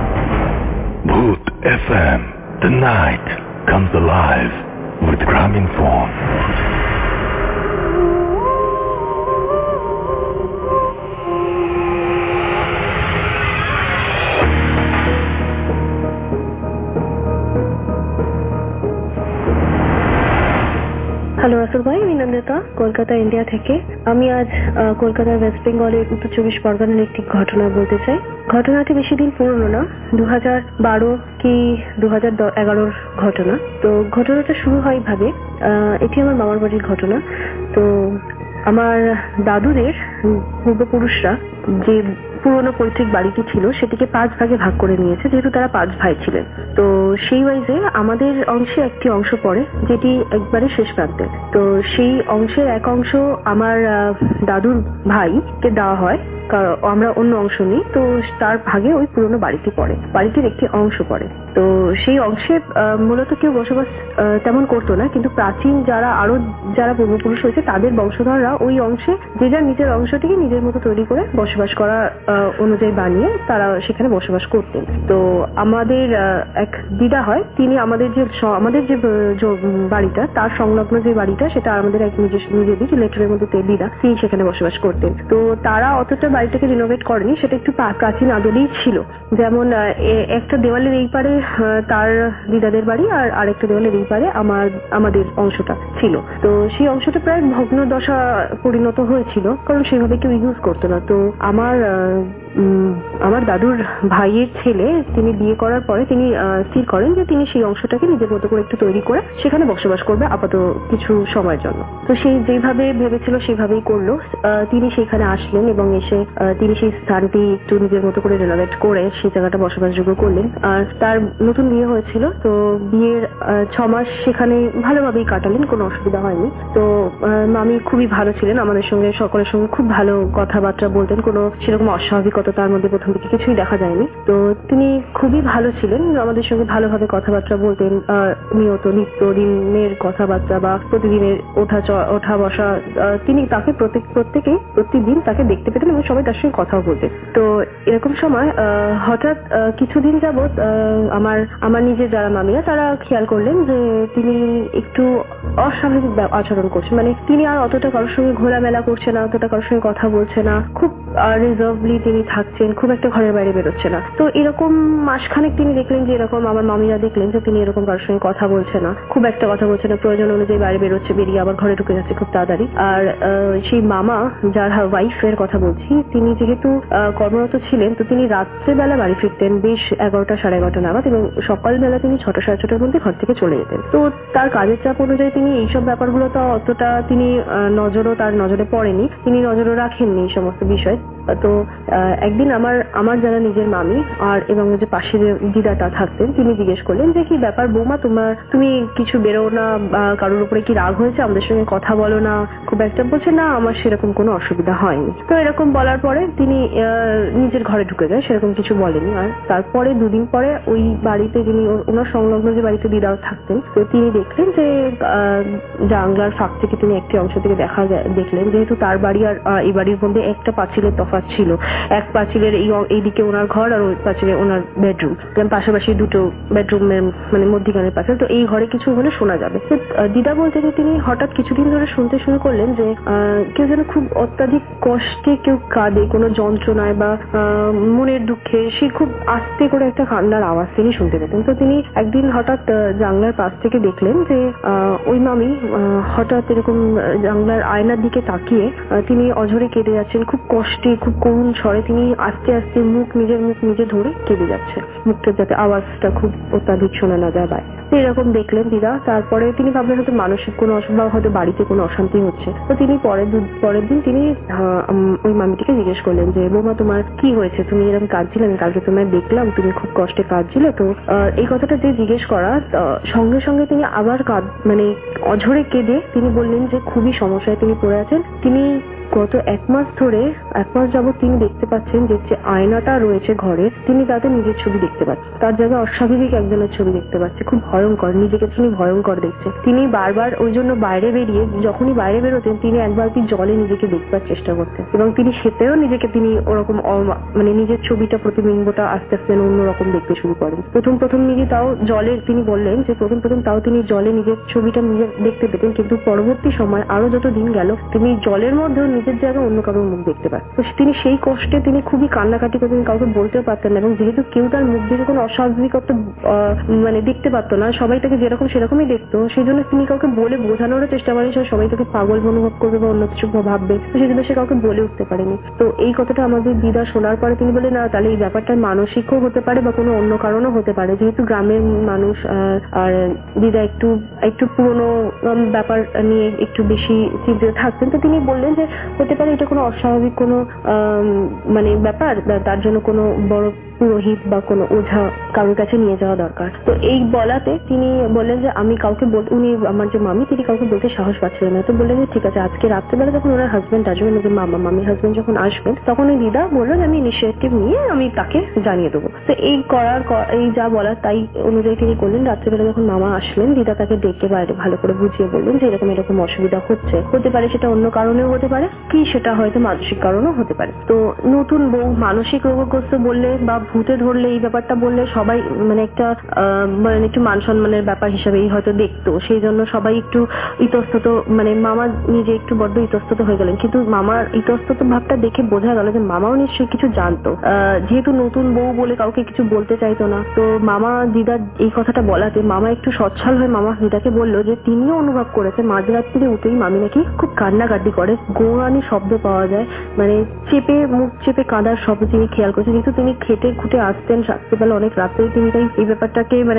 Bhoot F M, the night comes alive with Gramophone. Hello Russell ভাই, আমি নন্দিতা, কলকাতা ইন্ডিয়া থেকে। আমি আজ কলকাতার ওয়েস্ট বেঙ্গলের উত্তর চব্বিশ পরগনার একটি ঘটনা বলতে চাই। ঘটনাটি বেশি দিন পুরনো না, দু হাজার বারো কি দু হাজার এগারোর ঘটনা। তো ঘটনাটা শুরু হয় ভাবে, এটি আমার মামার বাড়ির ঘটনা। তো আমার দাদুদের পূর্বপুরুষরা যে পুরনো পৈতৃক বাড়িটি ছিল সেটিকে পাঁচ ভাগে ভাগ করে নিয়েছে, যেহেতু তারা পাঁচ ভাই ছিলেন। তো সেই ওয়াইজে আমাদের অংশে একটি অংশ পড়ে যেটি একবারে শেষ প্রান্তে। তো সেই অংশের এক অংশ আমার দাদুর ভাইকে দেওয়া হয়, আমরা অন্য অংশ নিই। তো তার ভাগে ওই পুরনো বাড়িটি পড়ে, বাড়িটির একটি অংশ পড়ে। তো সেই অংশে মূলত কেউ বসবাস তেমন করতো না, কিন্তু প্রাচীন যারা আরো যারা পূর্বপুরুষ হয়েছে তাদের বংশধররা ওই অংশে যে যার নিজের অংশটিকে নিজের মতো তৈরি করে বসবাস করা অনুযায়ী বানিয়ে তারা সেখানে বসবাস করতেন। তো আমাদের এক দিদা হয়, তিনি আমাদের যে আমাদের যে বাড়িটা তার সংলগ্ন যে বাড়িটা সেটা আমাদের এক নিজেদের রিলেটিভের মধ্যে দিদা, তিনি সেখানে বসবাস করতেন। তো তারা অতটা বাড়িটাকে রিনোভেট করেনি, সেটা একটু প্রাচীন আদলেই ছিল। যেমন একটা দেওয়ালের এই পারে তার দিদাদের বাড়ি, আর আরেকটা দেওয়ালের এই পারে আমার আমাদের অংশটা ছিল। তো সেই অংশটা প্রায় ভগ্ন দশা পরিণত হয়েছিল, কারণ সেভাবে কেউ ইউজ করতো না। তো আমার আমার দাদুর ভাইয়ের ছেলে তিনি বিয়ে করার পরে তিনি স্থির করেন যে তিনি সেই অংশটাকে নিজের মতো করে একটু তৈরি করে সেখানে বসবাস করবে আপাতত কিছু সময়ের জন্য। তো সেই যেভাবে ভেবেছিল সেভাবেই করলো। তিনি সেখানে আসলেন এবং এসে তিনি সেই স্থানটি একটু নিজের মতো করে রেনোভেট করে সেই জায়গাটা বসবাসযোগ্য করলেন। আর তার নতুন বিয়ে হয়েছিল, তো বিয়ের ছ মাস সেখানে ভালোভাবেই কাটালেন, কোনো অসুবিধা হয়নি। তো মামি খুবই ভালো ছিলেন, আমাদের সঙ্গে সকলের সঙ্গে খুব ভালো কথাবার্তা বলতেন, কোনো সেরকম অস্বাভাবিকতা তার মধ্যে প্রথম দিকে কিছুই দেখা যায়নি। তো তিনি খুবই ভালো ছিলেন, আমাদের সঙ্গে ভালোভাবে কথাবার্তা বলতেন, নিয়ত নিত্য দিনের কথাবার্তা বা প্রতিদিনের ওঠা ওঠা বসা, তিনি তাকে প্রত্যেক প্রত্যেকেই প্রতিদিন তাকে দেখতে পেতেন এবং সবাই তার সঙ্গে কথাও বলতেন। তো এরকম সময় হঠাৎ কিছুদিন যাবৎ আমার আমার নিজের যারা মামিরা তারা খেয়াল করলেন যে তিনি একটু অস্বাভাবিক আচরণ করছেন, মানে তিনি আর অতটা কারোর সঙ্গে ঘোরামেলা করছে না, অতটা কারোর সঙ্গে কথা বলছে না, খুব রিজার্ভলি তিনি থাকছেন, খুব একটা ঘরের বাইরে বেরোচ্ছে না। তো এরকম মাসখানেক তিনি দেখলেন যে এরকম আমার মামিরা দেখলেন যে তিনি এরকম কারোর সঙ্গে কথা বলছে না, খুব একটা কথা বলছে না, প্রয়োজন অনুযায়ী বাইরে বেরোচ্ছে, বেরিয়ে আবার ঘরে ঢুকে যাচ্ছে খুব তাড়াতাড়ি। আর সেই মামা যার ওয়াইফের কথা বলছি, তিনি যেহেতু কর্মরত ছিলেন তো তিনি রাত্রেবেলা বাড়ি ফিরতেন বেশ এগারোটা সাড়ে এগারোটা নাগাদ, এবং সকালবেলা তিনি ছটা সাড়ে ছটার মধ্যে ঘর থেকে চলে যেতেন। তো তার কাজের চাপ অনুযায়ী তিনি এইসব ব্যাপারগুলো তো অতটা তিনি নজরও তার নজরে পড়েনি, তিনি নজরও রাখেননি এই সমস্ত বিষয়। তো একদিন আমার আমার যারা নিজের মামি আর এবং যে পাশের দিদাটা থাকতেন তিনি জিজ্ঞেস করলেন যে কি ব্যাপার বৌমা, তোমার তুমি কিছু বেরো না বা কারোর উপরে কি রাগ হয়েছে, আমাদের সঙ্গে কথা বলো না খুব একটা। বলছে না আমার সেরকম কোনো অসুবিধা হয়নি। তো এরকম বলার পরে তিনি নিজের ঘরে ঢুকে যায়, সেরকম কিছু বলেনি। আর তারপরে দুদিন পরে ওই বাড়িতে যিনি ওনার সংলগ্ন যে বাড়িতে দিদাও থাকতেন, তো তিনি দেখলেন যে জানলার ফাঁক থেকে তিনি একটি অংশ থেকে দেখা দেখলেন যেহেতু তার বাড়ি আর এই বাড়ির মধ্যে একটা পাঁচিলের তফাৎ ছিল, এক পাঁচিলের এই এইদিকে ওনার ঘর আর ওই পাঁচিলে ওনার বেডরুম, পাশাপাশি দুটো বেডরুমের মানে মধ্যিখানের পাঁচিল, তো এই ঘরে কিছু হলে শোনা যাবে। তো দিদা বলতে যে তিনি হঠাৎ কিছুদিন ধরে শুনতে শুরু করলেন যে কেউ যেন খুব অত্যাধিক কষ্টে কেউ কাঁদে, কোনো যন্ত্রণায় বা মনের দুঃখে সে খুব আস্তে করে একটা কান্নার আওয়াজ তিনি শুনতে পেতেন। তো তিনি একদিন হঠাৎ জানলার পাশ থেকে দেখলেন যে ওই মামি হঠাৎ এরকম জানলার আয়নার দিকে তাকিয়ে তিনি অঝরে কেঁদে যাচ্ছেন, খুব কষ্টে খুব করুণ স্বরে তিনি আস্তে আস্তে মুখ নিজের মুখ নিজে ধরে কেঁদে যাচ্ছে, মুখটা যাতে আওয়াজটা খুব অত্যাধিক শোনা না যায় বাইরে। এরকম দেখলেন দিদা। তারপরে তিনি ভাবলেন হয়তো মানসিক কোনো অসুবিধা, হয়তো বাড়িতে কোনো অশান্তি হচ্ছে। তো তিনি পরের পরের দিন তিনি ওই মামিটিকে জিজ্ঞেস করলেন যে বৌমা তোমার কি হয়েছে, তুমি এরকম কাঁদছিলে, আমি কালকে তোমায় দেখলাম তুমি খুব কষ্টে কাঁদছিলে। তো এই কথাটা যে জিজ্ঞেস করা সঙ্গে সঙ্গে তিনি আবার কাঁদ মানে অঝরে কেঁদে তিনি বললেন যে খুবই সমস্যায় তিনি পড়ে আছেন। তিনি গত এক মাস ধরে এক মাস যাবত তিনি দেখতে পাচ্ছেন যে যে আয়নাটা রয়েছে ঘরে তিনি তাতে নিজের ছবি দেখতে পাচ্ছেন, তার জায়গায় অস্বাভাবিক একজনের ছবি দেখতে পাচ্ছে, খুব ভয়ঙ্কর, নিজেকে তিনি ভয়ঙ্কর দেখছে। তিনি বারবার ওই জন্য বাইরে বেরিয়ে যখনই বাইরে বেরোতেন তিনি এক বালতি জলে নিজেকে দেখবার চেষ্টা করতেন এবং তিনি সেতেও নিজেকে তিনি ওরকম মানে নিজের ছবিটা প্রতিবিম্বটা আস্তে আস্তে অন্যরকম দেখতে শুরু করেন। প্রথম প্রথম নিজে তাও জলের তিনি বললেন যে প্রথম প্রথম তাও তিনি জলে নিজের ছবিটা নিজে দেখতে পেতেন, কিন্তু পরবর্তী সময় আরো যত দিন গেল তিনি জলের মধ্যেও নিজের জায়গায় অন্য কারোর মুখ দেখতে পান। তো তিনি সেই কষ্টে তিনি খুবই কান্নাকাটি করতেন, কাউকে বলতেও পারতেন না, এবং যেহেতু কেউ তার মুখ দেখে কোনো অস্বাভাবিকত্ব মানে দেখতে পারতো না, সবাই তাকে যেরকম সেরকমই দেখতো, সেই জন্য তিনি কাউকে বলে বোঝানোর চেষ্টা করেন সবাই তাকে পাগল অনুভব করবে বা অন্য কিছু ভাববে, তো সেই জন্য সে কাউকে বলে উঠতে পারেনি। তো এই কথাটা আমাদের দিদা শোনার পরে তিনি বলে না তাহলে এই ব্যাপারটা মানসিকও হতে পারে বা কোনো অন্য কারণও হতে পারে, যেহেতু গ্রামের মানুষ আর দিদা একটু একটু পুরোনো ব্যাপার নিয়ে একটু বেশি চিন্তিত থাকতেন। তো তিনি বললেন যে হতে পারে এটা কোনো অস্বাভাবিক কোনো মানে ব্যাপার, তার জন্য কোনো বড় পুরোহিত বা কোনো ওঝা কারোর কাছে নিয়ে যাওয়া দরকার। তো এই বলাতে তিনি বললেন যে আমি কাউকে বলতে, উনি আমার যে মামি তিনি কাউকে বলতে সাহস পাচ্ছিলেন না। তো বললেন যে ঠিক আছে আজকে রাত্রেবেলা যখন ওনার হাজবেন্ড আসবেন, ওদের মামা মামির হাজবেন্ড যখন আসবেন তখন ওই দিদা বললেন আমি ইনিশিয়েটিভ নিয়ে আমি তাকে জানিয়ে দেবো। তো এই করার এই যা বলার তাই অনুযায়ী তিনি করলেন। রাত্রেবেলা যখন মামা আসলেন দিদা তাকে ডেকে বাইরে ভালো করে বুঝিয়ে বললেন যে এরকম এরকম অসুবিধা হচ্ছে, হতে পারে সেটা অন্য কারণেও হতে পারে কি সেটা হয়তো মানসিক কারণও হতে পারে। তো নতুন বউ মানসিক রোগগ্রস্ত বললে বা ভূতে ধরলে এই ব্যাপারটা বললে সবাই মানে একটা মানে একটু মান সম্মানের ব্যাপার হিসেবেই হয়তো দেখতো, সেই জন্য সবাই একটু ইতস্তত মানে মামা নিজে একটু বড্ড ইতস্তত হয়ে গেলেন। কিন্তু মামার ইতস্তত ভাবটা দেখে বোঝা গেল যে মামাও নিশ্চয়ই কিছু জানতো, যেহেতু নতুন বউ বলে কাউকে কিছু বলতে চাইতো না। তো মামা দিদার এই কথাটা বলাতে মামা একটু সচ্ছল হয়ে মামা দিদাকে বললো যে তিনিও অনুভব করেছে মাঝরাত্রিরে উঠেই মামি নাকি খুব কান্নাকাটি করে, গৌরানি শব্দ পাওয়া যায়, মানে চেপে মুখ চেপে কাঁদার শব্দ তিনি খেয়াল করেছেন। যেহেতু তিনি খেটে খুঁটে আসতেন রাত্রেবেলা অনেক রাত্রে তিনি তাই এই ব্যাপারটাকে মানে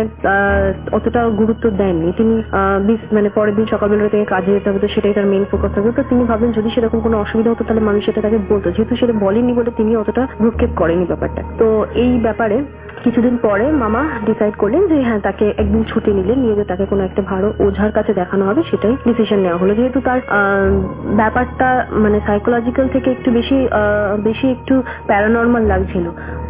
অতটা গুরুত্ব দেননি। তিনি মানে পরের দিন সকালবেলা থেকে কাজে যেতে হবে, তো সেটাই তার মেইন ফোকাস থাকবে। তো তিনি ভাবেন যদি সেরকম কোনো অসুবিধা হতো তাহলে মানুষ সেটা তাকে বলতো, যেহেতু সেটা বলেনি বলে তিনি অতটা ভ্রুক্ষেপ করেনি ব্যাপারটা। তো এই ব্যাপারে কিছুদিন পরে মামা ডিসাইড করলেন যে হ্যাঁ তাকে একদিন ছুটি নিলেন, নিয়ে যে তাকে কোনো একটা ভালো ওঝার কাছে দেখানো হবে, সেটাই ডিসিশন নেওয়া হলো। যেহেতু তার ব্যাপারটা মানে সাইকোলজিক্যাল থেকে একটু বেশি বেশি একটু প্যারানর্মাল লাগছিল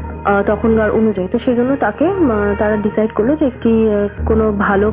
তখনকার অনুযায়ী, তো সেই জন্য তাকে তারা ডিসাইড করলো যে একটি কোনো ভালো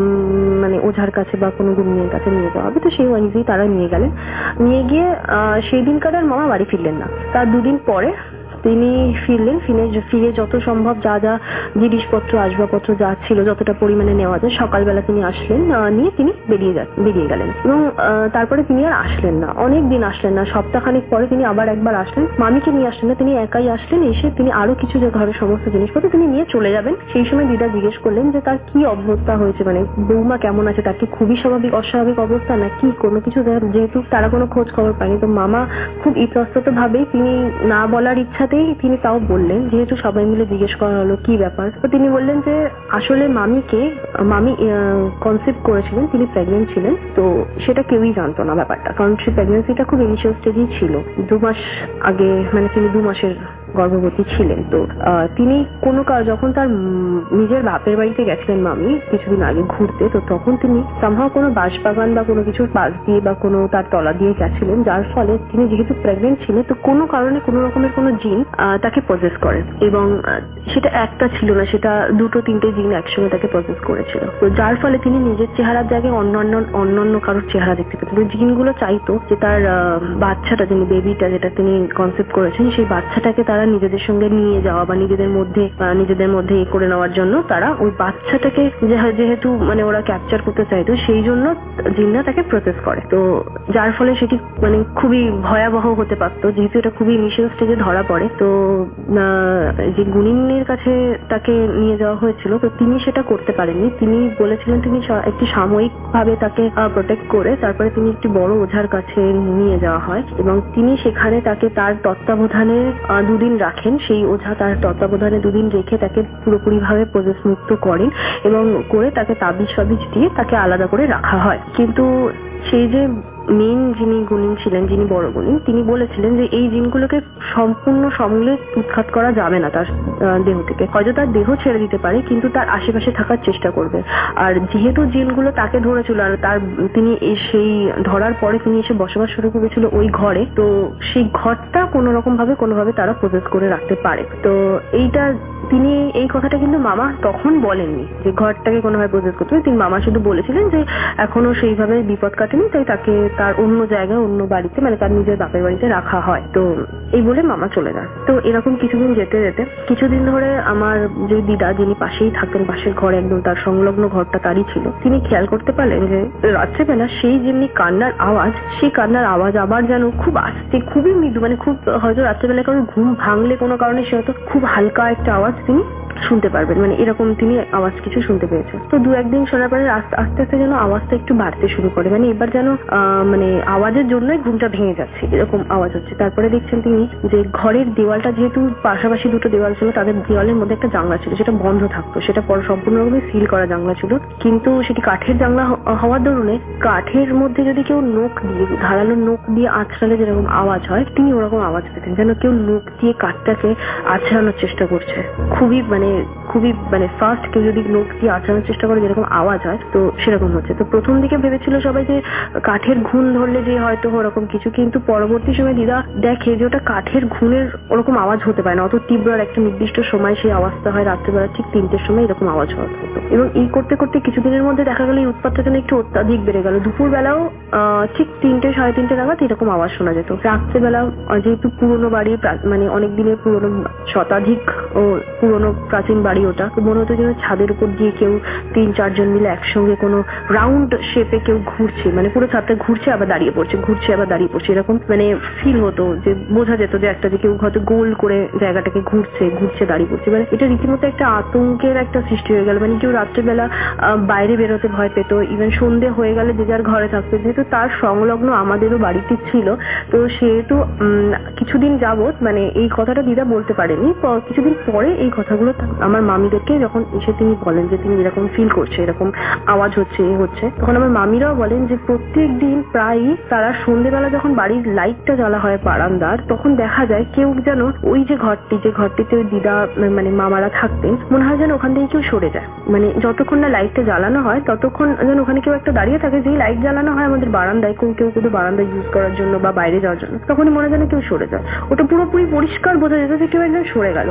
মানে ওঝার কাছে বা কোনো গুণিনের কাছে নিয়ে যাওয়া হবে। তো সেই অনুযায়ী তারা নিয়ে গেলেন। নিয়ে গিয়ে সেই দিনকার আর মামা বাড়ি ফিরলেন না। তার দুদিন পরে তিনি ফিরলেন। ফিরে ফিরে যত সম্ভব যা যা জিনিসপত্র আসবাবপত্র যা ছিল যতটা পরিমাণে নেওয়া যায় সকালবেলা তিনি আসলেন, নিয়ে তিনি বেরিয়ে যান বেরিয়ে গেলেন এবং তারপরে তিনি আর আসলেন না। অনেক দিন আসলেন না। সপ্তাহখানিক পরে তিনি আবার একবার আসলেন। মামিকে নিয়ে আসলেন না, তিনি একাই আসলেন। এসে তিনি আরো কিছু যে ঘরের সমস্ত জিনিসপত্র তিনি নিয়ে চলে যাবেন। সেই সময় দিদা জিজ্ঞেস করলেন যে তার কি অবস্থা হয়েছে, মানে বৌমা কেমন আছে, তার কি খুবই স্বাভাবিক অস্বাভাবিক অবস্থা না কি কোনো কিছু, যেহেতু তারা কোনো খোঁজ খবর পায়নি। তো মামা খুব ইতস্তত ভাবেই তিনি না বলার ইচ্ছাতে তিনি তাও বললেন, যেহেতু সবাই মিলে জিজ্ঞেস করা হলো কি ব্যাপার, তো তিনি বললেন যে আসলে মামিকে মামি কনসেপ্ট করেছিলেন, তিনি প্রেগনেন্ট ছিলেন। তো সেটা কেউই জানতো না ব্যাপারটা, কারণ সেই প্রেগনেন্সিটা খুব ইনিশিয়াল স্টেজেই ছিল। দু মাস আগে মানে তিনি দু মাসের গর্ভবতী ছিলেন। তো তিনি কোনো যখন তার নিজের বাপের বাড়িতে গেছিলেন মামি কিছুদিন আগে ঘুরতে, তো তখন তিনি সম্ভব কোনো বাঁশবাগান বা কোনো কিছুর পাশ দিয়ে বা কোনো তার তলা দিয়ে গেছিলেন, যার ফলে তিনি যেহেতু প্রেগনেন্ট ছিলেন তো কোনো কারণে কোনো রকমের কোনো জিন তাকে পজেস করে, এবং সেটা একটা ছিল না, সেটা দুটো তিনটে জিন একসঙ্গে তাকে পজেস করেছিল। তো যার ফলে তিনি নিজের চেহারার জায়গায় অন্যান্য অন্যান্য কারোর চেহারা দেখতে পেতেন। জিনগুলো চাইতো যে তার বাচ্চাটা, যিনি বেবিটা যেটা তিনি কনসেপ্ট করেছেন, সেই বাচ্চাটাকে তারা নিজেদের সঙ্গে নিয়ে যাওয়া বা নিজেদের মধ্যে নিজেদের মধ্যে এ করে নেওয়ার জন্য তারা ওই বাচ্চাটাকে যেহেতু মানে ওরা ক্যাপচার করতে চাইতো, সেই জন্য জিনরা তাকে প্রসেস করে। তো যার ফলে সেটি মানে খুবই ভয়াবহ হতে পারতো, যেহেতু এটা খুবই ইনিশিয়াল স্টেজে ধরা পড়ে। তো যে গুণিনের কাছে তাকে নিয়ে যাওয়া হয়েছিল, তো তিনি সেটা করতে পারেননি। তিনি বলেছিলেন তিনি একটি সাময়িক ভাবে তাকে প্রোটেক্ট করে তারপরে তিনি একটি বড় ওঝার কাছে নিয়ে যাওয়া হয় এবং তিনি সেখানে তাকে তার তত্ত্বাবধানে দুদিন রাখেন। সেই ওঝা তার তত্ত্বাবধানে দুদিন রেখে তাকে পুরোপুরি ভাবে প্রজেস মুক্ত করেন এবং করে তাকে তাবিজ ফাবিজ দিয়ে তাকে আলাদা করে রাখা হয়। কিন্তু সেই যে মেন যিনি গুণিন ছিলেন, যিনি বড় গুণিন, তিনি বলেছিলেন যে এই জিনগুলোকে সম্পূর্ণ সমূলে উৎখাত করা যাবে না তার দেহ থেকে। হয়তো তার দেহ ছেড়ে দিতে পারে, কিন্তু তার আশেপাশে থাকার চেষ্টা করবে। আর যেহেতু জিনগুলো তাকে ধরেছিল আর তার তিনি সেই ধরার পরে তিনি এসে বসবাস শুরু করেছিল ওই ঘরে, তো সেই ঘরটা কোনো রকম ভাবে কোনোভাবে তারা প্রসেস করে রাখতে পারে। তো এইটা তিনি এই কথাটা কিন্তু মামা তখন বলেননি যে ঘরটাকে কোনোভাবে প্রসেস করতে হবে। তিনি মামা শুধু বলেছিলেন যে এখনো সেইভাবে বিপদ কাটেনি, তাই তাকে তার অন্য জায়গায় অন্য বাড়িতে মানে তার নিজের বাপের বাড়িতে রাখা হয়। তো এই বলে মামা চলে যান। তো এরকম কিছুদিন যেতে যেতে কিছুদিন ধরে আমার যে দিদা, যিনি পাশেই থাকতেন, পাশের ঘর একদম তার সংলগ্ন ঘরটা তারই ছিল, তিনি খেয়াল করতে পারলেন যে রাত্রেবেলা সেই যেমনি কান্নার আওয়াজ, সেই কান্নার আওয়াজ আবার যেন খুব আস্তে, খুবই মৃদু, মানে খুব হয়তো রাত্রেবেলা কারোর ঘুম ভাঙলে কোনো কারণে সে হয়তো খুব হালকা একটা আওয়াজ তিনি শুনতে পারবেন, মানে এরকম তিনি আওয়াজ কিছু শুনতে পেয়েছেন। তো দু একদিন শোনার পরে আস্তে আস্তে আস্তে যেন আওয়াজটা একটু বাড়তে শুরু করে, মানে এবার যেন মানে আওয়াজের জন্যই ঘুমটা ভেঙে যাচ্ছে এরকম আওয়াজ হচ্ছে। তারপরে দেখছেন তিনি যে ঘরের দেওয়ালটা, যেহেতু পাশাপাশি দুটো দেওয়াল ছিল, তাদের দেওয়ালের মধ্যে একটা জানলা ছিল, সেটা বন্ধ থাকতো, সেটা সম্পূর্ণভাবে সিল করা জানলা ছিল, কিন্তু সেটি কাঠের জানলা হওয়ার দরুনে কাঠের মধ্যে যদি কেউ নখ দিয়ে ধারালো নখ দিয়ে আঁচড়ালে যেরকম আওয়াজ হয়, তিনি ওরকম আওয়াজ পেতেন, যেন কেউ নখ দিয়ে কাঠটাকে আঁচড়ানোর চেষ্টা করছে। খুবই মানে খুবই মানে ফার্স্ট কেউ যদি নখ দিয়ে আঁচড়ানোর চেষ্টা করে যেরকম আওয়াজ হয়, তো সেরকম হচ্ছে। তো প্রথম দিকে ভেবেছিল সবাই যে কাঠের ঘুণ ধরলে যে হয়তো ওরকম কিছু, কিন্তু পরবর্তী সময় দিদা দেখে যে ওটা কাঠের ঘুণের ওরকম আওয়াজ হতে পারে না, অত তীব্র একটা নির্দিষ্ট সময় সেই আওয়াজটা হয় রাত্রেবেলা ঠিক তিনটের সময় এরকম আওয়াজ হতো। এবং এই করতে করতে কিছুদিনের মধ্যে দেখা গেল এই উৎপাতটা যেন একটু অত্যাধিক বেড়ে গেল। দুপুর বেলাও আহ ঠিক তিনটে সাড়ে তিনটে নাগাদ এরকম আওয়াজ শোনা যেত। রাত্রেবেলাও যেহেতু পুরোনো বাড়ি, মানে অনেক দিনের পুরোনো শতাধিক ও পুরোনো প্রাচীন বাড়ি, ওটা মনে হতো যেন ছাদের উপর দিয়ে কেউ তিন চারজন মিলে একসঙ্গে কোনো রাউন্ড শেপে কেউ ঘুরছে, মানে পুরো ছাদটা ঘুরছে আবার দাঁড়িয়ে পড়ছে, ঘুরছে আবার দাঁড়িয়ে পড়ছে, এরকম মানে ফিল হতো, যে বোঝা যেত যে একটা যে কেউ হয়তো গোল করে জায়গাটাকে ঘুরছে ঘুরছে দাঁড়িয়ে পড়ছে। মানে এটা রীতিমতো একটা আতঙ্কের একটা সৃষ্টি হয়ে গেল। মানে কেউ রাত্রেবেলা বাইরে বেরোতে ভয় পেত, ইভেন সন্ধে হয়ে গেলে যে যার ঘরে থাকতো। যেহেতু তার সংলগ্ন আমাদেরও বাড়িতে ছিল, তো সেহেতু কিছুদিন যাবত মানে এই কথাটা দিদা বলতে পারেনি, কিছুদিন পরে এই কথাগুলো আমার মামিদেরকে যখন এসে তিনি বলেন যে তিনি এরকম ফিল করছে, এরকম আওয়াজ হচ্ছে, এ হচ্ছে, তখন আমার মামিরাও বলেন যে প্রত্যেক দিন প্রায়ই তারা সন্ধ্যেবেলা যখন বাড়ির লাইটটা জ্বালা হয় বারান্দার, তখন দেখা যায় কেউ যেন ওই যে ঘরটি যে ঘরটিতে ওই দিদা মানে মামারা থাকতেন, মনে হয় যেন ওখান থেকে কেউ সরে যায়। মানে যতক্ষণ না লাইটটা জ্বালানো হয় ততক্ষণ যেন ওখানে কেউ একটা দাঁড়িয়ে থাকে। যেই লাইট জ্বালানো হয় আমাদের বারান্দায়, কেউ কেউ কিন্তু বারান্দায় ইউজ করার জন্য বা বাইরে যাওয়ার জন্য, তখনই মনে যেন কেউ সরে যায়। ওটা পুরোপুরি পরিষ্কার বোঝা যেত যে কেউ একজন সরে গেল।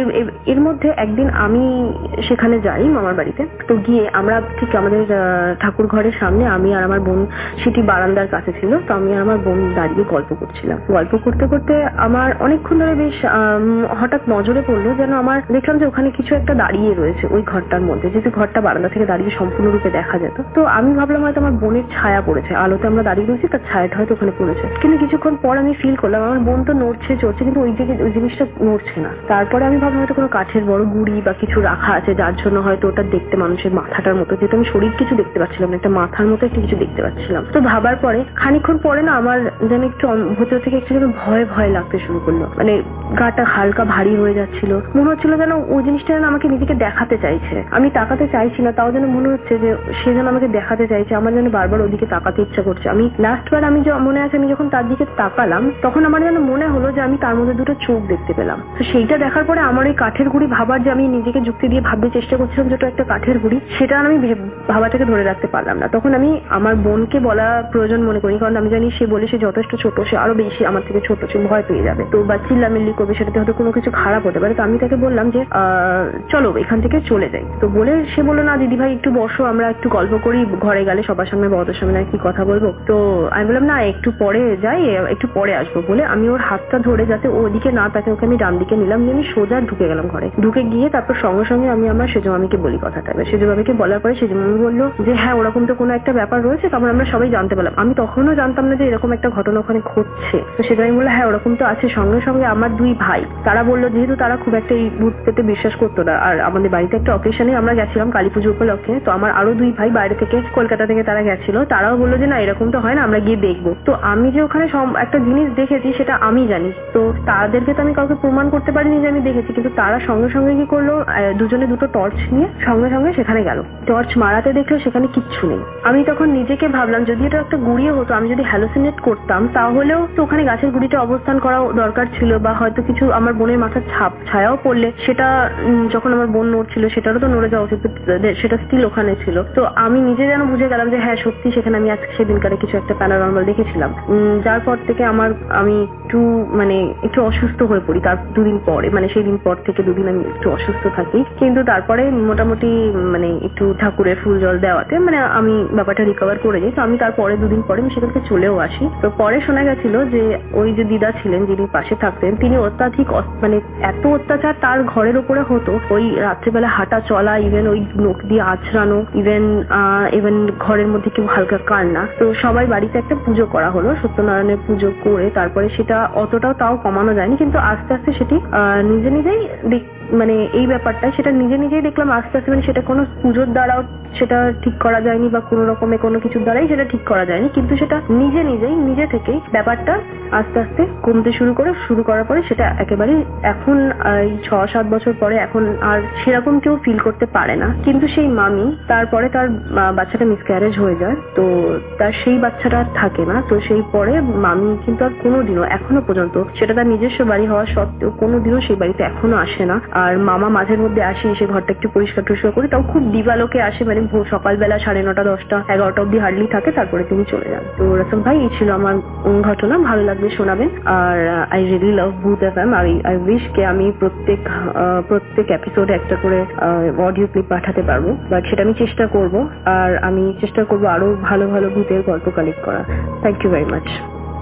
এর মধ্যে একদিন আমি সেখানে যাই মামার বাড়িতে, তো গিয়ে আমরা ঠিক আমাদের ঠাকুর ঘরের সামনে আমি আর আমার বোন সেটি বারান্দার কাছে ছিল, তো আমি আর আমার বোন দাঁড়িয়ে গল্প করছিলাম। গল্প করতে করতে আমার অনেকক্ষণ ধরে বেশ হঠাৎ নজরে পড়লো যেন আমার দেখলাম যে ওখানে কিছু একটা দাঁড়িয়ে রয়েছে ওই ঘরটার মধ্যে, যেহেতু ঘরটা বারান্দা থেকে দাঁড়িয়ে সম্পূর্ণরূপে দেখা যেত। তো আমি ভাবলাম হয়তো আমার বোনের ছায়া পড়েছে, আলোতে আমরা দাঁড়িয়ে রয়েছি, তার ছায়াটা হয়তো ওখানে পড়েছে। কিন্তু কিছুক্ষণ পর আমি ফিল করলাম আমার বোন তো নড়ছে চড়ছে, কিন্তু ওই দিকে ওই জিনিসটা নড়ছে না। তারপরে আমি ভাবলাম হয়তো কোনো কাঠের বড় গুড়ি বা কিছু রাখা আছে, যার জন্য হয়তো ওটা দেখতে মানুষের মাথাটার মতো, যেহেতু আমি শরীর কিছু দেখতে পাচ্ছিলাম না, একটা মাথার মতো একটা কিছু দেখতে পাচ্ছিলাম। তো ভাবার পরে খানিকক্ষণ পরে না আমার যেন একটু ভেতর থেকে একটু যেন ভয় ভয় লাগতে শুরু করলো, মানে গাটা হালকা ভারী হয়ে যাচ্ছিল। মনে হচ্ছিল যেন ওই জিনিসটা যেন আমাকে নিজেকে দেখাতে চাইছে। আমি তাকাতে চাইছি না, তাও যেন মনে হচ্ছে যে সে যেন আমাকে দেখাতে চাইছে। আমার যেন বারবার ওদিকে তাকাতে ইচ্ছা করছে। আমি লাস্টবার আমি মনে আছে আমি যখন তার দিকে তাকালাম, তখন আমার যেন মনে হলো যে আমি তার মধ্যে দুটো চোখ দেখতে পেলাম। তো সেইটা দেখার পরে আমার ওই কাঠের গুড়ি ভাবার যে আমি নিজেকে যুক্তি দিয়ে ভাবতে চেষ্টা করছিলাম যেটা একটা কাঠের গুড়ি, সেটা আমি ভাবাটাকে ধরে রাখতে পারলাম না। তখন আমি আমার বোনকে বলা প্রয়োজন মনে করি, কারণ আমি জানি সে বলে সে যথেষ্ট ছোট, সে আরো বেশি আমার থেকে ছোট, সে ভয় পেয়ে যাবে, তো বা চিল্লামিল্লি করবে, সেটাতে হয়তো কোনো কিছু খারাপ হতে পারে। তো আমি তাকে বললাম যে আহ চলো এখান থেকে চলে যাই। তো বলে সে বললো না দিদি ভাই একটু বসো, আমরা একটু গল্প করি, ঘরে গেলে সবার সামনে বড়দের সামনে কি কথা বলবো। তো আমি বললাম না একটু পরে যাই, একটু পরে আসবো বলে আমি ওর হাতটা ধরে যাতে ওদিকে না তাকে ওকে আমি ডান দিকে নিলাম, নিয়ে আমি সোজা ঢুকে গেলাম ঘরে। ঢুকে গিয়ে তারপর সঙ্গে সঙ্গে আমি আমার সেজমামিকে বলি কথাটা। সেজমামিকে বলার পরে সেজমামি বললো যে হ্যাঁ ওরকম তো কোনো একটা ব্যাপার রয়েছে। তারপর আমরা সবাই জানতে পারলাম, আমি তখনও জানতাম না যে এরকম একটা ঘটনা ওখানে ঘটছে। তো সেজমামি বললো হ্যাঁ ওরকম তো আছে। সঙ্গে সঙ্গে আমার দুই ভাই তারা বললো, যেহেতু তারা খুব একটা এই ভূত পেতে বিশ্বাস করতো না, আর আমাদের বাড়িতে একটা অকেশনে আমরা গেছিলাম কালী পুজো উপলক্ষে, তো আমার আরো দুই ভাই বাইরে থেকে কলকাতা থেকে তারা গেছিল, তারাও বললো যে না এরকম তো হয় না, আমরা গিয়ে দেখবো। তো আমি যে ওখানে একটা জিনিস দেখেছি সেটা আমি জানি, তো তাদেরকে তো আমি কাউকে প্রমাণ করতে পারিনি যে আমি দেখেছি, কিন্তু তারা সঙ্গে সঙ্গে কি করলো, দুজনে দুটো টর্চ নিয়ে সঙ্গে সঙ্গে সেখানে গেল। টর্চ মারাতে দেখলো সেখানে কিচ্ছু নেই। আমি তখন নিজেকে ভাবলাম যদি এটা একটা গুড়িয়ে হতো, আমি যদি হ্যালোসিনেট করতাম, তাহলেও তো ওখানে গাছের গুড়িটা অবস্থান করা দরকার ছিল, বা হয়তো কিছু আমার বোনের মাথার ছাপ ছায়াও পড়লে সেটা যখন আমার বোন নড়ছিল সেটারও তো নড়ে যাওয়া উচিত, সেটা স্টিল ওখানে ছিল। তো আমি নিজে যেন বুঝে গেলাম যে হ্যাঁ সত্যি সেখানে আমি আজকে সেদিনকারে কিছু একটা প্যারানর্মাল দেখেছিলাম। যার পর থেকে আমার আমি একটু মানে একটু অসুস্থ হয়ে পড়ি তার দুদিন পরে, মানে সেই দিন পর থেকে দুদিন আমি একটু অসুস্থ থাকি, কিন্তু তারপরে মোটামুটি মানে একটু ঠাকুরের ফুল জল দেওয়াতে মানে আমি ব্যাপারটা রিকভার করে যাই। তো আমি তারপরে দুদিন পরে আমি সেখান থেকে চলেও আসি। তো পরে শোনা গেছিল যে ওই যে দিদা ছিলেন যিনি পাশে থাকতেন, তিনি অত্যাধিক মানে এত অত্যাচার তার ঘরের উপরে হতো, ওই রাত্রিবেলা হাঁটা চলা, ইভেন ওই নখ দিয়ে আছড়ানো, ইভেন আহ ইভেন ঘরের মধ্যে কেউ হালকা কান্না। তো সবাই বাড়িতে একটা পুজো করা হলো, সত্যনারায়ণের পুজো করে তারপরে সেটা অতটাও তাও কমানো যায়নি, কিন্তু আস্তে আস্তে সেটি আহ নিজে নিজেই মানে এই ব্যাপারটা সেটা নিজে নিজেই দেখলাম আস্তে আস্তে, মানে সেটা কোনো পুজোর দ্বারাও সেটা ঠিক করা যায়নি বা কোনো রকমের কোনো কিছুর দ্বারাই সেটা ঠিক করা যায়নি, কিন্তু সেটা নিজে নিজেই নিজে থেকেই ব্যাপারটা আস্তে আস্তে কমতে শুরু করে শুরু করার পরে সেটা একেবারে এখন এই ছ সাত বছর পরে এখন আর সেরকম কেউ ফিল করতে পারে না। কিন্তু সেই মামি তারপরে তার বাচ্চাটা মিসক্যারেজ হয়ে যায়, তো তার সেই বাচ্চাটা আর থাকে না। তো সেই পরে মামি কিন্তু আর কোনোদিনও এখনো পর্যন্ত, সেটা তার নিজস্ব বাড়ি হওয়া সত্ত্বেও, কোনোদিনও সেই বাড়িতে এখনো আসে না। আর মামা মাঝের মধ্যে আসে, এসে ঘরটা একটু পরিষ্কার টরিষ্কার করে, তাও খুব দিবালোকে আসে, মানে সকালবেলা সাড়ে নটা দশটা এগারোটা অব্দি হার্ডলি থাকে, তারপরে তিনি চলে যান। তো রাসেল ভাই এই ছিল আমার ঘটনা, ভালো লাগবে শোনাবেন। আর I really love Bhoot FM. I I wish কে আমি প্রত্যেক প্রত্যেক এপিসোডে একটা করে অডিও ক্লিপ পাঠাতে পারবো, বাট সেটা আমি চেষ্টা করব। আর আমি চেষ্টা করবো আরো ভালো ভালো ভূতের গল্প কালেক্ট করা। Thank you very much.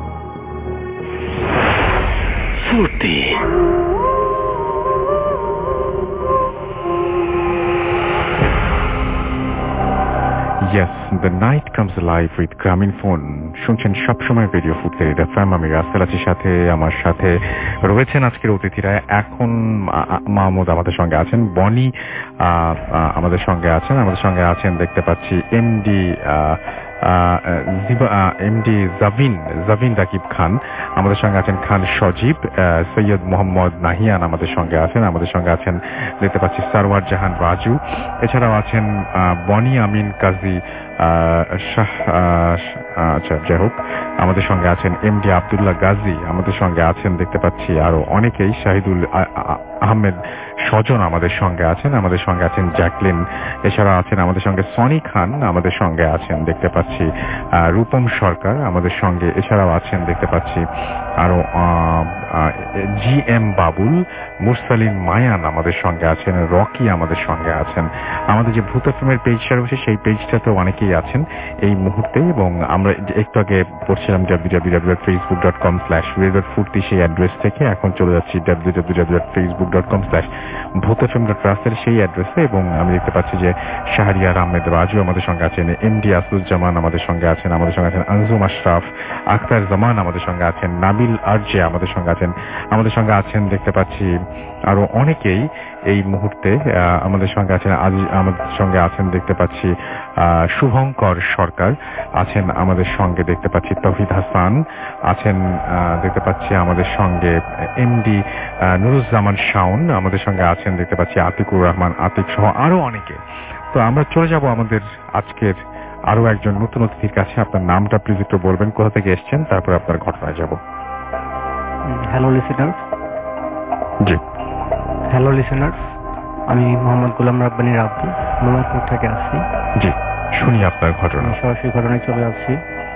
Foorti Yes, the night comes alive with Grameenphone. শুনছেন সবসময় রেডিও ফুটকের এফএম। আমি রাসেল আছি সাথে, আমার সাথে রয়েছেন আজকের অতিথিরা। এখন মাহমুদ আমাদের সঙ্গে আছেন, বনি আমাদের সঙ্গে আছেন, আমাদের সঙ্গে আছেন দেখতে পাচ্ছি এমডি এমডি জাবিন জাবিন রাকিব খান, আমাদের সঙ্গে আছেন খান সজীব, সৈয়দ মোহাম্মদ নাহিয়ান আমাদের সঙ্গে আছেন, আমাদের সঙ্গে আছেন দেখতে পাচ্ছি সারওয়ার জাহান রাজু, এছাড়াও আছেন বনি আমিন কাজী শাহ, আচ্ছা যাই হোক, আমাদের সঙ্গে আছেন এমডি আব্দুল্লাহ গাজী, আমাদের সঙ্গে আছেন দেখতে পাচ্ছি আরো অনেকেই, শাহিদুল আহমেদ স্বজন আমাদের সঙ্গে আছেন, আমাদের সঙ্গে আছেন জ্যাকলিন, এছাড়া আছেন আমাদের সঙ্গে সনি খান, আমাদের সঙ্গে আছেন দেখতে পাচ্ছি রূপম সরকার আমাদের সঙ্গে, এছাড়াও আছেন দেখতে পাচ্ছি আরো জি এম বাবুল, মুরসালিন মায়ান আমাদের সঙ্গে আছেন, রকি আমাদের সঙ্গে আছেন। আমাদের যে ভূত এফএমের পেজটা রয়েছে সেই পেজটাতেও অনেকেই আছেন এই মুহূর্তে, এবং আমরা একটু আগে পড়ছিলাম W W W dot Facebook dot com slash Radio Foorti সেই অ্যাড্রেস থেকে, এখন চলে যাচ্ছি W W W dot Facebook dot com slash Bhoot FM dot Russell সেই অ্যাড্রেসে, এবং আমি দেখতে পাচ্ছি যে শাহরিয়ার আহমেদ রাজু আমাদের সঙ্গে আছেন, এমডি আসুজ্জামান আমাদের সঙ্গে আছেন, আমাদের সঙ্গে আছেন আনজুম আশরাফ, আখতার জামান আমাদের সঙ্গে আছেন, নাবিল আরজে আমাদের সঙ্গে আছেন, আমাদের সঙ্গে আছেন দেখতে পাচ্ছি আরো অনেকেই এই মুহূর্তে আমাদের সঙ্গে আছেন, আজ আমাদের সঙ্গে আছেন দেখতে পাচ্ছি শুভঙ্কর সরকার আছেন, আমাদের সঙ্গে দেখতে পাচ্ছি তৌহিদ হাসান আছেন, দেখতে পাচ্ছি আমাদের সঙ্গে এমডি নুরুজ্জামান শাওন আমাদের সঙ্গে আছেন, দেখতে পাচ্ছি আতিকুর রহমান আতিক সহ আরো অনেকে। তো আমরা চলে যাব আমাদের আজকের আরো একজন নতুন অতিথির কাছে। আপনার নামটা প্লিজ একটু বলবেন, কোথা থেকে এসেছেন, তারপর আপনার ঘটনায় যাব। Hello listeners. জি হ্যালো লিসেনার্স, আমি মোহাম্মদ গোলাম রাব্বানী রাব্বি, মোহাম্মদপুর থেকে আসছি। জি শুনি আপনার ঘটনা। সরাসরি ঘটনায় চলে যাচ্ছি।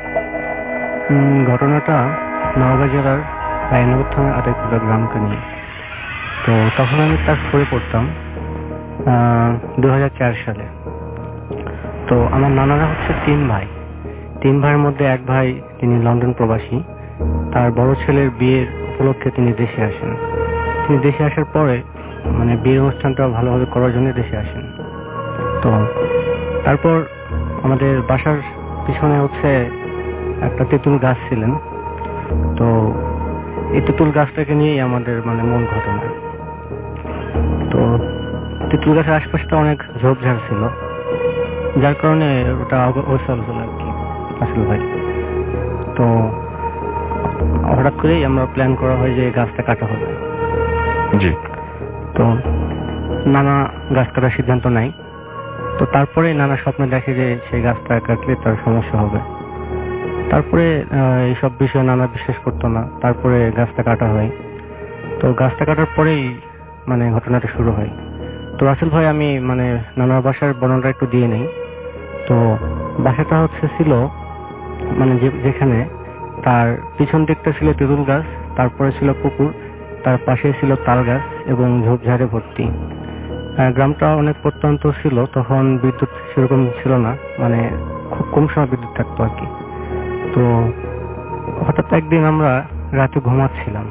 ঘটনাটা নওগাঁ জেলার রায়নগর থানার আটাইকুলা গ্রামকে নিয়ে। তো তখন আমি ক্লাস ফোরে পড়তাম, দু হাজার চার সালে। তো আমার নানারা হচ্ছে তিন ভাই, তিন ভাইয়ের মধ্যে এক ভাই তিনি লন্ডন প্রবাসী, তার বড় ছেলের বিয়ের উপলক্ষে তিনি দেশে আসেন। তিনি দেশে আসার পরে মানে বিয়ের অনুষ্ঠানটা ভালোভাবে করার জন্য দেশে আসেন। তো তারপর আমাদের বাসার পিছনে হচ্ছে একটা তেঁতুল গাছ ছিলেন। তো এই তেঁতুল গাছটাকে নিয়েই আমাদের মানে মূল ঘটনা। তো তেঁতুল গাছের আশপাশটা অনেক ঝোপঝাড় ছিল, যার কারণে ওটা অবসল ছিল আর কি আসলে ভাই। তো হঠাৎ করেই আমরা প্ল্যান করা হয় যে গাছটা কাটা হবে। জি। তো নানা গাছ কাটার সিদ্ধান্ত নাই। তো তারপরে নানা স্বপ্নে দেখে যে সেই গাছটা কাটলে তার সমস্যা হবে। তারপরে এইসব বিষয়ে নানা বিশ্বাস করতো না। তারপরে গাছটা কাটা হয়। তো গাছটা কাটার পরেই মানে ঘটনাটা শুরু হয়। তো রাসেল ভাই আমি মানে নানার বাসার বর্ণনাটা একটু দিয়ে নেই। তো বাসাটা হচ্ছে ছিল মানে যেখানে তার পিছন দিকটা ছিল তেঁতুল গাছ, তারপরে ছিল পুকুর, তার পাশে ছিল তাল গাছ এবং ঝোপঝাড়ে ভর্তি। গ্রামটা অনেক প্রত্যন্ত ছিল, তখন বিদ্যুৎ সেরকম ছিল না, মানে খুব কম সময় বিদ্যুৎ থাকতো আর কি। তো হঠাৎ একদিন আমরা রাতে ঘুমাচ্ছিলাম,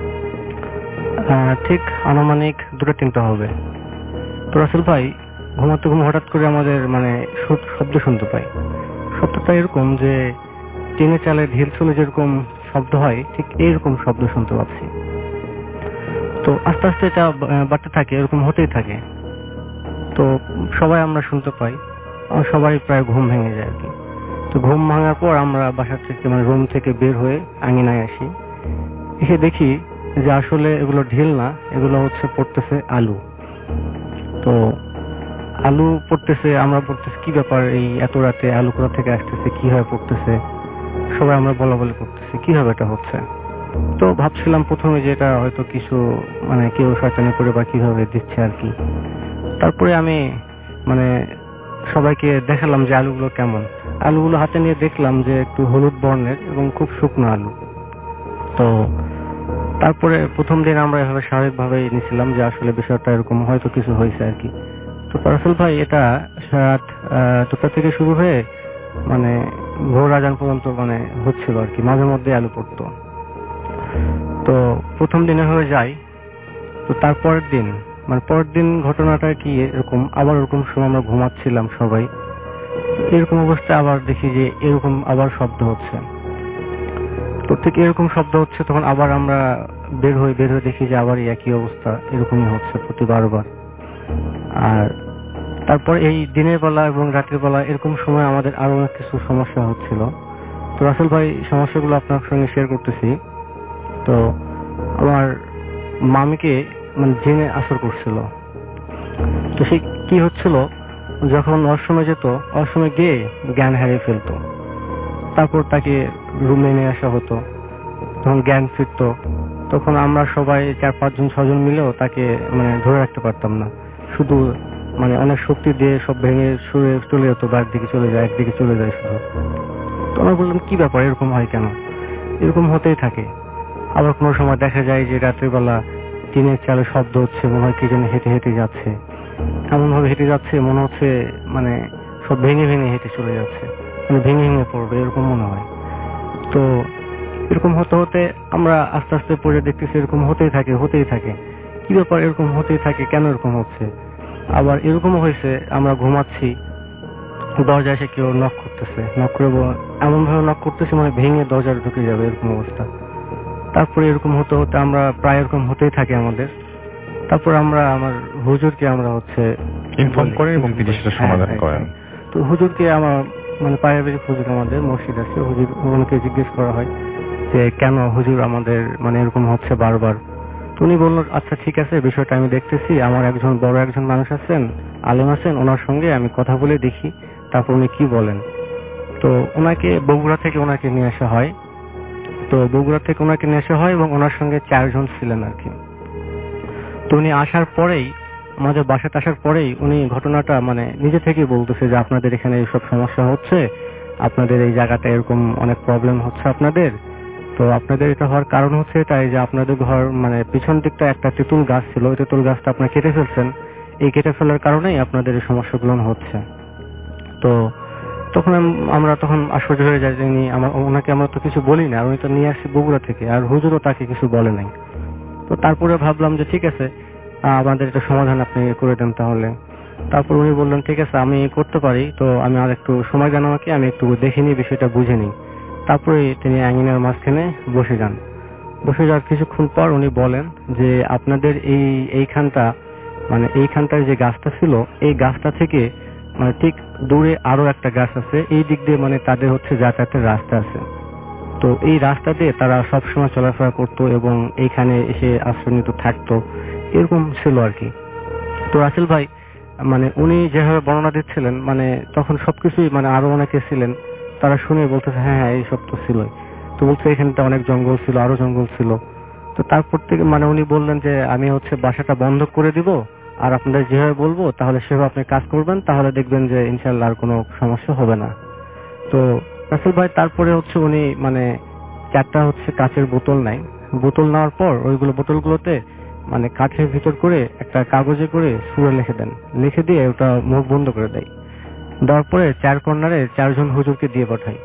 ঠিক আনুমানিক দুটো তিনটা হবে। তো রাসেল ভাই ঘুমাতে ঘুমে হঠাৎ করে আমাদের মানে শব্দ শুনতে পাই। শব্দটা এরকম যে টিনে চালে ঢিল চলে যেরকম শব্দ হয়, ঠিক এইরকম শব্দ শুনতে পাচ্ছি। তো আস্তে আস্তে এটা বাড়তে থাকে, এরকম হতেই থাকে। তো সবাই আমরা শুনতে পাই, সবাই প্রায় ঘুম ভেঙে যায় আর কি। তো ঘুম ভাঙার পর আমরা বাসা থেকে মানে রুম থেকে বের হয়ে আঙিনায় আসি। এসে দেখি যে আসলে এগুলো ঢিল না, এগুলো হচ্ছে পড়তেছে আলু। তো আলু পড়তেছে, আমরা পড়তেছি কি ব্যাপার, এই এত রাতে আলু কোথা থেকে আসতেছে, কিভাবে পড়তেছে, সবাই আমরা বলা বলি করতেছি কিভাবে এটা হচ্ছে। তো ভাবছিলাম প্রথমে যে এটা হয়তো কিছু মানে কেউ শয়তানি করে বা কিভাবে দিচ্ছে আর কি। তারপরে আমি মানে সবাইকে দেখালাম যে আলুগুলো কেমন। আলুগুলো হাতে নিয়ে দেখলাম যে একটু হলুদ বর্ণের এবং খুব শুকনো আলু। তো তারপরে প্রথম দিন আমরা এভাবে স্বাভাবিকভাবে নিয়েছিলাম যে আসলে বিষয়টা এরকম হয়তো কিছু হয়েছে আর কি। তো রাসেল ভাই এটা রাত দুটা থেকে শুরু হয়ে মানে ভোর আজান পর্যন্ত মানে হচ্ছিল আর কি, মাঝে মধ্যে আলু পড়তো। তো প্রথম দিনে হয়ে যায়। তো তারপরের দিন মানে পরের দিন ঘটনাটা কি এরকম, আবার ওরকম সময় আমরা ঘুমাচ্ছিলাম সবাই, এরকম অবস্থায় আবার দেখি যে এরকম আবার শব্দ হচ্ছে। তো ঠিক এরকম শব্দ হচ্ছে, তখন আবার আমরা বের হয়ে বের হয়ে দেখি যে আবার একই অবস্থা, এরকমই হচ্ছে প্রতি বারবার। আর তারপর এই দিনের বেলা এবং রাতের বেলা এরকম সময় আমাদের আরো অনেক কিছু সমস্যা হচ্ছিল। তো রাসেল ভাই সমস্যাগুলো আপনার সঙ্গে শেয়ার করতেছি। তো আমার মামিকে মানে জেনে আসর করছিল। তো সে কি হচ্ছিল, যখন অসময় যেত অসময় গিয়ে জ্ঞান হারিয়ে ফেলতো, তারপর তাকে রুমে নিয়ে আসা হতো, তখন জ্ঞান ফিরত, তখন আমরা সবাই চার পাঁচজন ছজন মিলেও তাকে মানে ধরে রাখতে পারতাম না, শুধু মানে অনেক শক্তি দিয়ে সব ভেঙে সুরে চলে যেত, বা একদিকে চলে যায় একদিকে চলে যায় শুধু। তো আমরা বললাম কি ব্যাপার, এরকম হয় কেন? এরকম হতেই থাকে। আবার কোনো সময় দেখা যায় যে রাত্রিবেলা টিনের চালে শব্দ হচ্ছে, মনে হয় কি যেন হেঁটে হেঁটে যাচ্ছে, এমন ভাবে হেঁটে যাচ্ছে মনে হচ্ছে মানে সব ভেঙে ভেঙে হেঁটে চলে যাচ্ছে, মানে ভেঙে ভেঙে পড়বে এরকম মনে হয়। তো এরকম হতে হতে আমরা আস্তে আস্তে পড়ে দেখতেছি এরকম হতেই থাকে হতেই থাকে কি ব্যাপার, এরকম হতেই থাকে কেন এরকম হচ্ছে? আবার এরকমও হয়েছে আমরা ঘুমাচ্ছি, দরজা এসে কেউ নক করতেছে, নক করে এমন ভাবে নক করতেছে মানে ভেঙে দরজা ঢুকে যাবে এরকম অবস্থা। তারপরে এরকম হতে হতে আমরা প্রায় এরকম হতেই থাকে আমাদের। তারপর আমরা আমার হুজুরকে আমরা হচ্ছে ইনফর্ম করেন এবং তিনি সেটা সমাধান করেন। তো হুজুরকে আমার মানে পারিবারিক হুজুর আমাদের মসজিদ আছে, হুজুর ওনাকে জিজ্ঞেস করা হয় যে কেন হুজুর আমাদের মানে এরকম হচ্ছে বারবার। তো উনি বলল আচ্ছা ঠিক আছে, বিষয়টা আমি দেখতেছি, আমার একজন বড় একজন মানুষ আছেন, আলেম আছেন, ওনার সঙ্গে আমি কথা বলে দেখি তারপর উনি কি বলেন। তো ওনাকে বগুড়া থেকে ওনাকে নিয়ে আসা হয়। তো বগুড়া থেকে ওনাকে নিয়ে আসা হয় এবং ওনার সঙ্গে চারজন ছিলেন আর কি। তো উনি আসার পরেই, আমাদের বাসাতে আসার পরেই উনি ঘটনাটা মানে নিজে থেকেই বলতেছে যে আপনাদের এখানে এইসব সমস্যা হচ্ছে, আপনাদের এই জায়গাটা এরকম অনেক প্রবলেম হচ্ছে আপনাদের। তো আপনাদের এটা হওয়ার কারণ হচ্ছে এটাই যে আপনাদের ঘর মানে পিছন দিকটা একটা তেঁতুল গাছ ছিল, ওই তেঁতুল গাছটা আপনারা কেটে ফেলছেন, এই কেটে ফেলার কারণেই আপনাদের এই সমস্যাগুলো হচ্ছে। তো তখন আমরা তখন আশ্চর্য হয়ে যাই যে আমার ওনাকে আমরা তো কিছু বলি না, আর উনি তো নিয়ে আসছি বগুড়া থেকে, আর হুজুরও তাকে কিছু বলে নাই। তো তারপরে ভাবলাম যে ঠিক আছে আমাদের এটা সমাধান আপনি করে দেন তাহলে। তারপর উনি বললেন ঠিক আছে আমি করতে পারি, তো আমি আর একটু সময় দেন আমাকে, আমি একটু দেখে নিই বিষয়টা বুঝে নিই। তারপরে তিনি আঙিনার মাঝখানে বসে যান। বসে যাওয়ার কিছুক্ষণ পর উনি বলেন যে আপনাদের এই এইখানটা মানে এইখানটার যে গাছটা ছিল এই গাছটা থেকে মানে ঠিক দূরে আরো একটা গাছ আছে, এই দিক দিয়ে মানে তাদের হচ্ছে যাতায়াতের রাস্তা আছে। তো এই রাস্তা দিয়ে তারা সবসময় চলাফেরা করতো এবং এইখানে এসে আশ্রয় নিতে থাকতো, এরকম ছিল আর কি। তো রাসেল ভাই মানে উনি যেভাবে বর্ণনা দিচ্ছিলেন মানে তখন সবকিছুই মানে আরো অনেকে ছিলেন, তারা শুনে বলতেছে হ্যাঁ হ্যাঁ এইসব তো ছিলই। তো বলছে এখানটা অনেক জঙ্গল ছিল, আরো জঙ্গল ছিল। তো তারপর থেকে মানে উনি বললেন যে আমি হচ্ছে বাসাটা বন্ধ করে দিব, আর আপনাদের যেভাবে বলবো তাহলে সেভাবে আপনি কাজ করবেন, তাহলে দেখবেন যে ইনশাল্লাহ আর কোনো সমস্যা হবে না। তো রাসেল ভাই তারপরে হচ্ছে উনি মানে চারটা হচ্ছে কাচের বোতল নাই, বোতল নেওয়ার পর ওইগুলো বোতলগুলোতে মানে কাঠের ভিতর করে একটা কাগজে করে সুরে লিখে দেন, লিখে দিয়ে ওটা মুখ বন্ধ করে দেয়। দেওয়ার পরে চার কর্নারে চারজন হুজুরকে দিয়ে পাঠায়,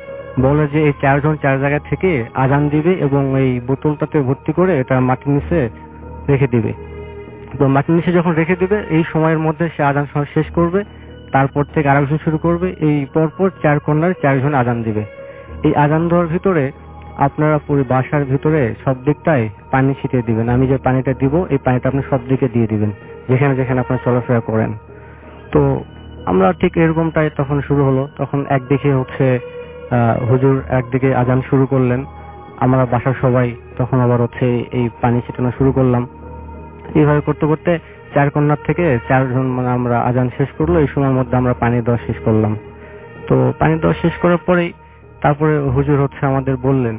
বলে যে এই চারজন চার জায়গা থেকে আজান দিবে এবং এই বোতলটাতে ভর্তি করে এটা মাটির নিচে রেখে দিবে। তো মাটির নিচে যখন রেখে দিবে এই সময়ের মধ্যে সে আজান শেষ করবে, তারপর থেকে আরেকজন শুরু করবে, এই পরপর চার কর্নার চারজন আজান দিবে। এই আজান দেওয়ার ভিতরে আপনারা পুরো বাসার ভিতরে সব দিকটায় পানি ছিটিয়ে দিবেন, আমি যে পানিটা দিব এই পানিটা আপনি সব দিকে দিয়ে দিবেন যেখানে যেখানে আপনারা চলাফেরা করেন। তো আমরা ঠিক এরকমটাই তখন শুরু হলো। তখন একদিকে হচ্ছে আহ হুজুর একদিকে আজান শুরু করলেন, আমরা বাসার সবাই তখন আবার হচ্ছে এই পানি ছিটানো শুরু করলাম। এইভাবে করতে করতে চার কন্যার থেকে চারজন মানে আমরা আজান শেষ করলো, এই সময়ের মধ্যে আমরা পানি দেওয়া শেষ করলাম। তো পানি দেওয়া শেষ করার পরেই তারপরে হুজুর হচ্ছে আমাদের বললেন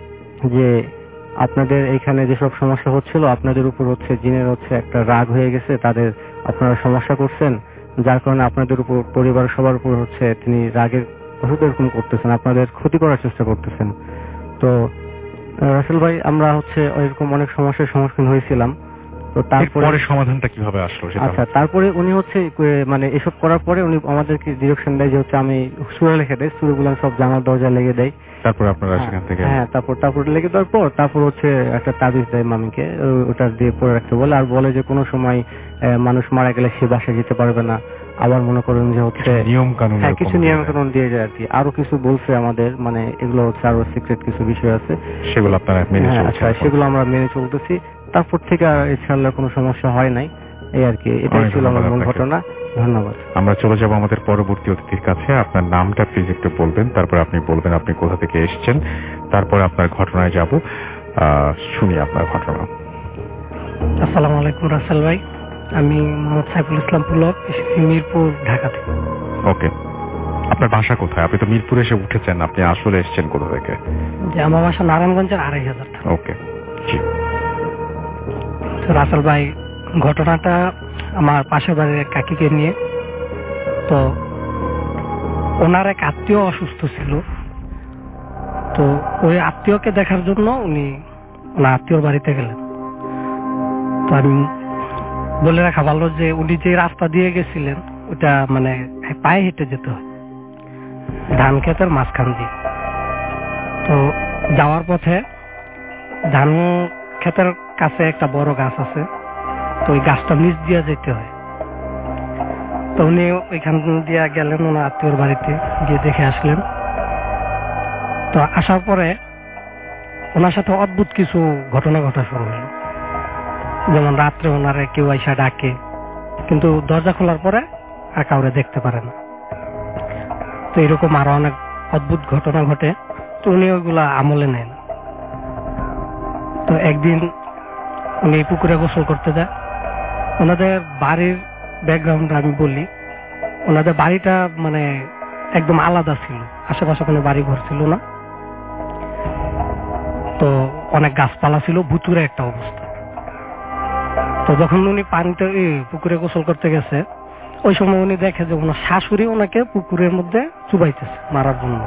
যে আপনাদের এইখানে যেসব সমস্যা হচ্ছিল আপনাদের উপর হচ্ছে জিনের হচ্ছে একটা রাগ হয়ে গেছে, তাদের আপনারা সমস্যা করছেন, যার কারণে আপনাদের উপর পরিবার সবার উপর হচ্ছে তিনি রাগের ওষুধ এরকম করতেছেন, আপনাদের ক্ষতি করার চেষ্টা করতেছেন। তো রাসেল ভাই আমরা হচ্ছে এরকম অনেক সমস্যার সম্মুখীন হয়েছিলাম। তো তারপরে সমাধানটা কিভাবে আসলো? আচ্ছা তারপরে উনি হচ্ছে মানে এসব করার পরে উনি আমাদেরকে ডিরেকশন দেয় যে হচ্ছে আমি সুরে লিখে দেয়, সুরগুলো সব জানার দরজা লেগে দেয়। তারপর আপনারা সেখান থেকে হ্যাঁ তারপর তারপর লেগে দেওয়ার পর তারপর হচ্ছে একটা তাবিজ দেয় মামিকে, ওটা দিয়ে পরে রাখতে বলে, আর বলে যে কোনো সময় মানুষ মারা গেলে সে বাসায় যেতে পারবে না। আবার মনে করেন যে হচ্ছে নিয়ম কানুন, হ্যাঁ কিছু নিয়ম কানুন দিয়ে যায় আর কি। আরো কিছু বলছে আমাদের, মানে এগুলো হচ্ছে আরো সিক্রেট কিছু বিষয় আছে, সেগুলো আপনারা মেনে চলছেন? আচ্ছা সেগুলো আমরা মেনে চলতেছি। তারপর থেকে আর ইনশাআল্লাহ কোনো সমস্যা হয় নাই, এই আর কি। এটাই ছিল আমার মূল ঘটনা। ধন্যবাদ। আমরা চলে যাব আমাদের পরবর্তী অতিথির কাছে। আপনার নামটা প্লিজ একটু বলবেন, তারপর আপনি বলবেন আপনি কোথা থেকে এসেছেন, তারপর আপনার ঘটনায় যাব। শুনি আপনার ঘটনা। আসসালামু আলাইকুম রাসেল ভাই, আমি মোহাম্মদ সাইফুল ইসলাম পুলক, এসেছি মিরপুর, ঢাকা থেকে। ওকে, আপনার বাসা কোথায়? আপনি তো মিরপুরে এসে উঠেছেন, আপনি আসলে এসেছেন কোথা থেকে? যে আমার বাসা নারায়ণগঞ্জের আড়াই হাজার। ওকে, জি। তো রাসেল ভাই, ঘটনাটা আমার পাশের বাড়ির এক কাকিকে নিয়ে। তো ওনার এক আত্মীয় অসুস্থ ছিল, তো ওই আত্মীয়কে দেখার জন্য উনি ওনার আত্মীয়র বাড়িতে গেলেন। তো আমি বলে রাখা ভালো যে উনি যে রাস্তা দিয়ে গেছিলেন ওটা মানে পায়ে হেঁটে যেতে হয় ধান ক্ষেতের মাঝখান দিয়ে। তো যাওয়ার পথে ধান ক্ষেতের কাছে একটা বড় গাছ আছে, তো ওই গাছটা নিচ দিয়ে যেতে হয়। তো উনি ওইখান দিয়ে গেলেন ওনার আত্মীয়র বাড়িতে, গিয়ে দেখে আসলেন। তো আসার পরে ওনার সাথে অদ্ভুত কিছু ঘটনা ঘটা শুরু হলো। যেমন রাত্রে ওনারে কেউ আইসা ডাকে, কিন্তু দরজা খোলার পরে আর কাউরে দেখতে পারে না। তো এরকম আরো অনেক অদ্ভুত ঘটনা ঘটে, তো উনি ওইগুলা আমলে নেন। তো একদিন উনি পুকুরে গোসল করতে যায়। ওনাদের বাড়ির ব্যাকগ্রাউন্ড আমি বলি, ওনাদের বাড়িটা মানে একদম আলাদা ছিল, আশেপাশে কোনো বাড়ি ঘর ছিল না। তো অনেক গাছপালা ছিল, ভুতুরে একটা অবস্থা। তো যখন উনি পানিতে পুকুরে গোসল করতে গেছে, ওই সময় উনি দেখে যে ওনার শাশুড়ি ওনাকে পুকুরের মধ্যে চুবাইতেছে মারার জন্য।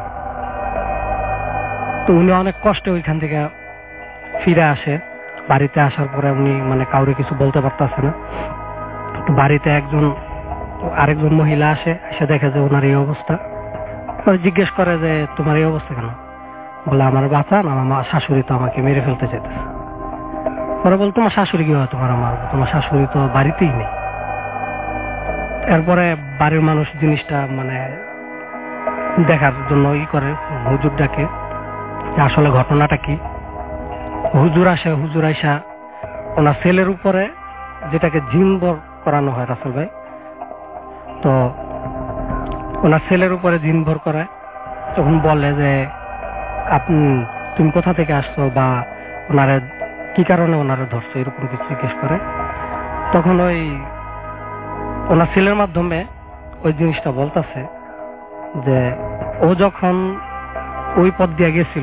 তো উনি অনেক কষ্টে ওইখান থেকে ফিরে আসে। বাড়িতে আসার পরে উনি মানে কাউরে কিছু বলতে পারতেছে না। তো বাড়িতে একজন আরেকজন মহিলা আসে, এসে দেখে যে ওনার এই অবস্থা। জিজ্ঞেস করে যে তোমার এই অবস্থা কেন? বলে আমার বাঁচান, আমার শাশুড়ি তো আমাকে মেরে ফেলতে চাইতেছে। পরে বল তোমার শাশুড়ি কি হয় তোমার মারবো? তোমার শাশুড়ি তো বাড়িতেই নেই। এরপরে বাড়ির মানুষ জিনিসটা মানে দেখার জন্য ই করে, হুজুর ডাকে যে আসলে ঘটনাটা কি। হুজুর আসে, হুজুর আইসা ওনার ছেলের উপরে যেটাকে জিন বর করানো হয় রাসেল ভাই, তো ওনার ছেলের উপরে জিন ভর করায়। তখন বলে যে আপনি তুমি কোথা থেকে আসছো, বা ওনারে কি কারণে ওনারে ধরছো, এরকম কিছু জিজ্ঞেস করে। তখন ওই ওনার ছেলের মাধ্যমে ওই জিনিসটা বলতেছে যে ও যখন ওই পথ দিয়ে গেছিল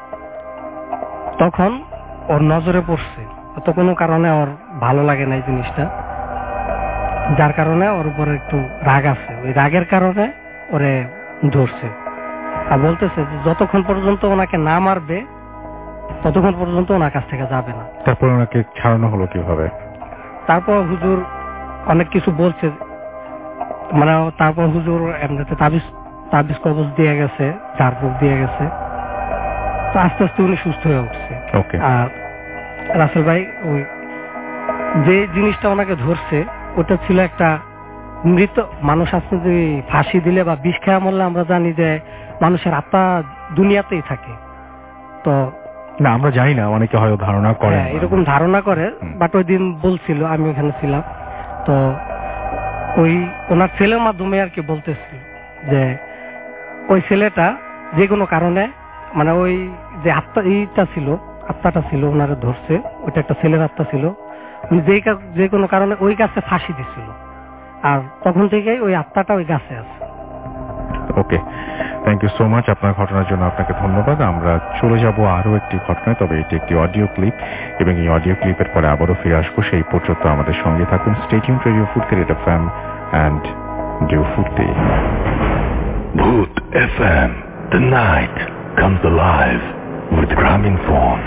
তখন ওর নজরে পড়ছে, তো কোনো কারণে ওর ভালো লাগে না এই জিনিসটা, যার কারণে ওর উপরে একটু রাগ আছে। ওই রাগের কারণে ওরে ধরছে। আর বলতেছে যে যতক্ষণ পর্যন্ত ওনাকে না মারবে ততক্ষণ পর্যন্ত ওনার কাছ থেকে যাবে না। তারপর ওনাকে ছাড়ানো হলো কিভাবে? তারপর হুজুর অনেক কিছু বলছে, মানে তারপর হুজুর এমনিতে তাবিজ তাবিজ কবজ দিয়ে গেছে, ঝাড়ফুঁক দিয়ে গেছে। তো আস্তে আস্তে উনি সুস্থ হয়ে উঠছে। আর রাসেল ভাই, ওই যে জিনিসটা ওনাকে ধরছে ওটা ছিল একটা মৃত মানুষ। আছে যে ফাঁসি দিলে বা বিষ খেয়া মরলে আমরা জানি যে মানুষের আত্মা দুনিয়াতেই থাকে। তো না, আমরা জানি না, অনেকে হয়তো ধারণা করে, এরকম ধারণা করে। বাট ওই দিন বলছিল, আমি ওখানে ছিলাম, তো ওই ওনার ছেলের মাধ্যমে আর কি বলতেছিল যে ওই ছেলেটা যে কোনো কারণে মানে ওই যে আত্মা এইটা ছিল, আত্মাটা ছিল ওনারা ধরছে, ওইটা একটা ছেলের আত্মা ছিল, উনি যে যে কোনো কারণে ওই গাছে ফাঁসি দিছিল, আর তখন থেকেই ওই আত্মাটা ওই গাছে আছে। Okay, thank you so much. আপনার ঘটনার জন্য আপনাকে ধন্যবাদ। আমরা চলে যাব আরো একটি ঘটনায়, তবে এটি একটি অডিও ক্লিপ, এবং এই অডিও ক্লিপের পরে আবারও ফিরে আসবো। সেই পর্যন্ত আমাদের সঙ্গে থাকুন। Stay tuned Radio Foorti F M and do Foorti. Bhoot F M, the night comes alive with Graminphone.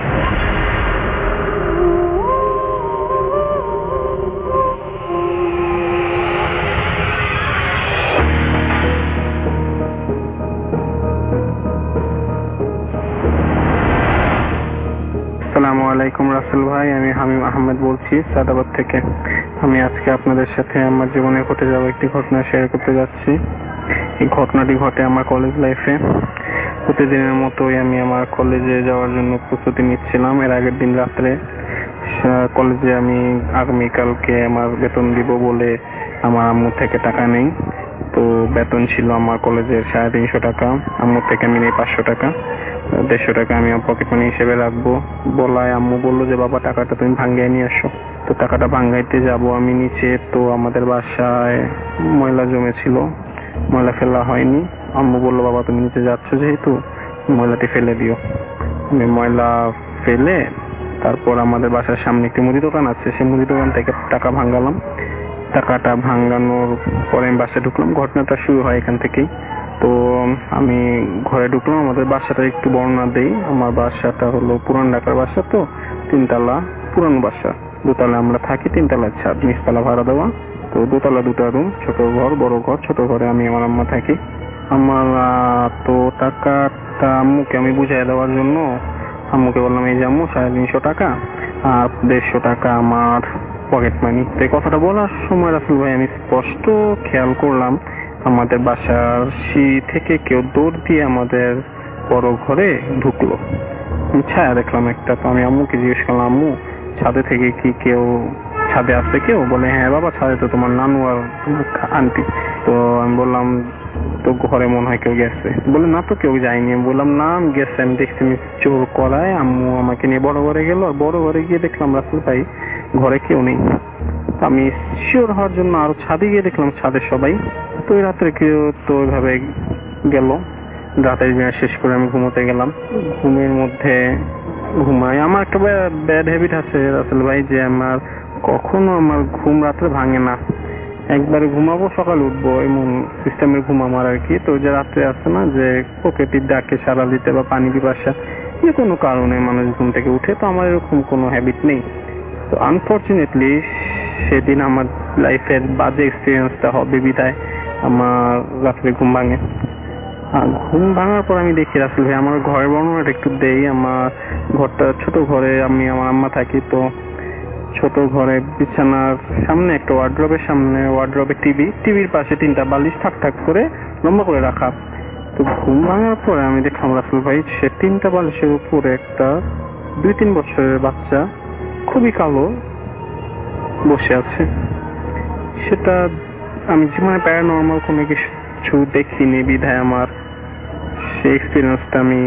আসসালামু আলাইকুম রাসেল ভাই, আমি হামিম আহমেদ বলছি সাদাবাদ থেকে। আমি আজকে আপনাদের সাথে আমার জীবনে ঘটে যাওয়া একটি ঘটনা শেয়ার করতে যাচ্ছি। এই ঘটনাটি ঘটে আমার কলেজ লাইফে। প্রতিদিনের মতোই আমি আমার কলেজে যাওয়ার জন্য প্রস্তুতি নিচ্ছিলাম। এর আগের দিন রাত্রে কলেজে আমি আগামীকালকে আমার বেতন দিব বলে আমার আম্মু থেকে টাকা নেই। তো বেতন ছিল আমার কলেজের সাড়ে তিনশো টাকা, আম্মুর থেকে আমি নেই পাঁচশো টাকা, দেড়শো টাকা আমি পকেট মানি হিসেবে রাখবো বলায় আম্মু বললো যে বাবা টাকাটা তুমি ভাঙ্গাই নিয়ে আসো। তো টাকাটা ভাঙ্গাইতে যাব আমি নিচে, তো আমাদের বাসায় ময়লা জমেছিল, ময়লা ফেলা হয়নি। আম্মু বললো বাবা তুমি নিচে যাচ্ছ যেহেতু ময়লাটি ফেলে দিও। আমি ময়লা ফেলে তারপর আমাদের বাসার সামনে একটি মুদি দোকান আছে, সেই মুদি দোকান থেকে টাকা ভাঙ্গালাম। টাকাটা ভাঙ্গানোর পরে আমি বাসায় ঢুকলাম। ঘটনাটা শুরু হয় এখান থেকেই। তো আমি ঘরে ঢুকলাম। আমাদের বাসাটা একটু বর্ণনা দেই। আমার বাসাটা হলো পুরান ঢাকার বাসা, তো তিনতলা পুরানো বাসা, দোতলা আমরা থাকি, তিনতলার ছাদ, নিচতলা ভাড়া দেওয়া। তো দোতলা দুটা রুম, ছোট ঘর বড় ঘর। ছোট ঘরে আমি আমার আম্মা থাকি। আমার তো টাকাটা আম্মুকে আমি বুঝাই দেওয়ার জন্য আম্মুকে বললাম এই যে আম্মু সাড়ে তিনশো টাকা আর দেড়শো টাকা আমার পকেট মানি। তো এই কথাটা বলার সময় রাসেল ভাই আমি স্পষ্ট খেয়াল করলাম আমাদের বাসার সিঁড়ি থেকে কেউ দৌড় দিয়ে আমাদের বড় ঘরে ঢুকলো। ছায়া দেখলাম একটা। তো আমি আম্মুকে জিজ্ঞেস করলাম আম্মু ছাদে থেকে কি কেউ ছাদে আসছে কেউ? বলে হ্যাঁ বাবা ছাদে তো তোমার নানু আর আন্টি। তো আমি বললাম তো ঘরে মনে হয় কেউ গেছে। বলে না তো কেউ যায়নি। আমি বললাম না আমি গেছে, আমি দেখছি আমি চোর করায় আম্মু আমাকে নিয়ে বড় ঘরে গেল। আর বড় ঘরে গিয়ে দেখলাম রাসেল ভাই ঘরে কেউ নেই। আমি শিওর হওয়ার জন্য আরো ছাদে গিয়ে দেখলাম ছাদে সবাই। তো ওই রাত্রে কেউ তো ওইভাবে গেল। রাতের দিনে শেষ করে আমি ঘুমোতে গেলাম। ঘুমের মধ্যে ঘুমাই। আমার একটা ব্যাড হ্যাবিট আছে রাসেল ভাই, যে আমার কখনো আমার ঘুম রাত্রে ভাঙে না। একবারে ঘুমাবো সকালে উঠবো এমন সিস্টেমের ঘুম আমার আর কি। তো যে রাত্রে আসছে না যে প্রকৃতির ডাকে সাড়া দিতে বা পানি পিপাসা যে কোনো কারণে মানুষ ঘুম থেকে উঠে, তো আমার এরকম কোনো হ্যাবিট নেই। তো আনফর্চুনেটলি সেদিন আমার লাইফের বাজে এক্সপিরিয়েন্সটা হবে বিদায় আমার রাত্রে ঘুম ভাঙে। আর ঘুম ভাঙার পর আমি দেখি রাসেল ভাই আমার ঘরের বর্ণনাটা একটু দেই। আমার ঘরটা ছোট ঘরে আমি আমার আম্মা থাকি। তো ছোট ঘরে বিছানার সামনে একটা ওয়ার্ড্রবের সামনে ওয়ার্ড্রবে টিভি, টিভির পাশে তিনটা বালিশ ঠাক ঠাক করে লম্বা করে রাখা। তো ঘুম ভাঙার পরে আমি দেখলাম রাসেল ভাই সে তিনটা বালিশের উপরে একটা দুই তিন বছরের বাচ্চা খুবই কালো বসে আছে। সেটা আমি জীবনে প্যারানর্মাল কোনো কিছু দেখিনি বিধায় আমার সেই এক্সপিরিয়েন্সটা আমি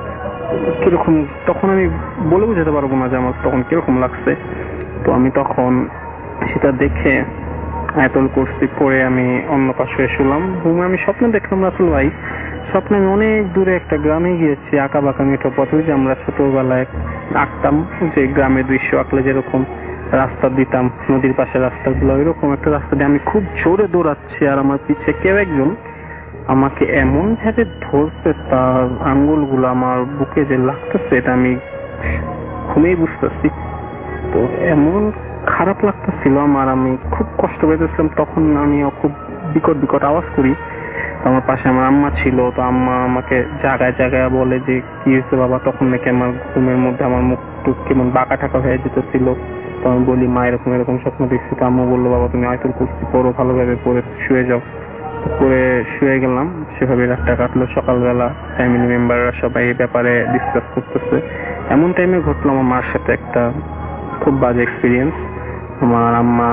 কিরকম তখন আমি বলে বুঝাতে পারবো না যে আমার তখন কিরকম লাগছে। তো আমি তখন সেটা দেখে আয়াতুল কুরসি পড়ে আমি অন্য পাশে শুলাম। ঘুমে আমি স্বপ্ন দেখলাম রাসেল ভাই, স্বপ্নে আমি অনেক দূরে একটা গ্রামে গিয়েছি, আঁকা বাঁকা মেঠো পথে যে আমরা ছোটবেলায় আঁকতাম, যে গ্রামের দৃশ্য আঁকলে যেরকম রাস্তা দিতাম নদীর পাশে রাস্তাগুলো, এরকম একটা রাস্তা দিয়ে আমি খুব জোরে দৌড়াচ্ছি আর আমার পিছে কেউ একজন আমাকে এমন ভাবে ধরছে, তার আঙ্গুলগুলো আমার বুকে যে লাগতেছে এটা আমি ঘুমেই বুঝতেছি। তো এমন খারাপ লাগতেছিল আমার, আমি খুব কষ্ট পেতেছিলাম। তখন আমি খুব বিকট বিকট আওয়াজ করি। আমার পাশে আমার আম্মা ছিল। তো আম্মা আমাকে জায়গায় জায়গায় বলে যে কি হয়েছে বাবা। তখন নাকি আমার ঘুমের মধ্যে আমার মুখ টুক কেমন বাঁকা টাকা হয়ে যেতেছিল। তো আমি বলি মা এরকম এরকম স্বপ্ন দেখছি। তো আম্মু বললো বাবা তুমি আয়াতুল কুরসি পড়ো, ভালোভাবে পড়ে শুয়ে যাও। পরে শুয়ে গেলাম। সেভাবে রাতটা কাটলো। সকালবেলা ফ্যামিলি মেম্বাররা সবাই এই ব্যাপারে ডিসকাস করতেছে। এমন টাইমে ঘটলো আমার মার সাথে একটা খুব বাজে এক্সপিরিয়েন্স। আমার আম্মা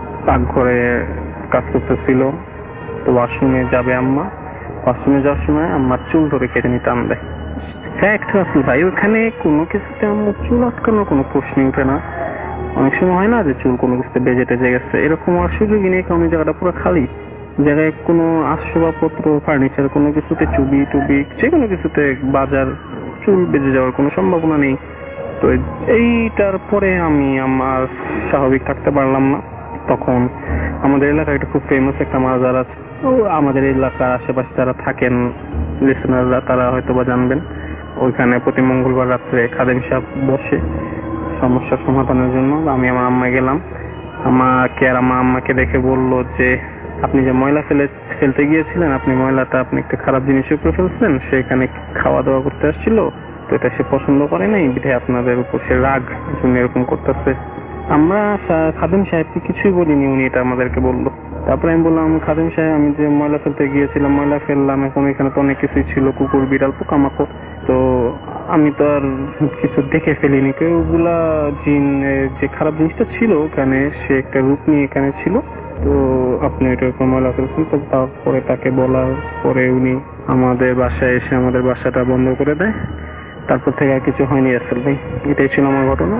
পাকঘরে কাজ করতেছিল। তো ওয়াশরুমে যাবে আম্মা, ওয়াশরুমে যাওয়ার সময় আম্মার চুল ধরে কেটে নিতে টান দেয়। ফ্যাক্ট রাসেল ভাই, ওখানে কোনো কিছুতে আমার চুল আটকানোর কোনো প্রশ্নই উঠে না। অনেক সময় হয় না যে চুল কোনো কিছুতে বেজে টেজে গেছে, এরকম আর সুযোগই নেই, কারণ জায়গাটা পুরো খালি। জায়গায় কোনো আসবাবপত্র ফার্নিচার কোনো কিছুতে চুবি টুবি যে কোনো কিছুতে বাজার চুল বেজে যাওয়ার কোনো সম্ভাবনা নেই। তো এইটার পরে আমি আমার স্বাভাবিক থাকতে পারলাম না। তখন আমাদের এলাকায় একটা খুব ফেমাস একটা মাজার আছে। ও আমাদের এলাকার আশেপাশে যারা থাকেন লিসেনাররা তারা হয়তো বা জানবেন, ওইখানে প্রতি মঙ্গলবার রাত্রে খাদেম সাহেব বসে সমস্যার সমাধানের জন্য। আমি আমার আম্মা গেলাম। আমাকে আর আমার আম্মাকে দেখে বললো যে আপনি যে ময়লা ফেলে ফেলতে গিয়েছিলেন, আপনি ময়লাটা আপনি একটা খারাপ জিনিস উপরে ফেলছেন, সেখানে খাওয়া দাওয়া করতে আসছিল, তো এটা সে পছন্দ করে নাই, বিধায় আপনাদের উপর সে রাগ জন্য এরকম করতেছে। আমরা খাদেম সাহেবকে কিছুই বলিনি, উনি এটা আমাদেরকে বললো। তারপরে আমি বললাম খাদিম সাহেব আমি যে ময়লা ফেলতে গিয়েছিলাম ময়লা ফেললাম, এখন এখানে তো অনেক কিছুই ছিল, কুকুর বিড়াল পোকামাকড়, তো আমি তো আর কিছু দেখে ফেলিনি। কেউ ওগুলা জিন যে খারাপ জিনিসটা ছিল ওখানে সে একটা রূপ নিয়ে এখানে ছিল, তো আপনি এটার উপর ময়লা ফেলছেন। তো তারপরে তাকে বলার পরে উনি আমাদের বাসায় এসে আমাদের বাসাটা বন্ধ করে দেয়। তারপর থেকে আর কিছু হয়নি রাসেল ভাই, এটাই ছিল আমার ঘটনা।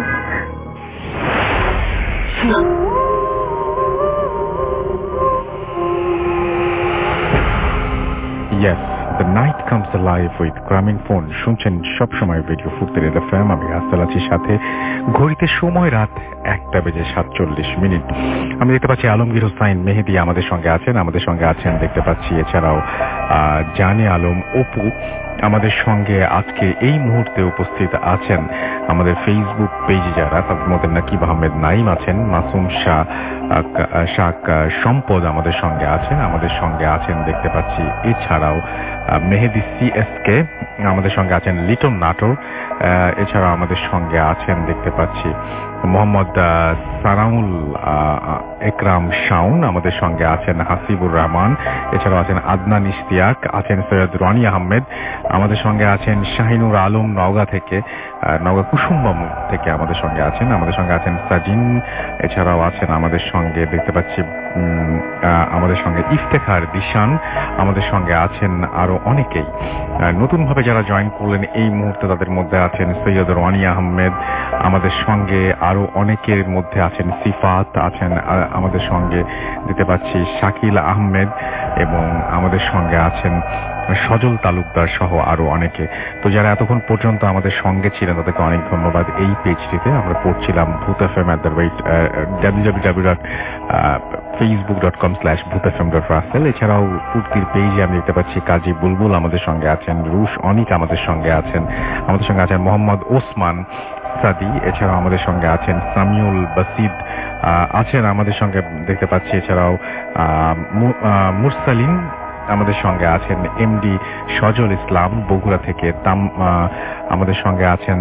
Yes, the night comes alive with Grameenphone. শুনছেন সবসময় রেডিও ফুটতের এফএম। আমি রাসেল আছি সাথে। ঘড়িতে সময় রাত একটা বেজে সাতচল্লিশ মিনিট। আমি দেখতে পাচ্ছি আলমগীর হোসাইন মেহেদি আমাদের সঙ্গে আছেন আমাদের সঙ্গে আছেন দেখতে পাচ্ছি। এছাড়াও জানে আলম অপু আমাদের সঙ্গে আজকে এই মুহূর্তে উপস্থিত আছেন। আমাদের ফেসবুক পেজে যারা, তাদের মধ্যে নাকিব আহমেদ নাইম আছেন, মাসুম শাহ শাক সম্পদ আমাদের সঙ্গে আছেন আমাদের সঙ্গে আছেন দেখতে পাচ্ছি। এছাড়াও মেহেদি সিএসকে আমাদের সঙ্গে আছেন, লিটন নাটোর এছাড়াও আমাদের সঙ্গে আছেন দেখতে পাচ্ছি। মোহাম্মদ সারাউল একরাম শাউন আমাদের সঙ্গে আছেন, হাসিবুর রহমান এছাড়াও আছেন আদনান ইশতিয়াক, আছেন সৈয়দ রনি আহমেদ, আমাদের সঙ্গে আছেন শাহিনুর আলম নওগাঁ থেকে, নওগাঁ কুসুমবম থেকে আমাদের সঙ্গে আছেন আমাদের সঙ্গে আছেন সাজিন, এছাড়াও আছেন আমাদের সঙ্গে দেখতে পাচ্ছি আমাদের সঙ্গে ইফতেখার দিশান, আমাদের সঙ্গে আছেন আরো অনেকেই। নতুন ভাবে যারা জয়েন করলেন এই মুহূর্তে তাদের মধ্যে আছেন সৈয়দ রনি আহমেদ, আমাদের সঙ্গে আরো অনেকের মধ্যে আছেন সিফাত, আছেন আমাদের সঙ্গে দেখতে পাচ্ছি শাকিল আহমেদ, এবং আমাদের সঙ্গে আছেন সজল তালুকদার সহ আরো অনেকে। তো যারা এতক্ষণ পর্যন্ত আমাদের সঙ্গে ছিলেন তাদেরকে অনেক ধন্যবাদ। এই পেজটিতে আমরা পড়ছিলাম Bhoot F M at the rate W W W dot Facebook dot com slash Bhoot F M dot Russell. এছাড়াও ফুর্তির পেজে আমি দেখতে পাচ্ছি কাজী বুলবুল আমাদের সঙ্গে আছেন, রুশ অনিক আমাদের সঙ্গে আছেন, আমাদের সঙ্গে আছেন মোহাম্মদ ওসমান সাদি, এছাড়াও আমাদের সঙ্গে আছেন সামিউল বাসিদ আছেন আমাদের সঙ্গে দেখতে পাচ্ছি। এছাড়াও মুরসালিন আমাদের সঙ্গে আছেন, এমডি সজল ইসলাম বগুড়া থেকে, তাম আমাদের সঙ্গে আছেন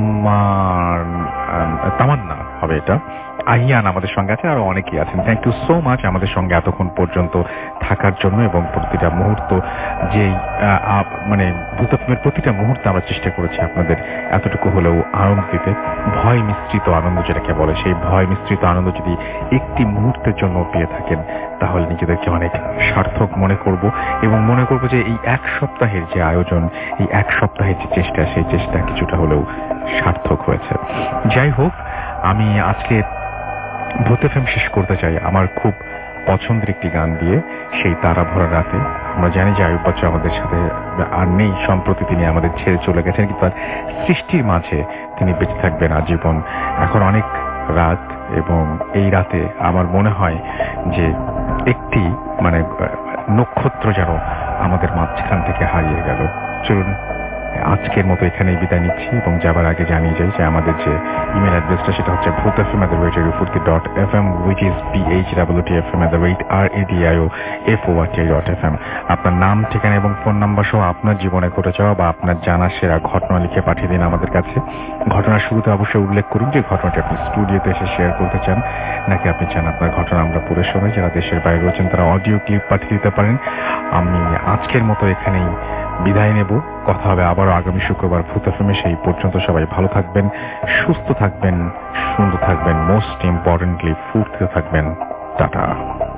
তামান্না হবে এটা, আহিয়ান আমাদের সঙ্গে আছেন, আরো অনেকেই আছেন। থ্যাংক ইউ সো মাচ আমাদের সঙ্গে এতক্ষণ পর্যন্ত থাকার জন্য, এবং প্রতিটা মুহূর্ত যেই মানে ভূতফিল্মের প্রতিটা মুহূর্তে আমরা চেষ্টা করেছি আপনাদের এতটুকু হলেও আনন্দ দিতে। ভয় মিশ্রিত আনন্দ যেটাকে বলে, সেই ভয় মিশ্রিত আনন্দ যদি একটি মুহূর্তের জন্য পেয়ে থাকেন তাহলে নিজেদেরকে অনেক সার্থক মনে করব, এবং মনে করব যে এই এক সপ্তাহের যে আয়োজন, এই এক সপ্তাহের যে চেষ্টা, সেই চেষ্টা কিছুটা হলেও সার্থক হয়েছে। যাই হোক, আমি আজকে ভূত এফএম শেষ করতে চাই আমার খুব পছন্দের একটি গান দিয়ে, সেই তারা ভরা রাতে। আমরা জানি যে আয়ুব বাচ্চু আমাদের সাথে আর নেই, সম্প্রতি তিনি আমাদের ছেড়ে চলে গেছেন, কিন্তু তার সৃষ্টির মাঝে তিনি বেঁচে থাকবেন আজীবন। এখন অনেক রাত, এবং এই রাতে আমার মনে হয় যে একটি মানে নক্ষত্র যেন আমাদের মাঝখান থেকে হারিয়ে গেল। চলুন আজকের মতো এখানেই বিদায় নিচ্ছি, এবং যাবার আগে জানিয়ে যাই যে আমাদের যে ইমেল অ্যাড্রেসটা সেটা হচ্ছে Bhoot F M at the rate Radio Foorti dot F M, which is P H W T F M at the rate R A D I O F O R T dot F M. আপনার নাম, ঠিকানা এবং phone number সহ আপনার জীবনে ঘটে যাওয়া বা আপনার জানা সেরা ঘটনা লিখে পাঠিয়ে দিন আমাদের কাছে। ঘটনার শুরুতে অবশ্যই উল্লেখ করুন যে ঘটনাটি আপনি স্টুডিওতে এসে শেয়ার করতে চান, নাকি আপনি চান আপনার ঘটনা আমরা পড়ে শোনাই। যারা দেশের বাইরে রয়েছেন তারা অডিও ক্লিপ পাঠিয়ে দিতে পারেন। আমি আজকের মতো এখানেই বিদায় নেব। কথা হবে আবারও আগামী শুক্রবার ভূত এফএমে। সেই পর্যন্ত সবাই ভালো থাকবেন, সুস্থ থাকবেন, সুন্দর থাকবেন, মোস্ট ইম্পর্টেন্টলি ফুর্তিতে থাকবেন। টাটা।